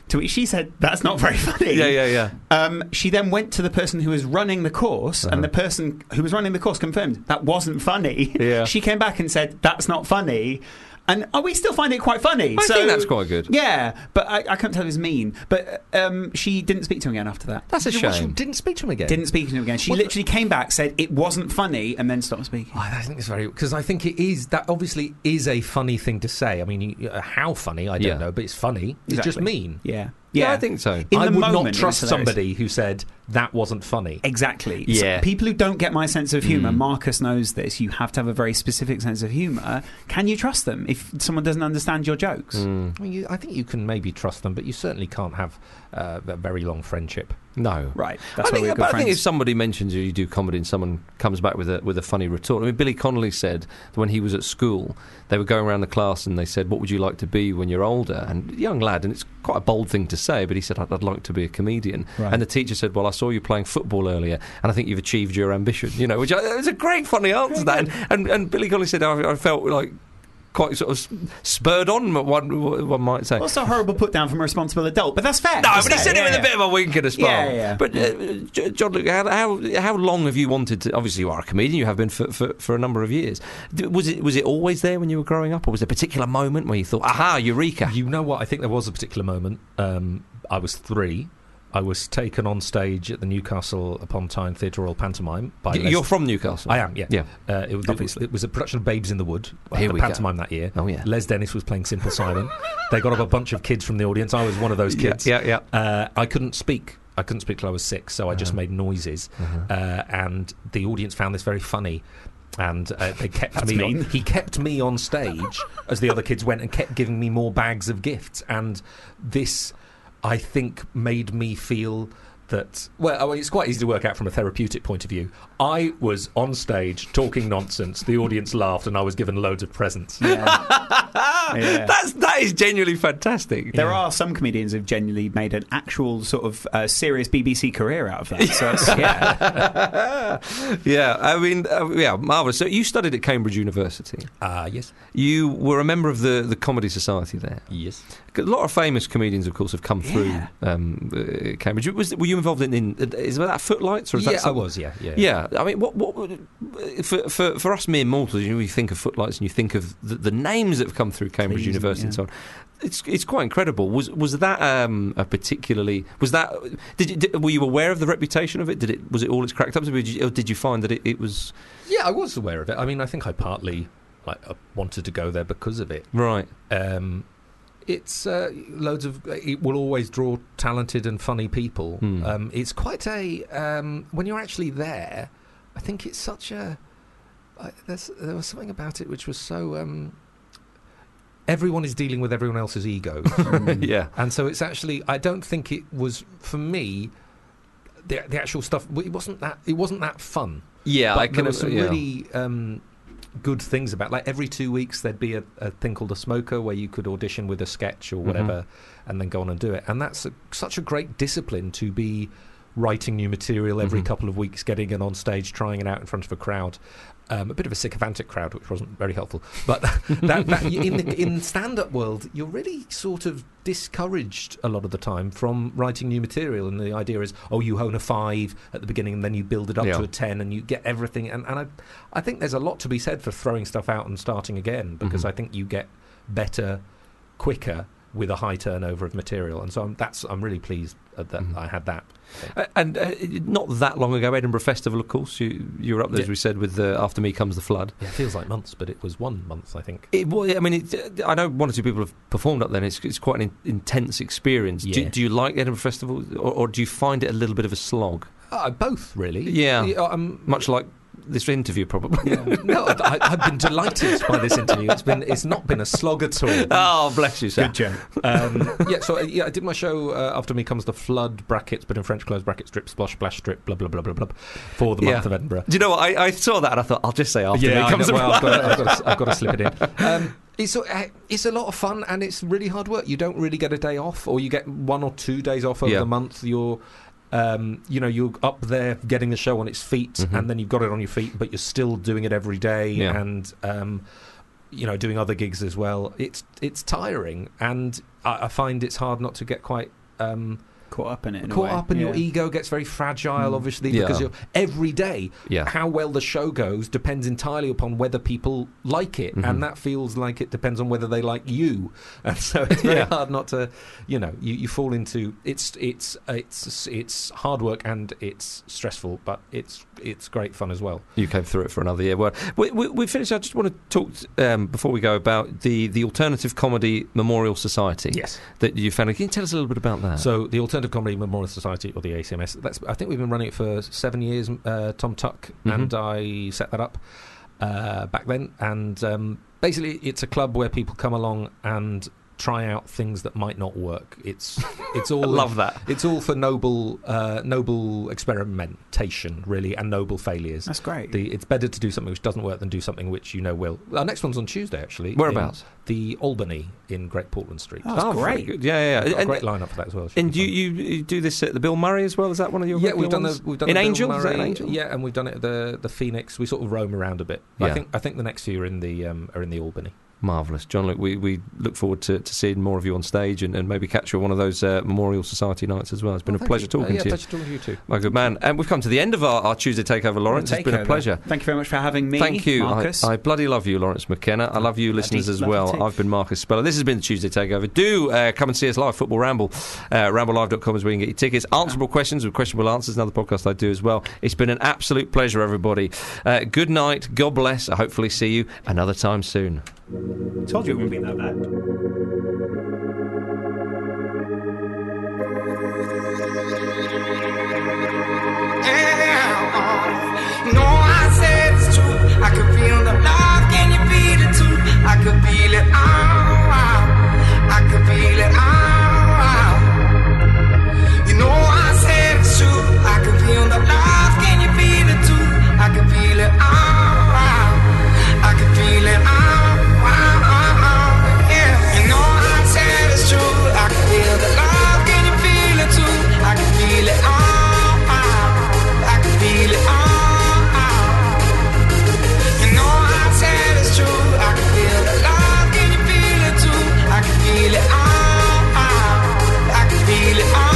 To which she said, "That's not very funny." Yeah. She then went to the person who was running the course, and the person who was running the course confirmed that wasn't funny. Yeah. She came back and said, "That's not funny." And we still find it quite funny. I think that's quite good. Yeah, but I can't tell it was mean. But she didn't speak to him again after that. That's a shame. She didn't speak to him again? Didn't speak to him again. She literally came back, said it wasn't funny, and then stopped speaking. I think it's very... Because I think it is... That obviously is a funny thing to say. I mean, how funny, I don't know, but it's funny. It's just mean. Yeah. Yeah, I think so. I would not trust somebody who said that wasn't funny. Exactly. Yeah. So people who don't get my sense of humour, Marcus knows this, you have to have a very specific sense of humour. Can you trust them if someone doesn't understand your jokes? Well, I think you can maybe trust them, but you certainly can't have a very long friendship. No. Right. I think if somebody mentions you do comedy and someone comes back with a funny retort. I mean, Billy Connolly said that when he was at school, they were going around the class and they said, "What would you like to be when you're older?" And young lad, and it's quite a bold thing to say, but he said, I'd like to be a comedian. Right. And the teacher said, "Well, I saw you playing football earlier, and I think you've achieved your ambition." You know, which it was a great, funny answer. That, and Billy Connolly said, I felt like quite sort of spurred on, one might say. Also a horrible put down from a responsible adult, but that's fair. No, but he said it with a bit of a wink and a smile. Yeah. But John Luke, how long have you wanted to? Obviously, you are a comedian. You have been for a number of years. Was it always there when you were growing up, or was there a particular moment where you thought, "Aha, eureka"? You know what? I think there was a particular moment. I was 3. I was taken on stage at the Newcastle upon Tyne Theatre Royal Pantomime by You're from Newcastle? I am, yeah. It was a production of Babes in the Wood, the pantomime that year. Oh, yeah. Les Dennis was playing Simple Simon. They got up a bunch of kids from the audience. I was one of those kids. Yeah. I couldn't speak. I couldn't speak till I was 6, so I just made noises. And the audience found this very funny. And they kept me. He kept me on stage as the other kids went and kept giving me more bags of gifts. And this, I think, made me feel that, well, I mean, it's quite easy to work out from a therapeutic point of view. I was on stage talking nonsense, the audience laughed, and I was given loads of presents. That is genuinely fantastic. There are some comedians who've genuinely made an actual sort of serious BBC career out of that. So I mean, marvellous. So you studied at Cambridge University. Yes. You were a member of the Comedy Society there. Yes. A lot of famous comedians, of course, have come through Cambridge. Were you involved in is that Footlights? Or is that I was, yeah. I mean, what for us mere mortals, you think of Footlights and you think of the names that have come through Cambridge University and so on. It's quite incredible. Was that a particularly? Was that? Were you aware of the reputation of it? Was it all it's cracked up to be? Or did you find that it was? Yeah, I was aware of it. I mean, I think I partly wanted to go there because of it. Right. It's loads of. It will always draw talented and funny people. It's quite a. When you're actually there, I think it's such a. There was something about it which was so. Everyone is dealing with everyone else's egos. Yeah, and so it's actually. I don't think it was for me. The actual stuff. It wasn't that fun. Yeah, but there were some really. Good things about, like, every 2 weeks there'd be a thing called a smoker where you could audition with a sketch or whatever and then go on and do it, and that's such a great discipline to be writing new material every couple of weeks, getting it on stage, trying it out in front of a crowd, a bit of a sycophantic crowd, which wasn't very helpful, but that in the stand-up world you're really sort of discouraged a lot of the time from writing new material, and the idea is, you hone a 5 at the beginning and then you build it up to a 10 and you get everything, and I think there's a lot to be said for throwing stuff out and starting again, because I think you get better quicker with a high turnover of material, and so I'm really pleased that I had that. And not that long ago, Edinburgh Festival, of course, you were up there, as we said, with After Me Comes the Flood. Yeah, it feels like months, but it was 1 month, I think. I mean, I know 1 or 2 people have performed up there, and it's quite an intense experience. Yeah. Do you like the Edinburgh Festival, or do you find it a little bit of a slog? Both, really. Yeah, much like this interview, probably. Yeah. No, I've been delighted by this interview. It's not been a slog at all. Oh, bless you, sir. Good joke. I did my show After Me Comes the Flood, brackets, but in French clothes, brackets, strip, splosh, splash, strip, blah, blah, blah, blah, blah, for the month of Edinburgh. Do you know what? I saw that and I thought, I'll just say After Me Comes the Flood. I've got to slip it in. It's a lot of fun, and it's really hard work. You don't really get a day off, or you get 1 or 2 days off over the month. You're up there getting the show on its feet, and then you've got it on your feet, but you're still doing it every day, and doing other gigs as well. It's tiring, and I find it's hard not to get quite caught up in it. Caught up, and your ego gets very fragile, obviously, because you're, every day, how well the show goes depends entirely upon whether people like it, and that feels like it depends on whether they like you, and so it's very hard not to, you fall into it's hard work and it's stressful, but it's great fun as well. You came through it for another year. Well, we finished. I just want to talk before we go about the Alternative Comedy Memorial Society. Yes, that you founded. Can you tell us a little bit about that? So the Alternative Comedy Memorial Society, or the ACMS, I think we've been running it for 7 years. Tom Tuck and I set that up back then, and basically it's a club where people come along and try out things that might not work. It's all I love that. It's all for noble experimentation, really, and noble failures. That's great. It's better to do something which doesn't work than do something which will. Our next one's on Tuesday, actually. Whereabouts? The Albany in Great Portland Street. Oh, that's great. Good. Yeah. Got a great lineup for that as well. And you do this at the Bill Murray as well? Is that one of your? Yeah, we've done ones? We've done in the Angel. Bill Is that Murray, in Angel? Yeah, and we've done it at the Phoenix. We sort of roam around a bit. Yeah. I think the next few are in the Albany. Marvellous. John, look, we look forward to seeing more of you on stage and maybe catch you on one of those Memorial Society nights as well. It's been a pleasure talking to you. Pleasure talking to you too. My good man. And we've come to the end of our Tuesday Takeover, Lawrence. It's been a pleasure. Thank you very much for having me. Thank you. Marcus. I bloody love you, Lawrence McKenna. I love you, listeners, as well. I've been Marcus Speller. This has been the Tuesday Takeover. Do come and see us live, Football Ramble. RambleLive.com is where you can get your tickets. Answerable questions with questionable answers, another podcast I do as well. It's been an absolute pleasure, everybody. Good night. God bless. I'll hopefully see you another time soon. Told you it wouldn't be that bad. I said it's true. I could feel the love. Can you feel it too? I could feel it. I could feel it. I said it's true. I could feel the love. Can you feel it too? I could feel it. I could feel it. I said it's true. I can feel the love. Can you feel it too? I can feel it. I can feel it. I said it's true. I can feel the love. Can you feel it too? I can feel it. I can feel it.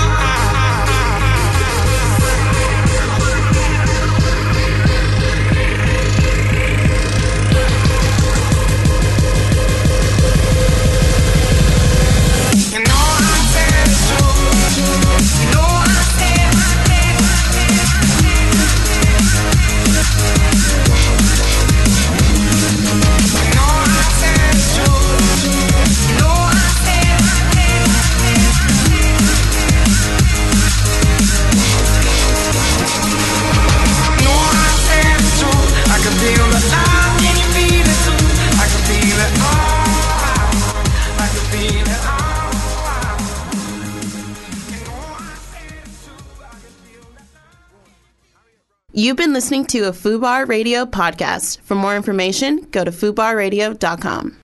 You've been listening to a FUBAR Radio podcast. For more information, go to FUBARradio.com.